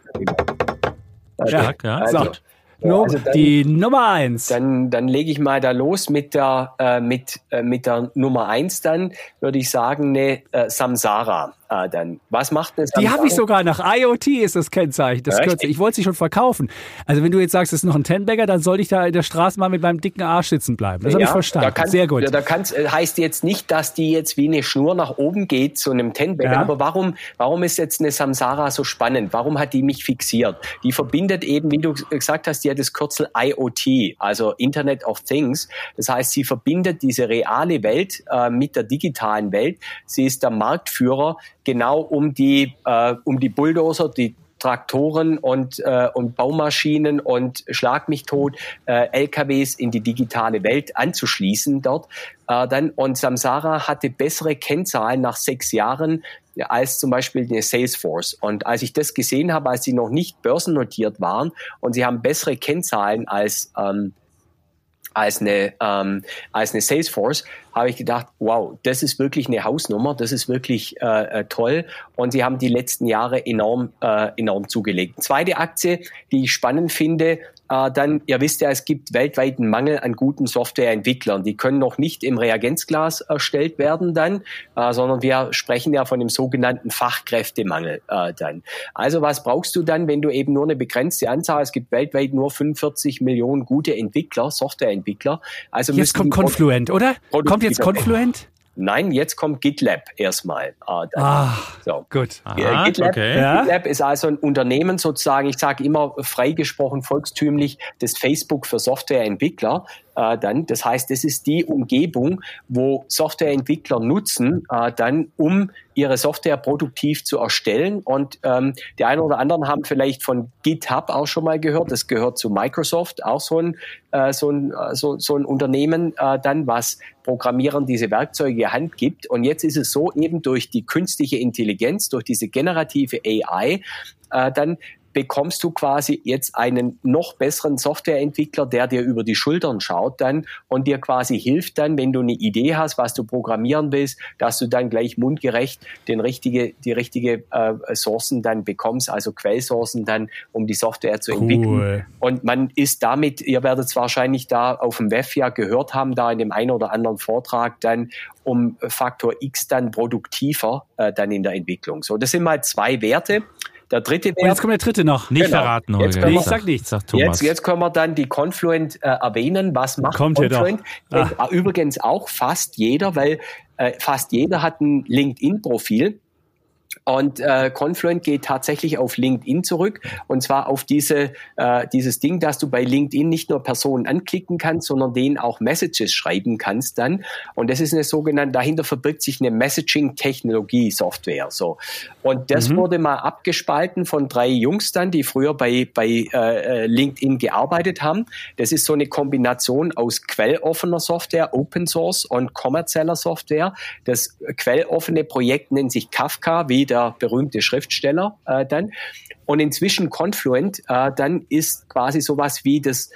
Stark, ja. Also, so. No, also dann, die Nummer eins. Dann, dann lege ich mal da los mit der, äh, mit, äh, mit der Nummer eins dann, würde ich sagen, eine äh, Samsara. Äh, dann. Was macht das? Die habe ich sogar nach I O T ist das Kennzeichen. Das ja, ich wollte sie schon verkaufen. Also wenn du jetzt sagst, es ist noch ein Ten-Bagger, dann sollte ich da in der Straße mal mit meinem dicken Arsch sitzen bleiben. Das ja, habe ich verstanden. Da kann, Sehr gut. Da, da kann's, heißt jetzt nicht, dass die jetzt wie eine Schnur nach oben geht zu einem Ten-Bagger. Ja. Aber warum, warum ist jetzt eine Samsara so spannend? Warum hat die mich fixiert? Die verbindet eben, wie du gesagt hast, die hat das Kürzel I O T, also Internet of Things. Das heißt, sie verbindet diese reale Welt äh, mit der digitalen Welt. Sie ist der Marktführer genau um die äh, um die Bulldozer, die Traktoren und äh, und Baumaschinen und Schlag mich tot äh, L K Ws in die digitale Welt anzuschließen dort. Äh, dann und Samsara hatte bessere Kennzahlen nach sechs Jahren als zum Beispiel eine Salesforce. Und als ich das gesehen habe, als sie noch nicht börsennotiert waren und sie haben bessere Kennzahlen als ähm, als eine, ähm, als eine Salesforce, habe ich gedacht, wow, das ist wirklich eine Hausnummer, das ist wirklich äh, toll. Und sie haben die letzten Jahre enorm, äh, enorm zugelegt. Zweite Aktie, die ich spannend finde, äh, dann, ihr wisst ja, es gibt weltweit einen Mangel an guten Softwareentwicklern. Die können noch nicht im Reagenzglas erstellt werden dann, äh, sondern wir sprechen ja von dem sogenannten Fachkräftemangel äh, dann. Also was brauchst du dann, wenn du eben nur eine begrenzte Anzahl, es gibt weltweit nur fünfundvierzig Millionen gute Entwickler, Softwareentwickler. Also jetzt kommt Confluent, oder? Kommt jetzt Confluent? Nein, jetzt kommt GitLab erstmal. Äh, ah, so. gut. Aha, GitLab, okay. GitLab ist also ein Unternehmen sozusagen, ich sage immer freigesprochen volkstümlich, das Facebook für Softwareentwickler. Äh, dann, das heißt, das ist die Umgebung, wo Softwareentwickler nutzen, äh, dann um ihre Software produktiv zu erstellen. Und ähm, die einen oder anderen haben vielleicht von GitHub auch schon mal gehört. Das gehört zu Microsoft, auch so ein äh, so ein so, so ein Unternehmen, äh, dann was Programmierern diese Werkzeuge Hand gibt. Und jetzt ist es so, eben durch die künstliche Intelligenz, durch diese generative A I, äh, dann bekommst du quasi jetzt einen noch besseren Softwareentwickler, der dir über die Schultern schaut dann und dir quasi hilft dann, wenn du eine Idee hast, was du programmieren willst, dass du dann gleich mundgerecht den richtige, die richtige äh, Sourcen dann bekommst, also Quellsourcen dann, um die Software zu cool. entwickeln. Und man ist damit, ihr werdet es wahrscheinlich da auf dem W E F ja gehört haben, da in dem einen oder anderen Vortrag dann, um Faktor X dann produktiver äh, dann in der Entwicklung. So, das sind mal zwei Werte. Der dritte Wert. Und jetzt kommt der dritte noch. Nicht genau. verraten, Holger. Nee, ich sag nichts. Sagt Thomas. Jetzt, jetzt können wir dann die Confluent äh, erwähnen. Was macht kommt Confluent? Ah. Äh, übrigens auch fast jeder, weil äh, fast jeder hat ein LinkedIn-Profil. Und äh, Confluent geht tatsächlich auf LinkedIn zurück, und zwar auf diese äh, dieses Ding, dass du bei LinkedIn nicht nur Personen anklicken kannst, sondern denen auch Messages schreiben kannst dann. Und das ist eine sogenannte, dahinter verbirgt sich eine Messaging-Technologie-Software. So. Und das mhm. wurde mal abgespalten von drei Jungs dann, die früher bei bei äh, LinkedIn gearbeitet haben. Das ist so eine Kombination aus quelloffener Software, Open Source und kommerzieller Software. Das quelloffene Projekt nennt sich Kafka, wie der berühmte Schriftsteller äh, dann. Und inzwischen Confluent, äh, dann ist quasi sowas wie das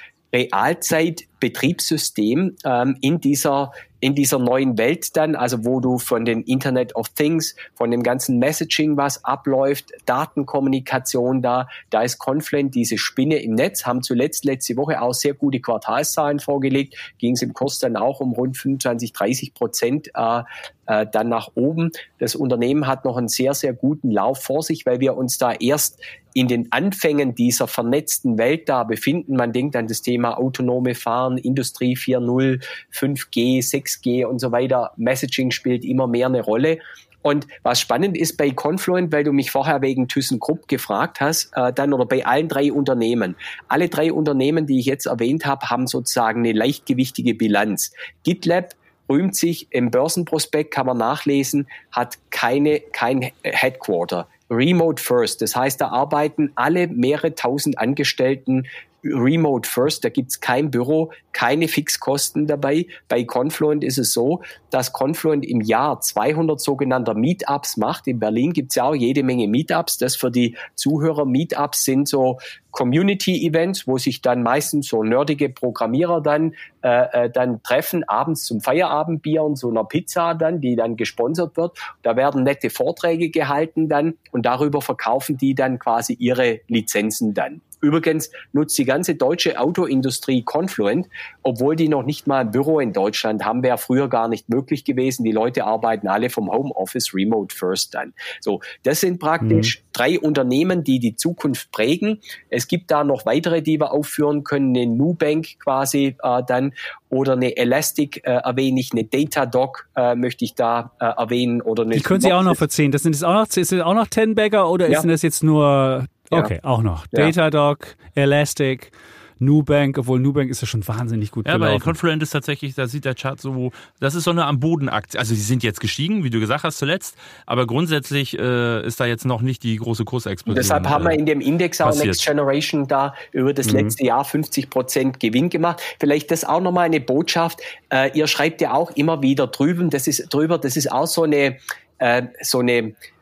Realzeit-Betriebssystem ähm, in dieser in dieser neuen Welt dann, also wo du von den Internet of Things, von dem ganzen Messaging, was abläuft, Datenkommunikation da, da ist Confluent diese Spinne im Netz, haben zuletzt letzte Woche auch sehr gute Quartalszahlen vorgelegt, ging es im Kurs dann auch um rund fünfundzwanzig, dreißig Prozent äh, äh, dann nach oben. Das Unternehmen hat noch einen sehr, sehr guten Lauf vor sich, weil wir uns da erst in den Anfängen dieser vernetzten Welt da befinden. Man denkt an das Thema autonome Fahren, Industrie vier Punkt null, fünf G, sechs G und so weiter. Messaging spielt immer mehr eine Rolle. Und was spannend ist bei Confluent, weil du mich vorher wegen ThyssenKrupp gefragt hast, äh, dann oder bei allen drei Unternehmen. Alle drei Unternehmen, die ich jetzt erwähnt habe, haben sozusagen eine leichtgewichtige Bilanz. GitLab rühmt sich im Börsenprospekt, kann man nachlesen, hat keine kein Headquarter. Remote First, das heißt, da arbeiten alle mehrere tausend Angestellten Remote First, da gibt's kein Büro, keine Fixkosten dabei. Bei Confluent ist es so, dass Confluent im Jahr zweihundert sogenannter Meetups macht. In Berlin gibt's ja auch jede Menge Meetups. Das für die Zuhörer, Meetups sind so Community-Events, wo sich dann meistens so nerdige Programmierer dann äh, äh, dann treffen, abends zum Feierabendbier und so einer Pizza dann, die dann gesponsert wird. Da werden nette Vorträge gehalten dann und darüber verkaufen die dann quasi ihre Lizenzen dann. Übrigens nutzt die ganze deutsche Autoindustrie Confluent, obwohl die noch nicht mal ein Büro in Deutschland haben, wäre früher gar nicht möglich gewesen. Die Leute arbeiten alle vom Homeoffice Remote First dann. So, das sind praktisch mhm. drei Unternehmen, die die Zukunft prägen. Es gibt da noch weitere, die wir aufführen können, eine Nubank quasi äh, dann oder eine Elastic äh, erwähne ich, eine Datadog äh, möchte ich da äh, erwähnen oder eine. Die können Sie auch noch verziehen. Das sind das auch noch, ist das auch noch Ten-Bagger oder ja. ist das jetzt nur? Okay, ja. auch noch. Ja. Datadog, Elastic, Nubank, obwohl Nubank ist ja schon wahnsinnig gut ja, gelaufen. Ja, bei Confluent ist tatsächlich, da sieht der Chart so, das ist so eine Am-Boden-Aktie. Also die sind jetzt gestiegen, wie du gesagt hast zuletzt, aber grundsätzlich äh, ist da jetzt noch nicht die große Kursexplosion. Deshalb haben wir in dem Index auch passiert. Next Generation da über das mhm. letzte Jahr fünfzig Prozent Gewinn gemacht. Vielleicht das auch nochmal eine Botschaft. Äh, ihr schreibt ja auch immer wieder drüben, das ist drüber, das ist auch so eine, äh, so eine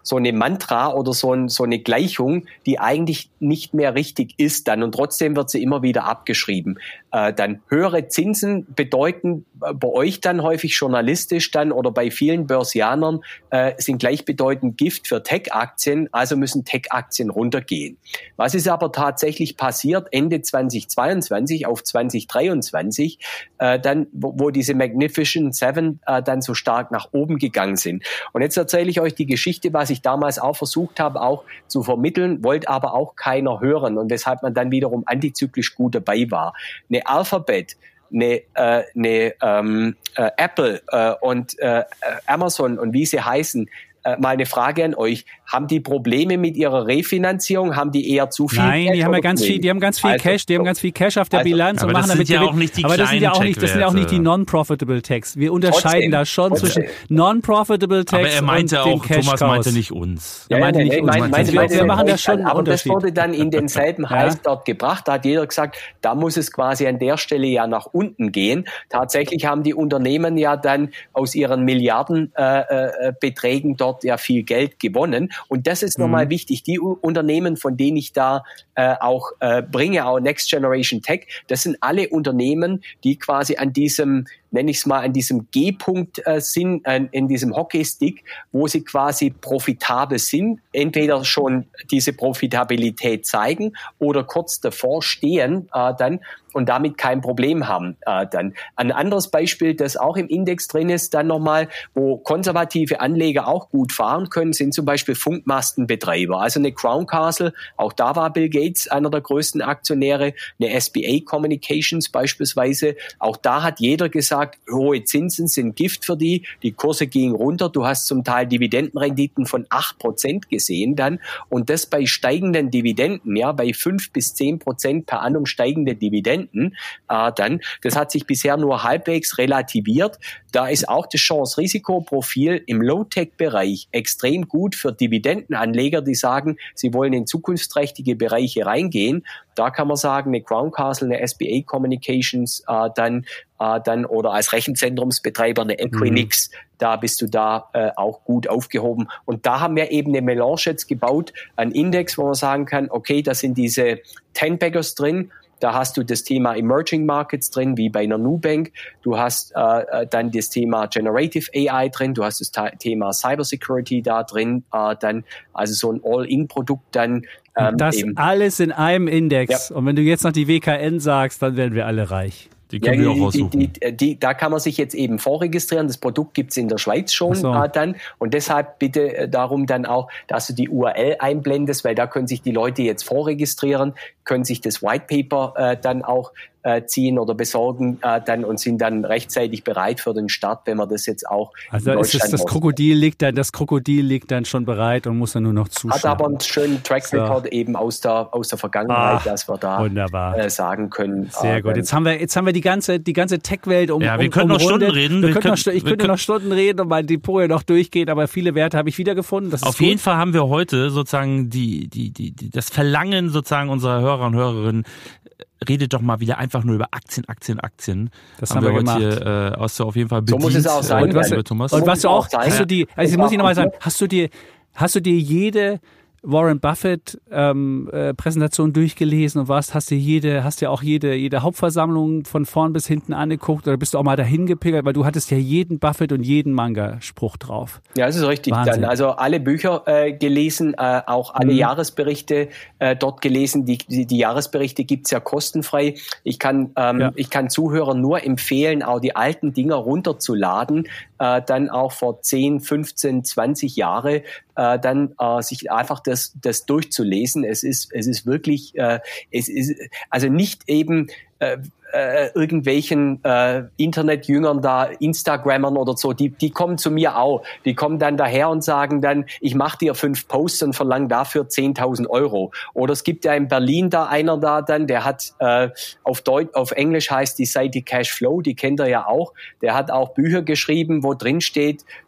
so eine Mantra oder so, ein, so eine Gleichung, die eigentlich nicht mehr richtig ist dann und trotzdem wird sie immer wieder abgeschrieben. Äh, dann höhere Zinsen bedeuten äh, bei euch dann häufig journalistisch dann oder bei vielen Börsianern äh, sind gleichbedeutend Gift für Tech-Aktien, also müssen Tech-Aktien runtergehen. Was ist aber tatsächlich passiert Ende zweitausendzweiundzwanzig auf zweitausenddreiundzwanzig, äh, dann wo, wo diese Magnificent Seven äh, dann so stark nach oben gegangen sind. Und jetzt erzähle ich euch die Geschichte, was ich damals auch versucht habe, auch zu vermitteln, wollte aber auch keiner hören und weshalb man dann wiederum antizyklisch gut dabei war. Eine Alphabet, eine, äh, eine ähm, äh, Apple äh, und äh, Amazon und wie sie heißen, äh, mal eine Frage an euch. Haben die Probleme mit ihrer Refinanzierung? Haben die eher zu viel Nein, Cash? die haben ja oder ganz zu viel, die haben ganz viel Also, Cash, die haben ganz viel Cash auf der also, Bilanz und aber machen das damit sind ja Gewinn. auch nicht die aber das sind ja auch kleinen nicht, das sind ja auch nicht die Tech-Werte. non-profitable Tags. Wir unterscheiden Trotzdem, da schon trotzdem. zwischen non-profitable Tags Aber er meinte und den auch, Cash Thomas Cows. meinte nicht uns. Er meinte nicht uns. mein, mein, Wir- mein, wir machen da schon einen aber das Unterschied. wurde dann in denselben Ja. Hype dort gebracht. Da hat jeder gesagt, da muss es quasi an der Stelle ja nach unten gehen. Tatsächlich haben die Unternehmen ja dann aus ihren Milliardenbeträgen äh, äh, Beträgen dort ja viel Geld gewonnen. Und das ist Mhm. nochmal wichtig. Die U- Unternehmen, von denen ich da äh, auch äh, bringe, auch Next Generation Tech, das sind alle Unternehmen, die quasi an diesem, nenne ich es mal, an diesem G-Punkt äh, sind, äh, in diesem Hockeystick, wo sie quasi profitabel sind, entweder schon diese Profitabilität zeigen oder kurz davor stehen äh, dann und damit kein Problem haben. Äh, dann ein anderes Beispiel, das auch im Index drin ist, dann nochmal, wo konservative Anleger auch gut fahren können, sind zum Beispiel Funkmastenbetreiber. Also eine Crown Castle, auch da war Bill Gates einer der größten Aktionäre, eine S B A Communications beispielsweise, auch da hat jeder gesagt, hohe Zinsen sind Gift für die, die Kurse gingen runter, du hast zum Teil Dividendenrenditen von acht Prozent gesehen dann und das bei steigenden Dividenden, ja, bei fünf bis zehn Prozent per annum steigende Dividenden, äh, dann, das hat sich bisher nur halbwegs relativiert. Da ist auch das Chance-Risikoprofil im Low-Tech-Bereich extrem gut für Dividendenanleger, die sagen, sie wollen in zukunftsträchtige Bereiche reingehen. Da kann man sagen, eine Crown Castle, eine S B A Communications, äh, dann, äh, dann oder als Rechenzentrumsbetreiber eine Equinix, mhm. da bist du da äh, auch gut aufgehoben. Und da haben wir eben eine Melange jetzt gebaut, einen Index, wo man sagen kann, okay, da sind diese Ten-Baggers drin. Da hast du das Thema Emerging Markets drin, wie bei einer Nubank. Du hast äh, dann das Thema Generative A I drin. Du hast das Ta- Thema Cybersecurity da drin. Äh, dann also so ein All-in-Produkt dann. Ähm, Das eben. alles in einem Index. Ja. Und wenn du jetzt noch die W K N sagst, dann werden wir alle reich. Die können wir auch die, raussuchen. die, die, die, da kann man sich jetzt eben vorregistrieren. Das Produkt gibt's in der Schweiz schon Ach so. äh, dann. Und deshalb bitte äh, darum dann auch, dass du die U R L einblendest, weil da können sich die Leute jetzt vorregistrieren, können sich das White Paper äh, dann auch äh, ziehen oder besorgen äh, dann und sind dann rechtzeitig bereit für den Start, wenn man das jetzt auch Also in ist es, Deutschland das macht. Krokodil liegt dann, das Krokodil liegt dann schon bereit und muss dann nur noch zuschauen. Hat aber einen schönen Track Record so. eben aus der aus der Vergangenheit, Ach, dass wir da wunderbar. äh, sagen können. Sehr äh, gut. dann- Jetzt haben wir, jetzt haben wir die ganze, die ganze Tech-Welt um. Ja, wir um, können noch umrundet. Stunden reden. Wir Wir können können- noch, Stu- ich wir könnte können- noch Stunden reden und mein Depot ja noch durchgeht, aber viele Werte habe ich wiedergefunden. Das ist Auf gut. jeden Fall haben wir heute sozusagen die, die, die, die, das Verlangen sozusagen unserer Hörer und Hörerinnen, redet doch mal wieder einfach nur über Aktien, Aktien, Aktien. Das haben wir heute gemacht. Hier, äh, hast du auf jeden Fall bedient. muss es auch sein, äh, was- lieber Thomas. Und muss was du es auch, auch sein. hast du die, also das muss ich nochmal sagen, hast du dir, hast du dir jede Warren Buffett ähm, äh, Präsentation durchgelesen und warst, hast dir jede, hast dir auch jede, jede Hauptversammlung von vorn bis hinten angeguckt oder bist du auch mal dahin gepickert, weil du hattest ja jeden Buffett und jeden Manga-Spruch drauf. Ja, das ist richtig. Wahnsinn. Dann also alle Bücher äh, gelesen, äh, auch alle Mhm. Jahresberichte äh, dort gelesen. Die, die, die Jahresberichte gibt's ja kostenfrei. Ich kann, ähm, Ja. ich kann Zuhörern nur empfehlen, auch die alten Dinger runterzuladen, äh, dann auch vor zehn, fünfzehn, zwanzig Jahre, äh, dann äh, sich einfach das, das durchzulesen. Es ist, es ist wirklich, äh, es ist also nicht eben äh, äh, irgendwelchen äh, Internetjüngern da, Instagrammern oder so, die, die kommen zu mir auch. Die kommen dann daher und sagen dann, ich mache dir fünf Posts und verlange dafür zehntausend Euro. Oder es gibt ja in Berlin da einer da dann, der hat äh, auf Deutsch, auf Englisch heißt die Seite Cashflow, die kennt ihr ja auch. Der hat auch Bücher geschrieben, wo drin steht,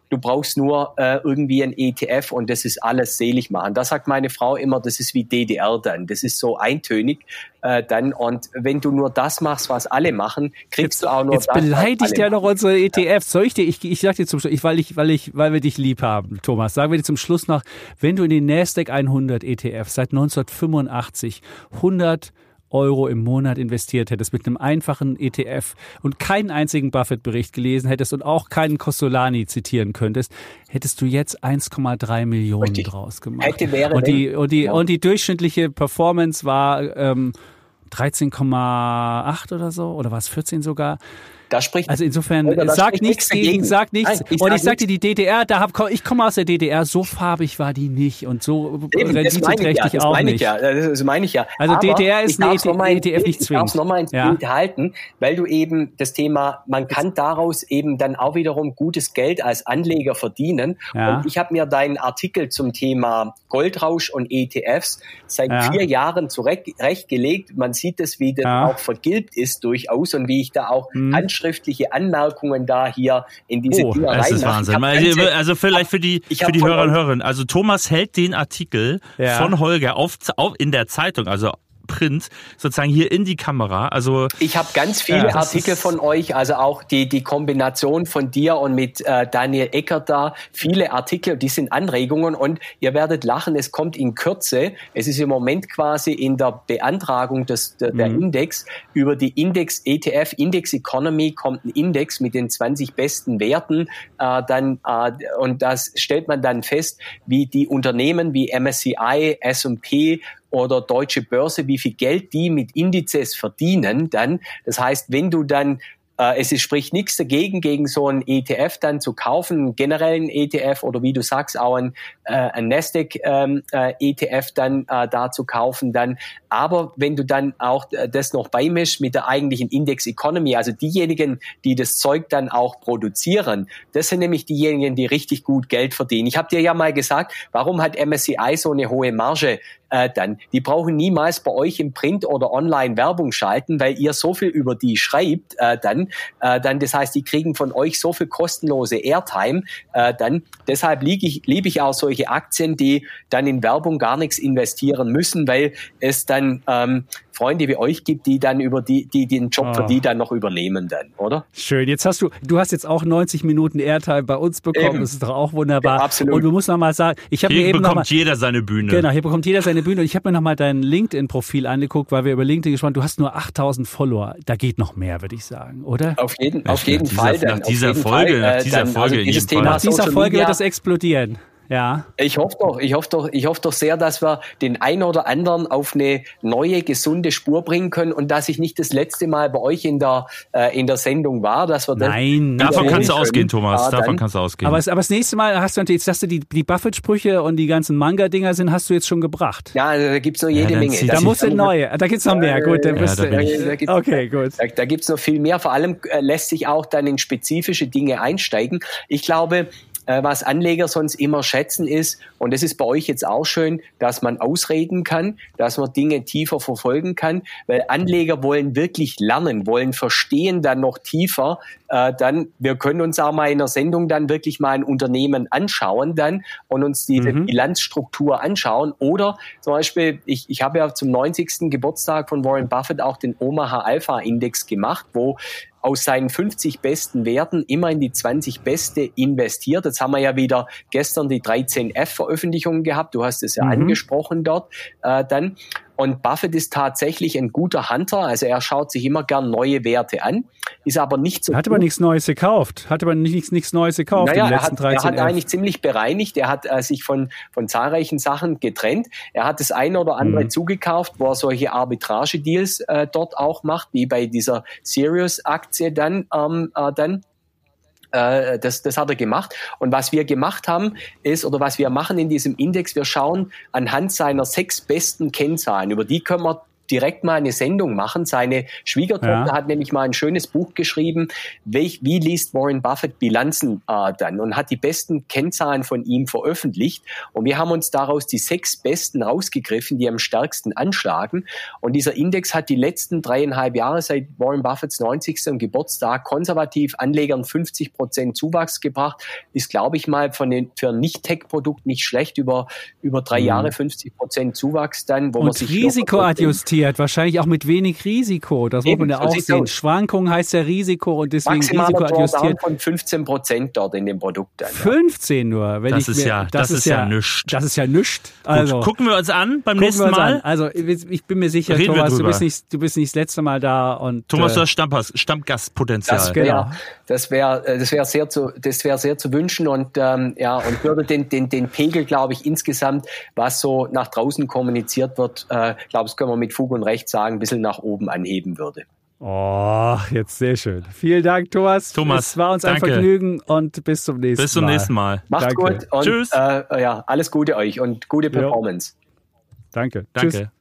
du brauchst nur äh, irgendwie ein E T F und das ist alles selig machen. Da sagt meine Frau immer, das ist wie D D R dann, das ist so eintönig äh, dann und wenn du nur das machst, was alle machen, kriegst jetzt, du auch nur jetzt das, beleidigt ja noch unsere E T Fs. Soll ich dir, ich, ich sag dir zum Schluss, ich, weil ich, weil ich, weil wir dich lieb haben, Thomas, sagen wir dir zum Schluss noch, wenn du in den Nasdaq hundert E T F seit neunzehnhundertfünfundachtzig hundert Euro im Monat investiert hättest mit einem einfachen E T F und keinen einzigen Buffett-Bericht gelesen hättest und auch keinen Kostolani zitieren könntest, hättest du jetzt eins Komma drei Millionen Richtig. draus gemacht. Hätte, wäre, und, die, und, die, ja. und die durchschnittliche Performance war ähm, dreizehn Komma acht oder so, oder war es vierzehn sogar? Da spricht, also insofern, Holger, sag nichts gegen, sag nichts. Nein, ich und sag ich sag dir, die D D R, da hab, ich komme aus der D D R, so farbig war die nicht und so renditeträchtig ja, auch nicht. Ja, das meine ich ja. Also Aber D D R ist eine E T F nicht zwingend. Ich darf es nochmal ins ja. Bild halten, weil du eben das Thema, man kann daraus eben dann auch wiederum gutes Geld als Anleger verdienen. Ja. Und ich habe mir deinen Artikel zum Thema Goldrausch und E T Fs seit ja. vier Jahren zurechtgelegt. Man sieht es, wie das ja. auch vergilbt ist durchaus und wie ich da auch hm. handschriftliche Anmerkungen da hier in diese oh, Dinger rein. Das ist Wahnsinn. Also, also vielleicht für die, für die Hörer und Hörerinnen. Also Thomas hält den Artikel ja. von Holger auf, auf in der Zeitung, also Print, sozusagen hier in die Kamera. Also ich habe ganz viele ja, Artikel von euch, also auch die die Kombination von dir und mit äh, Daniel Eckert da, viele Artikel, die sind Anregungen und ihr werdet lachen, es kommt in Kürze, es ist im Moment quasi in der Beantragung des der, der mhm. Index, über die Index E T F, Index Economy kommt ein Index mit den zwanzig besten Werten, äh, dann äh, und das stellt man dann fest, wie die Unternehmen wie M S C I, S und P oder Deutsche Börse, wie viel Geld die mit Indizes verdienen dann. Das heißt, wenn du dann, äh, es ist, spricht nichts dagegen, gegen so einen E T F dann zu kaufen, einen generellen E T F oder wie du sagst, auch ein, äh, ein Nasdaq ähm, äh, E T F dann äh, da zu kaufen dann. Aber wenn du dann auch das noch beimischst mit der eigentlichen Index Economy, also diejenigen, die das Zeug dann auch produzieren, das sind nämlich diejenigen, die richtig gut Geld verdienen. Ich habe dir ja mal gesagt, warum hat M S C I so eine hohe Marge? Äh, dann, die brauchen niemals bei euch im Print oder online Werbung schalten, weil ihr so viel über die schreibt, äh, dann, äh, dann, das heißt, die kriegen von euch so viel kostenlose Airtime, äh, dann, deshalb liebe ich, liebe ich auch solche Aktien, die dann in Werbung gar nichts investieren müssen, weil es dann ähm, Freunde wie euch gibt, die dann über die, die den Job oh. für die dann noch übernehmen dann, oder? Schön. Jetzt hast du, du hast jetzt auch neunzig Minuten Airtime bei uns bekommen. Eben. Das ist doch auch wunderbar. Ja, absolut. Und du musst noch mal sagen, ich habe mir eben bekommt noch mal, jeder seine Bühne. Genau, hier bekommt jeder seine Bühne. Und ich habe mir noch mal dein LinkedIn-Profil angeguckt, weil wir über LinkedIn gesprochen haben. Du hast nur achttausend Follower. Da geht noch mehr, würde ich sagen, oder? Auf jeden, auf jeden nach Fall. Dieser, dann, nach dieser Folge, Fall, nach äh, dieser dann, Folge, also dieses Thema nach dieser Social Folge Media, wird das explodieren. Ja. Ich hoffe doch, ich hoffe doch, ich hoffe doch sehr, dass wir den einen oder anderen auf eine neue, gesunde Spur bringen können und dass ich nicht das letzte Mal bei euch in der, äh, in der Sendung war, dass wir dann. Nein, davon kannst du können. ausgehen, Thomas, Ah, davon dann. kannst du ausgehen. Aber, aber das nächste Mal hast du, jetzt hast du die, die Buffett-Sprüche und die ganzen Manga-Dinger sind, hast du jetzt schon gebracht. Ja, da gibt's noch jede Ja, Menge. zieht- Da Das muss eine neue, da gibt's noch mehr. Gut, dann Ja, bist da du. bin ich. Da gibt's- Okay, gut. Da, da gibt's noch viel mehr. Vor allem äh, lässt sich auch dann in spezifische Dinge einsteigen. Ich glaube, äh, was Anleger sonst immer schätzen ist, und das ist bei euch jetzt auch schön, dass man ausreden kann, dass man Dinge tiefer verfolgen kann, weil Anleger wollen wirklich lernen, wollen verstehen dann noch tiefer. Äh, dann, wir können uns auch mal in der Sendung dann wirklich mal ein Unternehmen anschauen dann und uns diese Mhm. Bilanzstruktur anschauen. Oder zum Beispiel, ich, ich habe ja zum neunzigsten Geburtstag von Warren Buffett auch den Omaha Alpha Index gemacht, wo aus seinen fünfzig besten Werten immer in die zwanzig beste investiert. Jetzt haben wir ja wieder gestern die dreizehn F Veröffentlichungen gehabt. Du hast es ja Mhm. angesprochen dort äh, dann. Und Buffett ist tatsächlich ein guter Hunter. Also er schaut sich immer gern neue Werte an, ist aber nicht so. Hat aber nichts Neues gekauft. Hat aber nichts, nichts Neues gekauft Naja, in den er letzten hat, er dreizehn hat eigentlich ziemlich bereinigt. Er hat äh, sich von, von zahlreichen Sachen getrennt. Er hat das eine oder andere Mhm. zugekauft, wo er solche Arbitrage-Deals äh, dort auch macht, wie bei dieser Sirius-Aktie dann, ähm, äh, dann. Äh, das, das hat er gemacht. Und was wir gemacht haben, ist, oder was wir machen in diesem Index, wir schauen anhand seiner sechs besten Kennzahlen, über die können wir direkt mal eine Sendung machen. Seine Schwiegertochter Ja. hat nämlich mal ein schönes Buch geschrieben, welch, wie liest Warren Buffett Bilanzen äh, dann, und hat die besten Kennzahlen von ihm veröffentlicht. Und wir haben uns daraus die sechs besten rausgegriffen, die am stärksten anschlagen. Und dieser Index hat die letzten dreieinhalb Jahre seit Warren Buffetts neunzigsten Geburtstag konservativ Anlegern fünfzig Prozent Zuwachs gebracht. Ist, glaube ich mal, von den, für ein Nicht-Tech-Produkt nicht schlecht, über, über drei mhm. Jahre fünfzig Prozent Zuwachs dann. Wo und man sich risikoadjustiert, wahrscheinlich auch mit wenig Risiko. Das muss man ja so auch sieht's sehen. aus. Schwankungen heißt ja Risiko und deswegen Maximaler risikoadjustiert. Drawdown von fünfzehn Prozent dort in dem Produkt dann. Ja. fünfzehn nur. Wenn Das ich ist mir, ja- das ist ja nüscht. Das ist ja nüscht. Also, Gut, gucken wir uns an beim gucken nächsten wir uns Mal. an. Also ich bin mir sicher, Reden wir Thomas, du drüber. bist, nicht, du bist nicht das letzte Mal da. Und, Thomas, du äh, hast Stammpas- Stammgastpotenzial. Das Genau. wäre, das wäre, das wäre sehr zu, das wäre sehr zu wünschen und ähm, ja und würde den den den Pegel, glaube ich, insgesamt, was so nach draußen kommuniziert wird, äh, glaube ich, können wir mit Fug und Recht sagen, ein bisschen nach oben anheben würde. Oh, jetzt sehr schön. Vielen Dank, Thomas. Thomas, es war uns ein danke. Vergnügen und bis zum nächsten Mal. Bis zum nächsten Mal. Macht's Danke. gut und Tschüss. Äh, ja, alles Gute euch und gute Performance. Danke. Danke. Tschüss.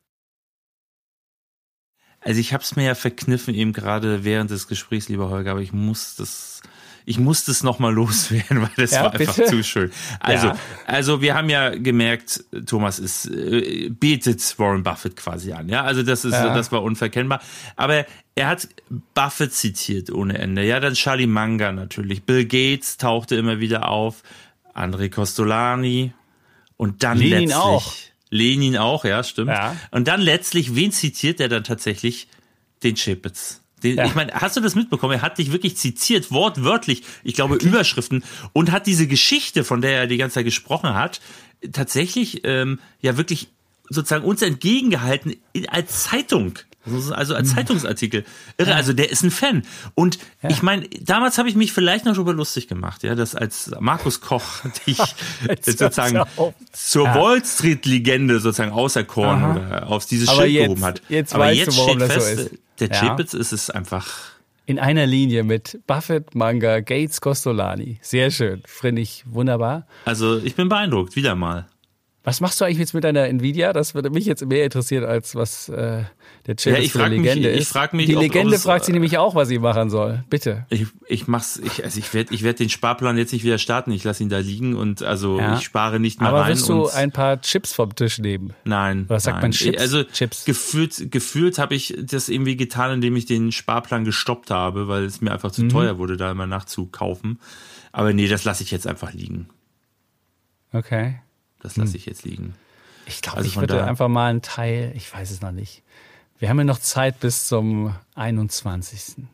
Also ich habe es mir ja verkniffen eben gerade während des Gesprächs, lieber Holger, aber ich muss das, ich muss das nochmal loswerden, weil das Ja, war einfach bitte? zu schön. Also, Ja. also wir haben ja gemerkt, Thomas ist äh, betet Warren Buffett quasi an, ja. Also das ist, Ja. das war unverkennbar. Aber er hat Buffett zitiert ohne Ende. Ja, dann Charlie Munger natürlich, Bill Gates tauchte immer wieder auf, André Costolani und dann Lenin letztlich auch. Lenin auch, ja, stimmt. Ja. Und dann letztlich, wen zitiert er dann tatsächlich? Den Chapitz. Den, Ja. Ich meine, hast du das mitbekommen? Er hat dich wirklich zitiert, wortwörtlich, ich glaube Überschriften, und hat diese Geschichte, von der er die ganze Zeit gesprochen hat, tatsächlich ähm, ja wirklich sozusagen uns entgegengehalten in, als Zeitung. Also als Zeitungsartikel. Irre, also der ist ein Fan. Und ich meine, damals habe ich mich vielleicht noch darüber lustig gemacht, ja, dass als Markus Koch dich sozusagen hört's auf. zur Ja. Wall Street-Legende sozusagen auserkoren Aha. oder auf dieses Aber Schild jetzt- gehoben hat. jetzt Aber weißt jetzt du, warum steht das so fest, ist. der Ja. Chapitz ist es einfach. In einer Linie mit Buffett, Munger, Gates, Costolani. Sehr schön. Finde ich wunderbar. Also ich bin beeindruckt, wieder mal. Was machst du eigentlich jetzt mit deiner Nvidia? Das würde mich jetzt mehr interessieren, als was äh, der Chip Ja, ich für eine frag mich- Legende ich ist. frag mich, Die ob- Legende ob es, fragt sie äh, nämlich auch, was sie machen soll. Bitte. Ich, ich mach's, ich, also ich werde ich werd den Sparplan jetzt nicht wieder starten. Ich lasse ihn da liegen und also Ja. ich spare nicht mehr Aber rein. wirst du und ein paar Chips vom Tisch nehmen? Nein. Was sagt nein. man, Chips? Also Chips. gefühlt, gefühlt habe ich das irgendwie getan, indem ich den Sparplan gestoppt habe, weil es mir einfach zu Mhm. teuer wurde, da immer nachzukaufen. Aber nee, das lasse ich jetzt einfach liegen. Okay. Das Hm. lasse ich jetzt liegen. Ich glaube, Also ich von würde daher- einfach mal einen Teil, ich weiß es noch nicht. Wir haben ja noch Zeit bis zum einundzwanzigsten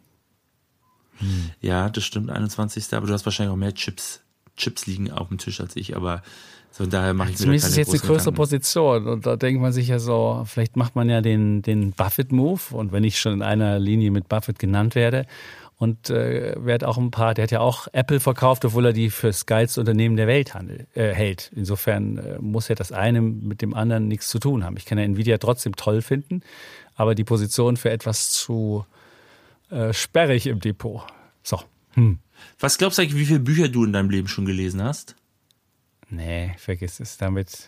Ja, das stimmt, einundzwanzigsten Aber du hast wahrscheinlich auch mehr Chips, Chips liegen auf dem Tisch als ich, aber von daher mache ich mir da Zumindest ist keine jetzt eine großen größere Gedanken. Position. Und da denkt man sich ja so, vielleicht macht man ja den, den Buffett-Move. Und wenn ich schon in einer Linie mit Buffett genannt werde und äh, werde auch ein paar, der hat ja auch Apple verkauft, obwohl er die fürs geilste Unternehmen der Welt handelt, äh, hält. Insofern äh, muss ja das eine mit dem anderen nichts zu tun haben. Ich kann ja Nvidia trotzdem toll finden, aber die Position für etwas zu äh, sperrig im Depot. So. Hm. Was glaubst du eigentlich, wie viele Bücher du in deinem Leben schon gelesen hast? Nee, vergiss es damit.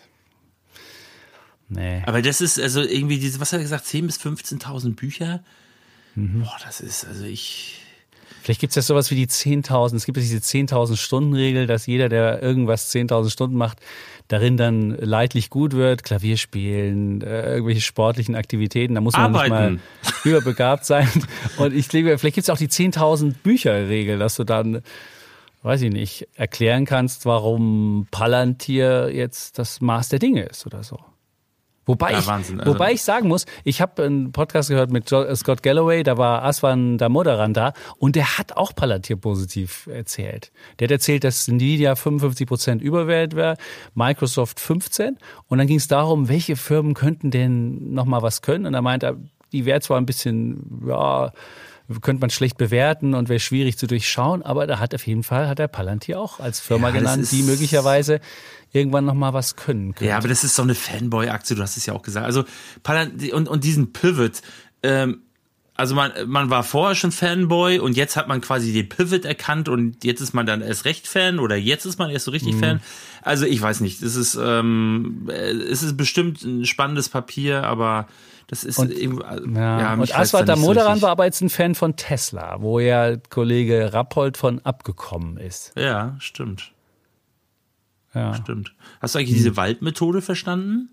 Nee. Aber das ist also irgendwie diese, was hat er gesagt, zehntausend bis fünfzehntausend Bücher? Mhm. Boah, das ist, also ich... Vielleicht gibt es ja sowas wie die zehntausend, es gibt ja diese zehntausend Stunden Regel, dass jeder, der irgendwas zehntausend Stunden macht, darin dann leidlich gut wird, Klavier spielen, äh, irgendwelche sportlichen Aktivitäten, da muss man Arbeiten. nicht mal überbegabt sein. Und ich glaube, vielleicht gibt es auch die zehntausend Bücher Regel, dass du dann, weiß ich nicht, erklären kannst, warum Palantir jetzt das Maß der Dinge ist oder so. Wobei, Ja, ich, Wahnsinn, also- wobei ich sagen muss, ich habe einen Podcast gehört mit Jo- Scott Galloway, da war Aswan Damodaran da und der hat auch Palantir positiv erzählt. Der hat erzählt, dass Nvidia fünfundfünfzig Prozent überwert wäre, Microsoft fünfzehn und dann ging es darum, welche Firmen könnten denn nochmal was können und er meinte, die wäre zwar ein bisschen, ja, könnte man schlecht bewerten und wäre schwierig zu durchschauen, aber da hat auf jeden Fall, hat er Palantir auch als Firma Ja, das genannt, ist- die möglicherweise irgendwann nochmal was können könnte. Ja, aber das ist so eine Fanboy-Aktie, du hast es ja auch gesagt. Also, Palan- und, und diesen Pivot, ähm, also man, man war vorher schon Fanboy und jetzt hat man quasi den Pivot erkannt und jetzt ist man dann erst recht Fan oder jetzt ist man erst so richtig Mhm. Fan. Also ich weiß nicht, es ist, ähm, äh, es ist bestimmt ein spannendes Papier, aber Das ist und, eben, ja. ja, und Aswad Damodaran war aber jetzt ein Fan von Tesla, wo ja Kollege Rappold von abgekommen ist. Ja, stimmt. Ja. Stimmt. Hast du eigentlich hm. diese Waldmethode verstanden?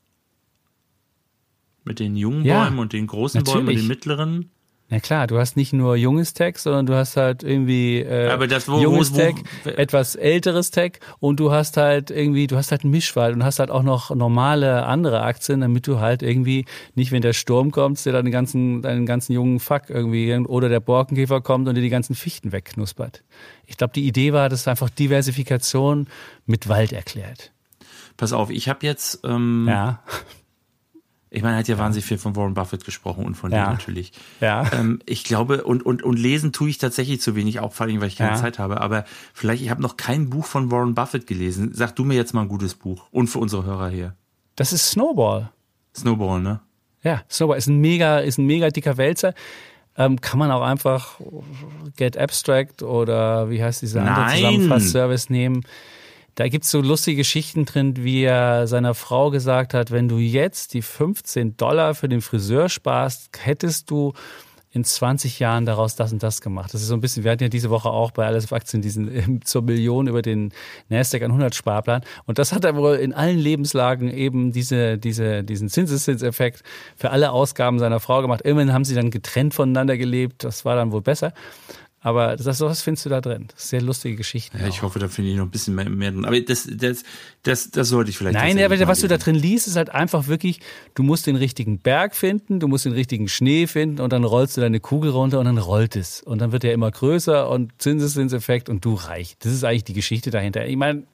Mit den jungen ja, Bäumen und den großen natürlich. Bäumen und den mittleren? Na klar, du hast nicht nur junges Tech, sondern du hast halt irgendwie äh, Aber das, wo, junges wo, wo, Tech, etwas älteres Tech und du hast halt irgendwie, du hast halt einen Mischwald und hast halt auch noch normale andere Aktien, damit du halt irgendwie nicht, wenn der Sturm kommt, dir deinen ganzen, deinen ganzen jungen Fuck irgendwie oder der Borkenkäfer kommt und dir die ganzen Fichten wegknuspert. Ich glaube, die Idee war, dass einfach Diversifikation mit Wald erklärt. Pass auf, ich habe jetzt ähm, ja. Ich meine, er hat ja, ja wahnsinnig viel von Warren Buffett gesprochen und von ja. dir natürlich. Ja. Ähm, ich glaube, und, und, und lesen tue ich tatsächlich zu wenig, auch vor allem, weil ich keine ja. Zeit habe. Aber vielleicht, ich habe noch kein Buch von Warren Buffett gelesen. Sag du mir jetzt mal ein gutes Buch. Und für unsere Hörer hier. Das ist Snowball. Snowball, ne? Ja, Snowball ist ein mega, ist ein mega dicker Wälzer. Ähm, kann man auch einfach Get Abstract oder wie heißt dieser andere Zusammenfassservice nehmen. Da gibt's so lustige Geschichten drin, wie er seiner Frau gesagt hat, wenn du jetzt die fünfzehn Dollar für den Friseur sparst, hättest du in zwanzig Jahren daraus das und das gemacht. Das ist so ein bisschen, wir hatten ja diese Woche auch bei Alles auf Aktien diesen zur Million über den Nasdaq hundert Sparplan. Und das hat er wohl in allen Lebenslagen eben diese, diese, diesen Zinseszinseffekt für alle Ausgaben seiner Frau gemacht. Immerhin haben sie dann getrennt voneinander gelebt. Das war dann wohl besser. Aber das, was findest du da drin? Das ist sehr lustige Geschichten. Ja, ich hoffe, da finde ich noch ein bisschen mehr, mehr drin. Aber das, das, das, das sollte ich vielleicht. Nein, aber was du da drin liest, ist halt einfach wirklich, du musst den richtigen Berg finden, du musst den richtigen Schnee finden und dann rollst du deine Kugel runter und dann rollt es. Und dann wird er immer größer und Zinseszinseffekt und du reich. Das ist eigentlich die Geschichte dahinter. Ich meine,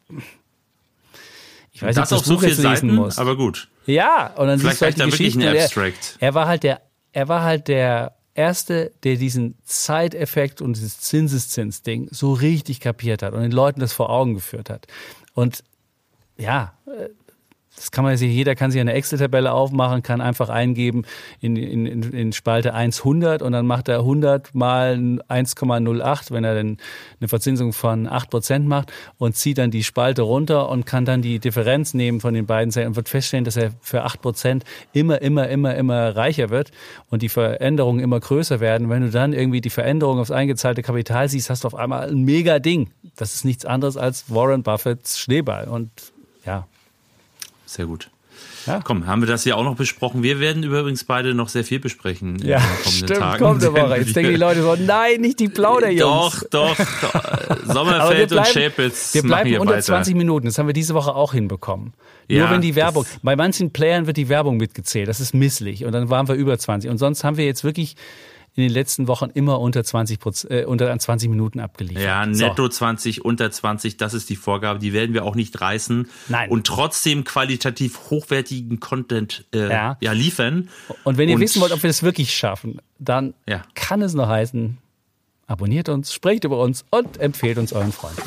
ich weiß nicht, ob das so Buch viel jetzt lesen Seiten, musst. Aber gut. Ja, und dann vielleicht siehst du halt die da wirklich Geschichte. ein Abstract. Er, er war halt der, er war halt der Erste, der diesen Zeiteffekt und dieses Zinseszins-Ding so richtig kapiert hat und den Leuten das vor Augen geführt hat. Und ja, das kann man sich, jeder kann sich eine Excel-Tabelle aufmachen, kann einfach eingeben in, in, in Spalte eins hundert und dann macht er hundert mal eins Komma null acht, wenn er dann eine Verzinsung von acht Prozent macht und zieht dann die Spalte runter und kann dann die Differenz nehmen von den beiden Zahlen und wird feststellen, dass er für acht Prozent immer, immer, immer, immer reicher wird und die Veränderungen immer größer werden. Wenn du dann irgendwie die Veränderung aufs eingezahlte Kapital siehst, hast du auf einmal ein mega Ding. Das ist nichts anderes als Warren Buffetts Schneeball und ja. Sehr gut. Ja. Komm, haben wir das ja auch noch besprochen. Wir werden übrigens beide noch sehr viel besprechen ja, in den kommenden stimmt, Tagen. Kommende Woche. Jetzt denken die Leute so, nein, nicht die Plauderjungs. Doch, doch. doch. Sommerfeld und Schäpitz Wir bleiben hier unter weiter. zwanzig Minuten. Das haben wir diese Woche auch hinbekommen. Ja, Nur wenn die Werbung, bei manchen Playern wird die Werbung mitgezählt. Das ist misslich. Und dann waren wir über zwanzig. Und sonst haben wir jetzt wirklich in den letzten Wochen immer unter zwanzig Prozent, äh, unter zwanzig Minuten abgeliefert. Ja, netto so. zwanzig, unter zwanzig, das ist die Vorgabe. Die werden wir auch nicht reißen. Nein. Und trotzdem qualitativ hochwertigen Content äh, ja. Ja, liefern. Und wenn ihr Und, wissen wollt, ob wir das wirklich schaffen, dann ja. kann es nur heißen, abonniert uns, sprecht über uns und empfehlt uns euren Freunden.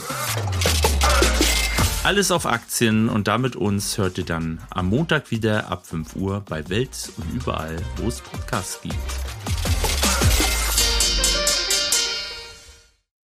Alles auf Aktien und damit uns hört ihr dann am Montag wieder ab fünf Uhr bei Welt und überall, wo es Podcasts gibt.